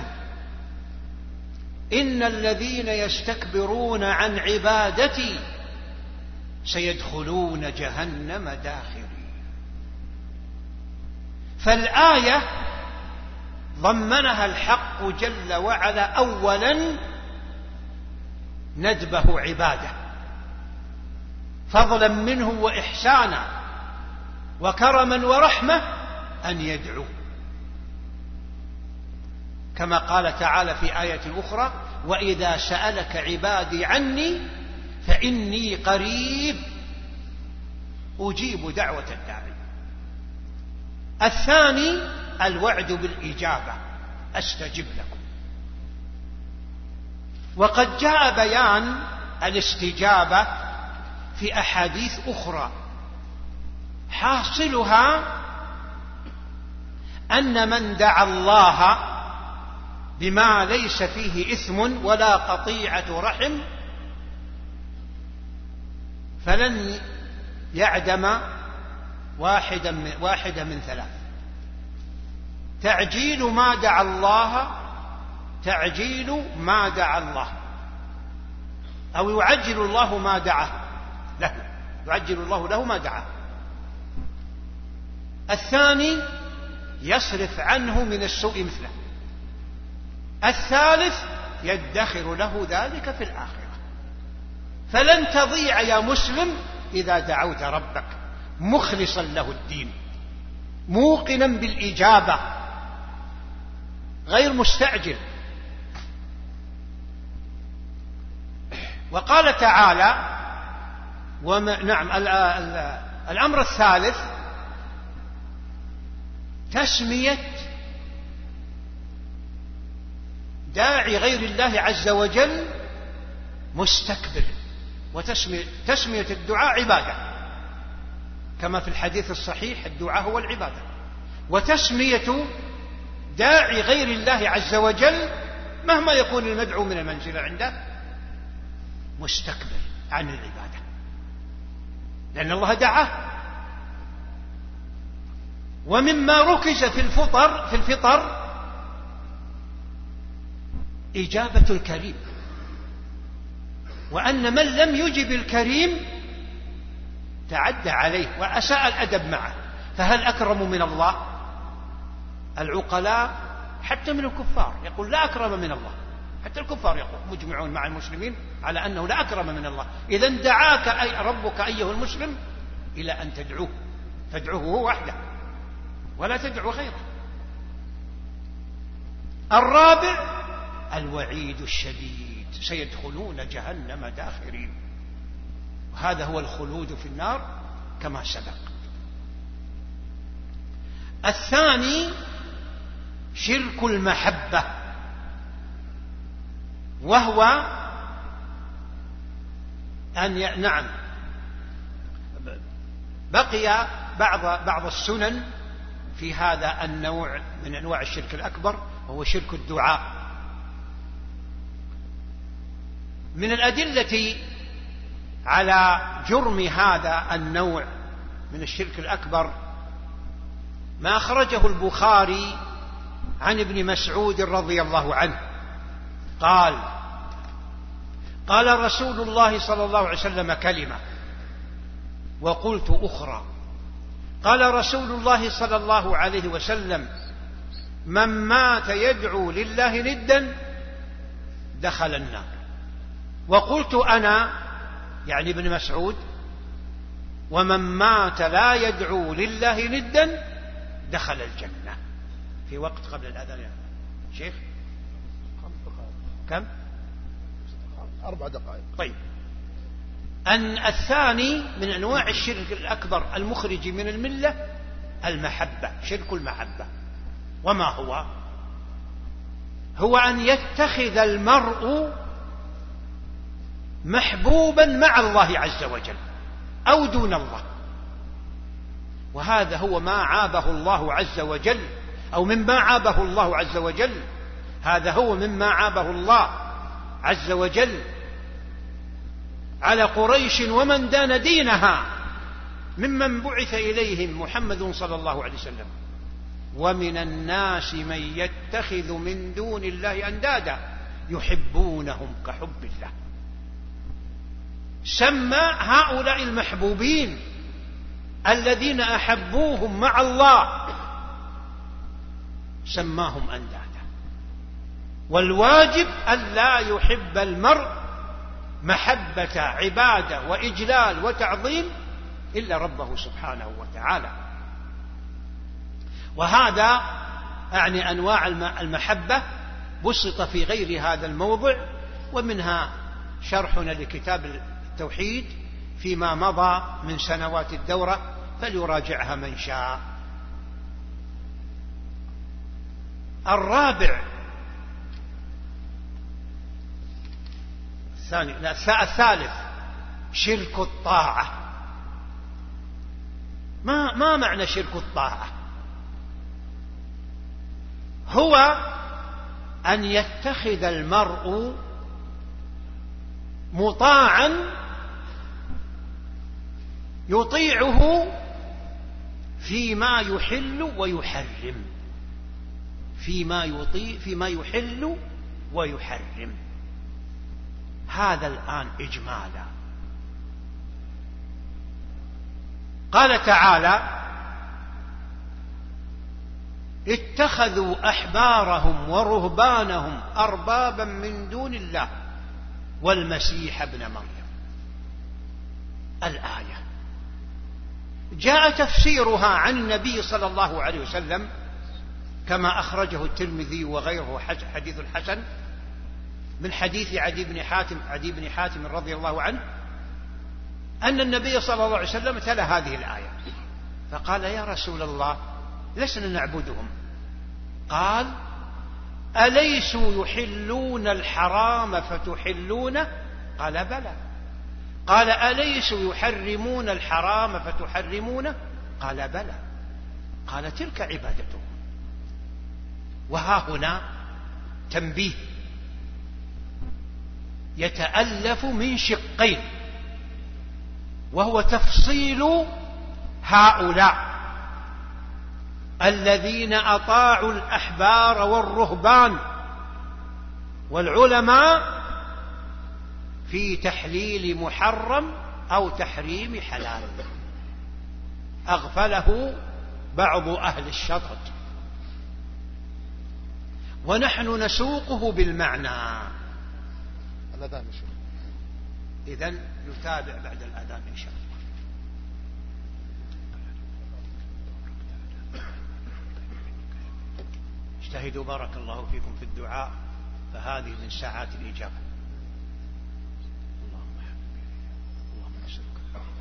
إن الذين يستكبرون عن عبادتي سيدخلون جهنم داخرين. فالآية ضمنها الحق جل وعلا أولا ندبه عباده فضلا منه وإحسانا وكرما ورحمة أن يدعو، كما قال تعالى في آية أخرى وإذا سألك عبادي عني فإني قريب أجيب دعوة الداعي. الثاني الوعد بالإجابة أستجب لكم. وقد جاء بيان الاستجابة في أحاديث أخرى، حاصلها أن من دعا الله بما ليس فيه إثم ولا قطيعة رحم فلن يعدم واحدا من, واحدة من ثلاث: تعجيل ما دعا الله تعجيل ما دعا الله أو يعجل الله ما دعاه له يعجل الله له ما دعاه. الثاني يصرف عنه من السوء مثله. الثالث يدخر له ذلك في الآخرة. فلن تضيع يا مسلم إذا دعوت ربك مخلصا له الدين موقنا بالإجابة غير مستعجل. وقال تعالى وما نعم ال ال الأمر الثالث تسمية داعي غير الله عز وجل مستكبر، وتسمية تسمية الدعاء عبادة كما في الحديث الصحيح الدعاء هو العبادة، وتسمية داعي غير الله عز وجل مهما يكون المدعو من المنزلة عنده مستكبر عن العبادة لأن الله دعاه. ومما ركز في الفطر في الفطر إجابة الكريم، وأن من لم يجب الكريم تعدى عليه وأساء الأدب معه. فهل أكرم من الله؟ العقلاء حتى من الكفار يقول لا أكرم من الله، حتى الكفار مجمعون مع المسلمين على أنه لا أكرم من الله. إذا دعاك أي ربك أيها المسلم إلى أن تدعوه، فادعوه هو وحده ولا تدعو غيره. الرابع الوعيد الشديد، سيدخلون جهنم داخرين، وهذا هو الخلود في النار كما سبق. الثاني شرك المحبة، وهو أن ي... نعم بقي بعض بعض السنن في هذا النوع من أنواع الشرك الأكبر، وهو شرك الدعاء. من الأدلة على جرم هذا النوع من الشرك الأكبر ما أخرجه البخاري عن ابن مسعود رضي الله عنه قال: قال رسول الله صلى الله عليه وسلم كلمة وقلت أخرى. قال رسول الله صلى الله عليه وسلم: من مات يدعو لله ندا دخل النار. وقلت أنا، يعني ابن مسعود: ومن مات لا يدعو لله ندا دخل الجنة. في وقت قبل الأذان يا شيخ كم؟ أربع دقائق. طيب. أن الثاني من أنواع الشرك الأكبر المخرج من الملة المحبة، شرك المحبة. وما هو؟ هو أن يتخذ المرء محبوبا مع الله عز وجل أو دون الله، وهذا هو ما عابه الله عز وجل، أو مما عابه الله عز وجل. هذا هو مما عابه الله عز وجل على قريش ومن دان دينها ممن بعث إليهم محمد صلى الله عليه وسلم: ومن الناس من يتخذ من دون الله أندادا يحبونهم كحب الله. سمى هؤلاء المحبوبين الذين أحبوهم مع الله سماهم أندادا. والواجب ألا يحب المرء محبة عبادة وإجلال وتعظيم إلا ربه سبحانه وتعالى. وهذا أعني أنواع المحبة بسط في غير هذا الموضع، ومنها شرحنا لكتاب التوحيد فيما مضى من سنوات الدورة، فليراجعها من شاء. الرابع الثاني لا الثالث شرك الطاعة. ما ما معنى شرك الطاعة؟ هو أن يتخذ المرء مطاعا يطيعه فيما يحل ويحرم، فيما يطيع فيما يحل ويحرم. هذا الآن إجمالا. قال تعالى: اتخذوا أحبارهم ورهبانهم أربابا من دون الله والمسيح ابن مريم. الآية جاء تفسيرها عن النبي صلى الله عليه وسلم كما أخرجه الترمذي وغيره حديث الحسن من حديث عدي بن حاتم عدي بن حاتم رضي الله عنه أن النبي صلى الله عليه وسلم تلا هذه الآية فقال: يا رسول الله لسنا نعبدهم. قال: أليسوا يحلون الحرام فتحلونه؟ قال: بلى. قال: أليسوا يحرمون الحرام فتحرمونه؟ قال: بلى. قال: تلك عبادتهم. وها هنا تنبيه يتألف من شقين، وهو تفصيل هؤلاء الذين أطاعوا الأحبار والرهبان والعلماء في تحليل محرم أو تحريم حلال، أغفله بعض أهل الشطط. ونحن نسوقه بالمعنى. الأذان شيخ. إذن نتابع بعد الأذان إن شاء الله. اجتهدوا بارك الله فيكم في الدعاء، فهذه من ساعات الإجابة. اللهم اللهم نسألك.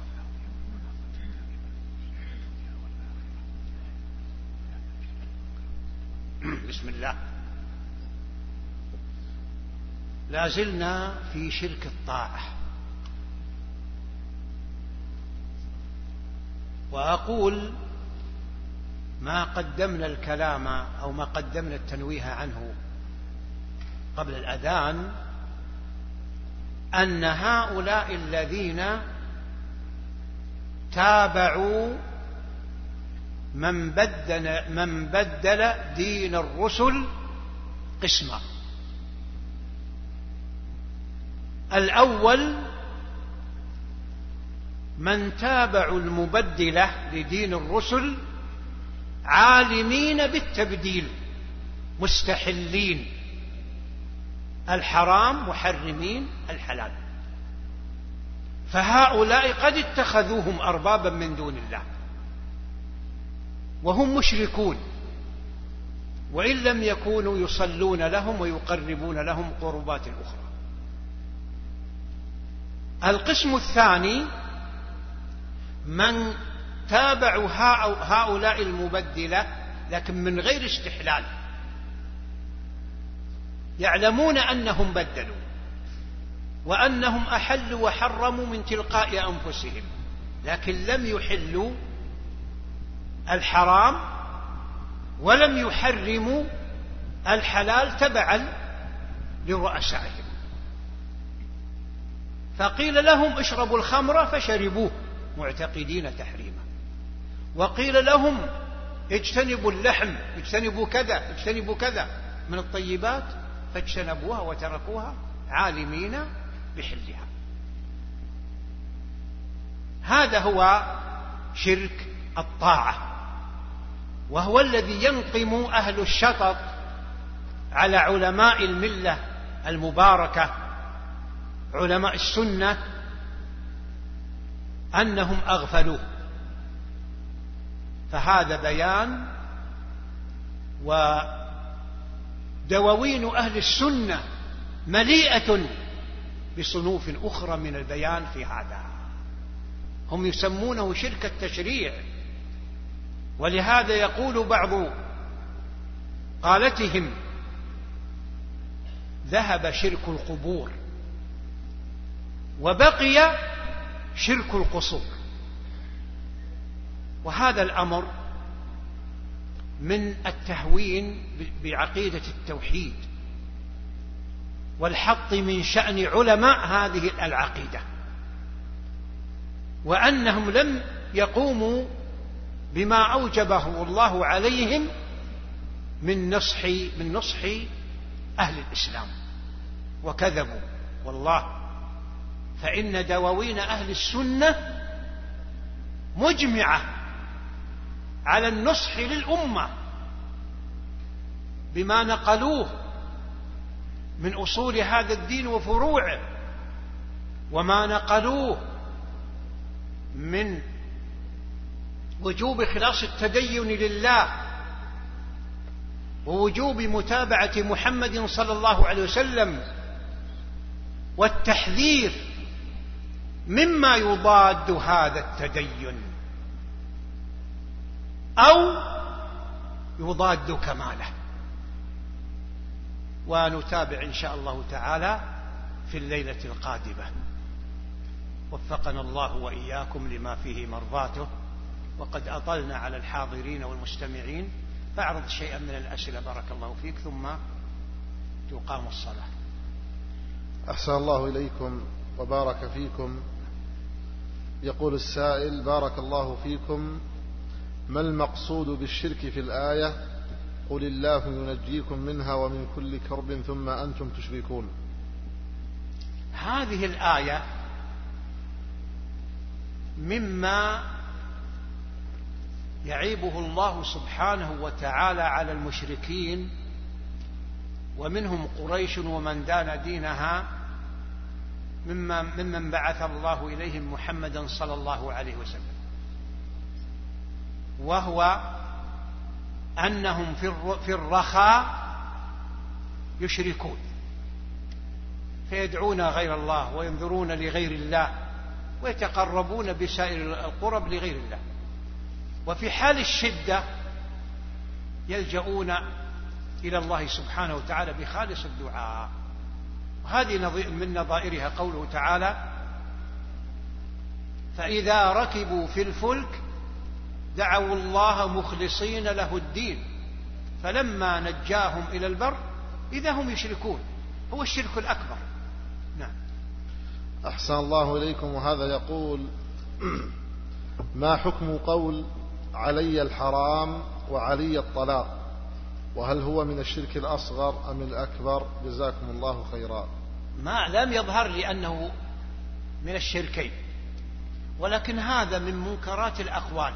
بسم الله. لا زلنا في شرك الطاعة، وأقول ما قدمنا الكلام أو ما قدمنا التنويه عنه قبل الأذان أن هؤلاء الذين تابعوا من بدل, من بدل دين الرسل قسما. الأول من تابعوا المبدلة لدين الرسل عالمين بالتبديل، مستحلين الحرام محرمين الحلال، فهؤلاء قد اتخذوهم أربابا من دون الله وهم مشركون، وإن لم يكونوا يصلون لهم ويقربون لهم قربات أخرى. القسم الثاني من تابعوا هؤلاء المبدلة لكن من غير استحلال، يعلمون أنهم بدلوا وأنهم أحلوا وحرموا من تلقاء أنفسهم، لكن لم يحلوا الحرام ولم يحرموا الحلال تبعا لرؤسائهم. فقيل لهم اشربوا الخمر فشربوه معتقدين تحريمه، وقيل لهم اجتنبوا اللحم، اجتنبوا كذا اجتنبوا كذا من الطيبات، فاجتنبوها وتركوها عالمين بحلها. هذا هو شرك الطاعة، وهو الذي ينقم أهل الشطط على علماء الملة المباركة علماء السنة أنهم أغفلوه. فهذا بيان، ودواوين أهل السنة مليئة بصنوف أخرى من البيان في هذا. هم يسمونه شرك التشريع، ولهذا يقول بعض قالتهم ذهب شرك القبور وبقي شرك القصور. وهذا الأمر من التهوين بعقيدة التوحيد والحط من شأن علماء هذه العقيدة، وأنهم لم يقوموا بما أوجبه الله عليهم من نصح من نصح أهل الإسلام، وكذبوا والله. فإن دواوين أهل السنة مجمعة على النصح للأمة بما نقلوه من أصول هذا الدين وفروعه، وما نقلوه من وجوب إخلاص التدين لله، ووجوب متابعة محمد صلى الله عليه وسلم، والتحذير مما يضاد هذا التدين أو يضاد كماله. ونتابع إن شاء الله تعالى في الليلة القادمة. وفقنا الله وإياكم لما فيه مرضاته. وقد أطلنا على الحاضرين والمستمعين، فاعرض شيئا من الأسئلة بارك الله فيك ثم تقام الصلاة. أحسن الله إليكم وبارك فيكم. يقول السائل بارك الله فيكم، ما المقصود بالشرك في الآية قل الله ينجيكم منها ومن كل كرب ثم أنتم تشركون؟ هذه الآية مما يعيبه الله سبحانه وتعالى على المشركين ومنهم قريش ومن دان دينها ممن, ممن بعث الله إليهم محمدا صلى الله عليه وسلم، وهو أنهم في الرخاء يشركون، فيدعون غير الله وينذرون لغير الله ويتقربون بسائر القرب لغير الله، وفي حال الشدة يلجؤون إلى الله سبحانه وتعالى بخالص الدعاء. وهذه من نظائرها قوله تعالى: فإذا ركبوا في الفلك دعوا الله مخلصين له الدين فلما نجاهم إلى البر إذا هم يشركون. هو الشرك الأكبر. نعم. أحسن الله إليكم. وهذا يقول: ما حكم قول علي الحرام وعلي الطلاق، وهل هو من الشرك الأصغر أم الأكبر؟ جزاكم الله خيرا. ما لم يظهر لي أنه من الشركين، ولكن هذا من منكرات الأقوال،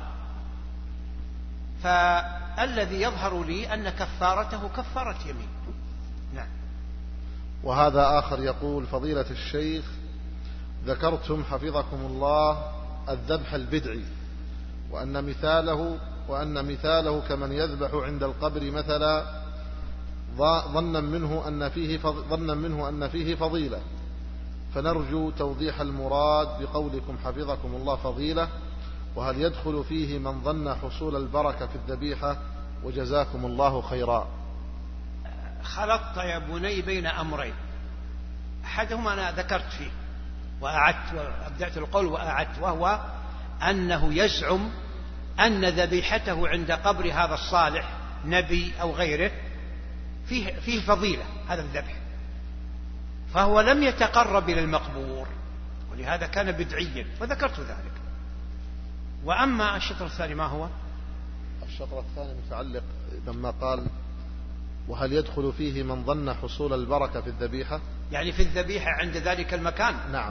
فالذي يظهر لي أن كفارته كفارة يمين. نعم. وهذا آخر يقول: فضيلة الشيخ، ذكرتم حفظكم الله الذبح البدعي، وأن مثاله وأن مثاله كمن يذبح عند القبر مثلا ظنا منه أن فيه ظنا منه أن فيه فضيلة، فنرجو توضيح المراد بقولكم حفظكم الله فضيلة، وهل يدخل فيه من ظن حصول البركة في الذبيحة؟ وجزاكم الله خيرا. خلطت يا بني بين أمرين، أحدهما أنا ذكرت فيه وأعدت وأبدأت القول وأعدت، وهو أنه يزعم أن ذبيحته عند قبر هذا الصالح نبي أو غيره فيه, فيه فضيلة هذا الذبح، فهو لم يتقرب إلى المقبور، ولهذا كان بدعيا، وذكرت ذلك. وأما الشطر الثاني ما هو؟ الشطر الثاني متعلق لما قال: وهل يدخل فيه من ظن حصول البركة في الذبيحة، يعني في الذبيحة عند ذلك المكان. نعم.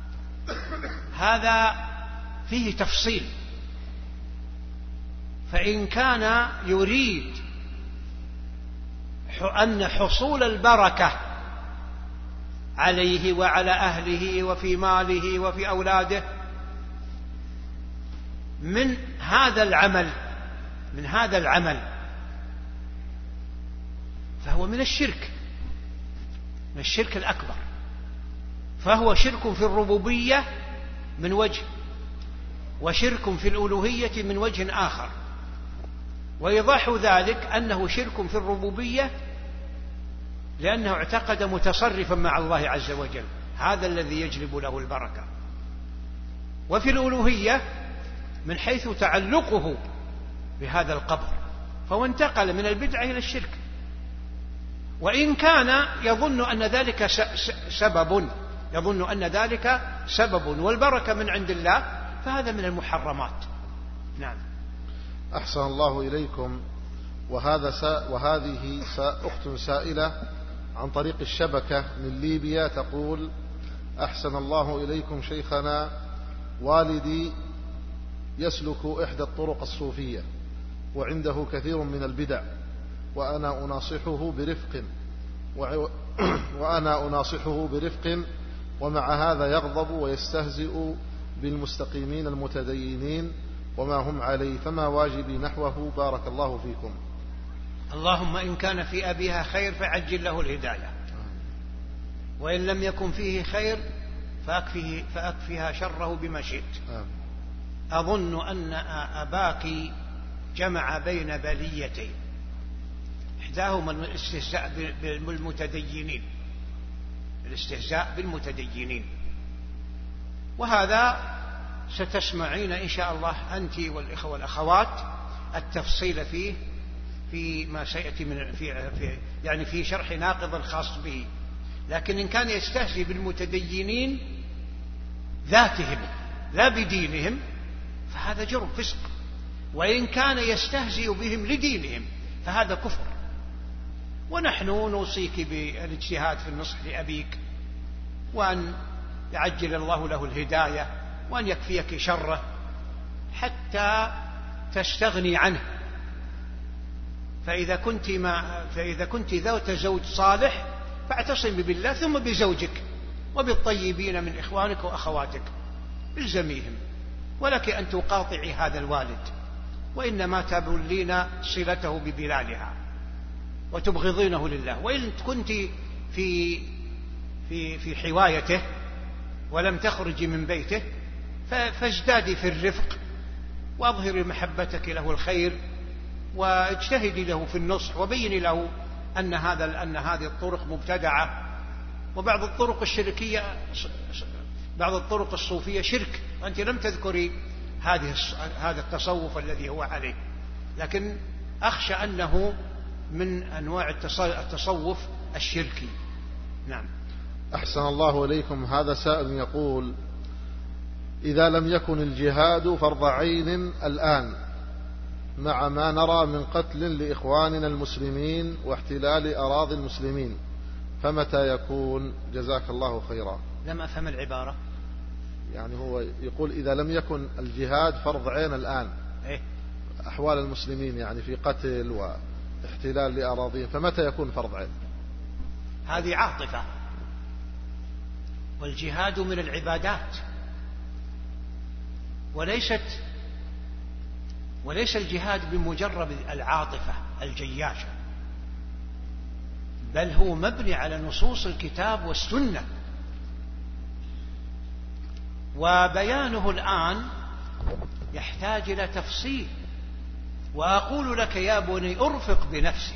هذا فيه تفصيل، فإن كان يريد أن حصول البركة عليه وعلى أهله وفي ماله وفي أولاده من هذا العمل من هذا العمل فهو من الشرك من الشرك الأكبر، فهو شرك في الربوبية من وجه، وشرك في الألوهية من وجه آخر. ويضح ذلك أنه شرك في الربوبية لأنه اعتقد متصرفا مع الله عز وجل، هذا الذي يجلب له البركة. وفي الألوهية من حيث تعلقه بهذا القبر، فهو انتقل من البدعة إلى الشرك. وإن كان يظن أن ذلك سبب يظن أن ذلك سبب والبركة من عند الله، فهذا من المحرمات. نعم. أحسن الله إليكم. وهذا سا وهذه سا أخت سائلة عن طريق الشبكة من ليبيا تقول: أحسن الله إليكم شيخنا، والدي يسلك إحدى الطرق الصوفية وعنده كثير من البدع، وأنا أناصحه برفق وأنا أناصحه برفق ومع هذا يغضب ويستهزئ بالمستقيمين المتدينين وما هم عليه، فما واجبي نحوه؟ بارك الله فيكم. اللهم إن كان في أبيها خير فعجل له الهداية، وإن لم يكن فيه خير فأكفه فأكفها شره بما شئت. أظن أن أباك جمع بين بليتين، إحداهما الاستهزاء بالمتدينين الاستهزاء بالمتدينين وهذا ستسمعين إن شاء الله أنت والإخوة والأخوات التفصيل فيه في ما سيأتي من في, في يعني في شرح ناقض الخاص به. لكن إن كان يستهزئ بالمتدينين ذاتهم لا بدينهم فهذا جرم فسق، وإن كان يستهزئ بهم لدينهم فهذا كفر. ونحن نوصيك بالاجتهاد في النصح لأبيك، وأن يعجل الله له الهداية، وأن يكفيك شره حتى تستغني عنه فإذا كنت, ما فإذا كنت ذات زوج صالح فاعتصمي بالله ثم بزوجك وبالطيبين من إخوانك وأخواتك الزميهم، ولك أن تقاطعي هذا الوالد، وإنما تبلين صلته ببلالها وتبغضينه لله. وإن كنت في في في حوايته ولم تخرجي من بيته فازدادي في الرفق وأظهري محبتك له الخير، واجتهدي له في النصح، وبيني له أن هذا أن هذه الطرق مبتدعة، وبعض الطرق الشركية بعض الطرق الصوفية شرك، وأنت لم تذكري هذه هذا التصوف الذي هو عليه، لكن أخشى أنه من أنواع التصوف الشركي. نعم. أحسن الله إليكم. هذا سائل يقول: إذا لم يكن الجهاد فرض عين الآن مع ما نرى من قتل لإخواننا المسلمين واحتلال أراضي المسلمين، فمتى يكون؟ جزاك الله خيرا. لم أفهم العبارة. يعني هو يقول إذا لم يكن الجهاد فرض عين الآن، إيه؟ أحوال المسلمين يعني في قتل واحتلال لأراضيهم، فمتى يكون فرض عين؟ هذه عاطفة، والجهاد من العبادات، وليست وليس الجهاد بمجرد العاطفة الجياشة، بل هو مبني على نصوص الكتاب والسنة، وبيانه الآن يحتاج إلى تفصيل. وأقول لك يا بني أرفق بنفسك،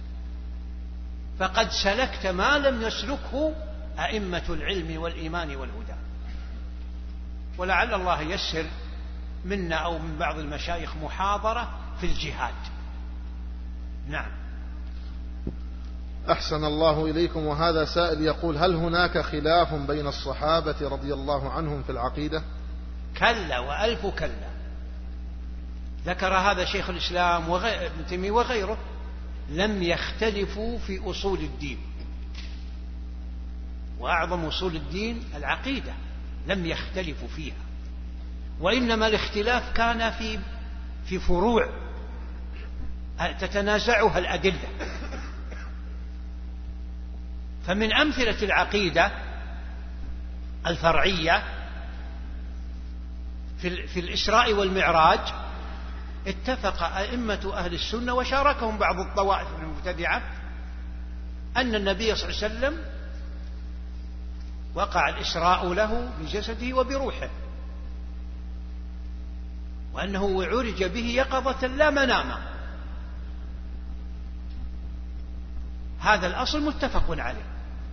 فقد سلكت ما لم يسلكه أئمة العلم والإيمان والهدى، ولعل الله يسر منا أو من بعض المشايخ محاضرة في الجهاد. نعم. أحسن الله إليكم. وهذا سائل يقول: هل هناك خلاف بين الصحابة رضي الله عنهم في العقيدة؟ كلا وألف كلا. ذكر هذا شيخ الإسلام ابن تيمية وغيره، لم يختلفوا في أصول الدين، وأعظم أصول الدين العقيدة، لم يختلفوا فيها، وإنما الاختلاف كان في في فروع تتنازعها الأدلة. فمن أمثلة العقيدة الفرعية في, في الإسراء والمعراج اتفق أئمة أهل السنة وشاركهم بعض الطوائف المبتدعة أن النبي صلى الله عليه وسلم وقع الإسراء له بجسده وبروحه، وأنه عرج به يقظة لا مناما. هذا الأصل متفق عليه.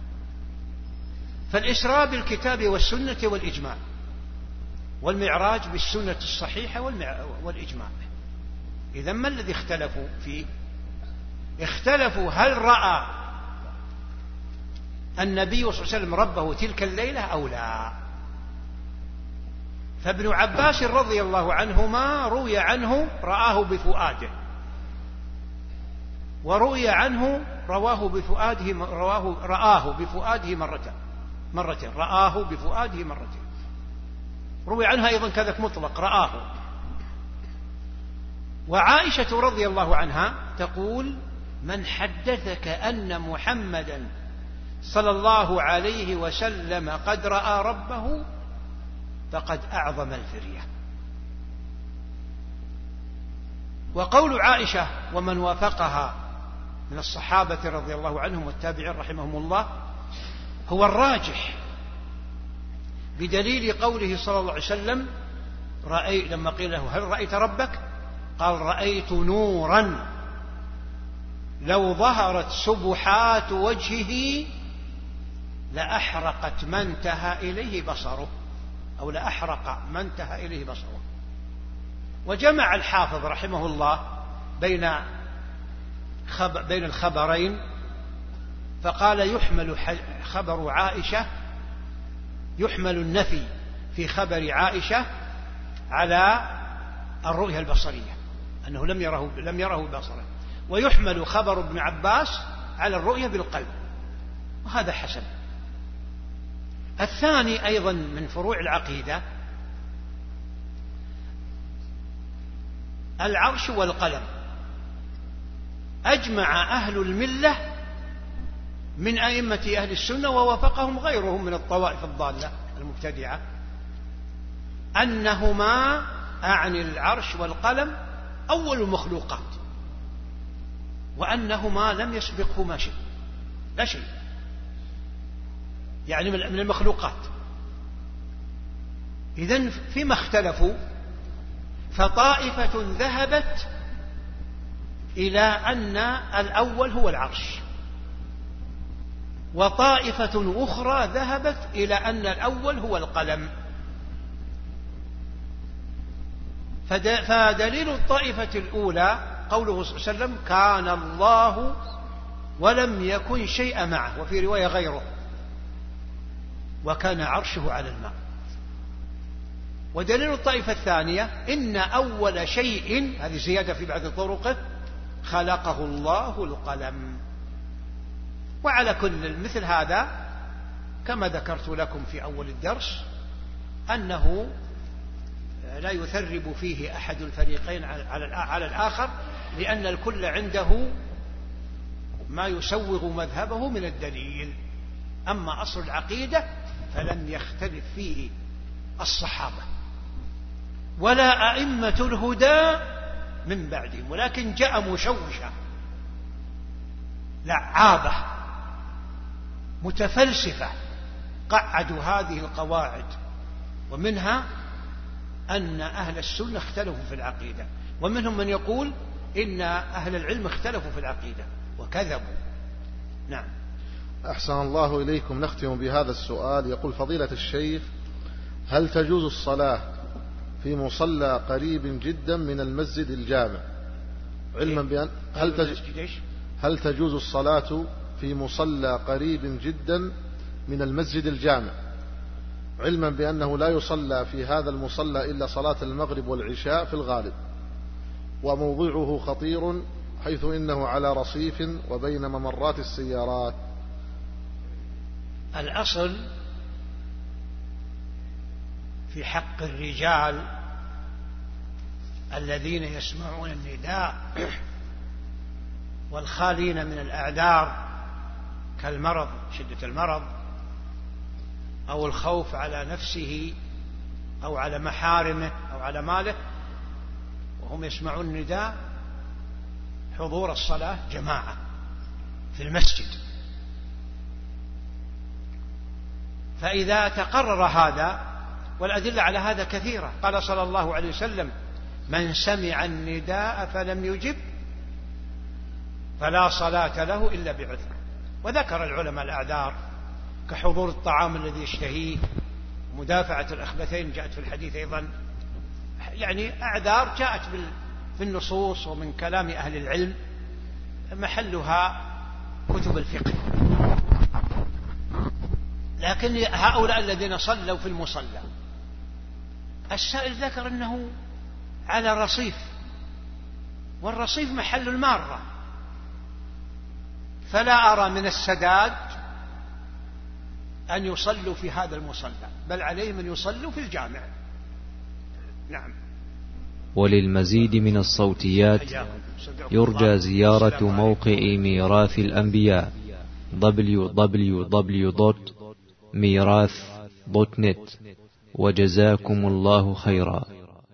فالإسراء بالكتاب والسنة والإجماع، والمعراج بالسنة الصحيحة والإجماع. إذن ما الذي اختلفوا فيه؟ اختلفوا هل رأى النبي صلى الله عليه وسلم ربه تلك الليلة أو لا. فابن عباس رضي الله عنهما روي عنه رآه بفؤاده، وروي عنه رواه بفؤاده رواه رآه بفؤاده مرتين مرتين رآه بفؤاده مرتين. روي عنها أيضا كذلك مطلق رآه. وعائشة رضي الله عنها تقول: من حدثك أن محمدا صلى الله عليه وسلم قد رأى ربه فقد أعظم الفرية. وقول عائشة ومن وافقها من الصحابة رضي الله عنهم والتابعين رحمهم الله هو الراجح، بدليل قوله صلى الله عليه وسلم: رأي لما قيل له هل رأيت ربك؟ قال: رأيت نورا لو ظهرت سبحات وجهه لأحرقت ما انتهى إليه بصره، أو لأحرق ما انتهى إليه بصره. وجمع الحافظ رحمه الله بين بين الخبرين، فقال: يحمل خبر عائشة يحمل النفي في خبر عائشة على الرؤية البصرية، أنه لم يره لم يره ببصره، ويحمل خبر ابن عباس على الرؤية بالقلب، وهذا حسن. الثاني أيضا من فروع العقيدة العرش والقلم. أجمع أهل الملة من أئمة أهل السنة ووافقهم غيرهم من الطوائف الضالة المبتدعة أنهما أعني العرش والقلم أول المخلوقات، وأنهما لم يسبقهما شيء، لا شيء، يعني من المخلوقات. إذن فيما اختلفوا فطائفة ذهبت إلى أن الأول هو العرش، وطائفة أخرى ذهبت إلى أن الأول هو القلم. فدليل الطائفة الأولى قوله صلى الله عليه وسلم كان الله ولم يكن شيء معه، وفي رواية غيره وكان عرشه على الماء. ودليل الطائفة الثانية إن أول شيء، هذه زيادة في بعض طرقه، خلقه الله القلم. وعلى كل مثل هذا كما ذكرت لكم في أول الدرس أنه لا يثرب فيه أحد الفريقين على الآخر، لأن الكل عنده ما يسوغ مذهبه من الدليل. أما أصل العقيدة فلم يختلف فيه الصحابة ولا أئمة الهدى من بعدهم، ولكن جاء مشوشا لعابة متفلسفة قعدوا هذه القواعد، ومنها أن أهل السنة اختلفوا في العقيدة، ومنهم من يقول إن أهل العلم اختلفوا في العقيدة وكذبوا. نعم. أحسن الله إليكم. نختم بهذا السؤال. يقول فضيلة الشيخ: هل تجوز الصلاة في مصلى قريب جدا من المسجد الجامع، علما بأن هل, تج... هل تجوز الصلاة في مصلى قريب جدا من المسجد الجامع، علما بأنه لا يصلى في هذا المصلى إلا صلاة المغرب والعشاء في الغالب، وموضعه خطير حيث إنه على رصيف وبين ممرات السيارات؟ الأصل في حق الرجال الذين يسمعون النداء والخالين من الأعذار كالمرض، شدة المرض، أو الخوف على نفسه أو على محارمه أو على ماله، وهم يسمعون النداء، حضور الصلاة جماعة في المسجد. فإذا تقرر هذا، والأدلة على هذا كثيرة، قال صلى الله عليه وسلم: من سمع النداء فلم يجب فلا صلاة له إلا بعذر. وذكر العلماء الأعذار كحضور الطعام الذي يشتهيه، مدافعة الأخبثين جاءت في الحديث أيضا، يعني أعذار جاءت في النصوص ومن كلام أهل العلم، محلها كتب الفقه. لكن هؤلاء الذين صلوا في المصلى، السائل ذكر أنه على رصيف، والرصيف محل المارة، فلا أرى من السداد أن يصلوا في هذا المصلى، بل عليهم أن يصلوا في الجامع. نعم. وللمزيد من الصوتيات يرجى زيارة موقع ميراث الأنبياء دبليو دبليو دبليو دوت ميراث دوت نت. وجزاكم الله خيرا.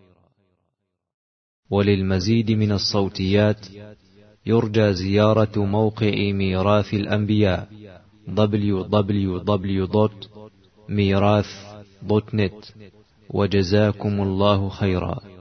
وللمزيد من الصوتيات يرجى زيارة موقع ميراث الأنبياء دبليو دبليو دبليو دوت ميراث دوت نت. وجزاكم الله خيرا.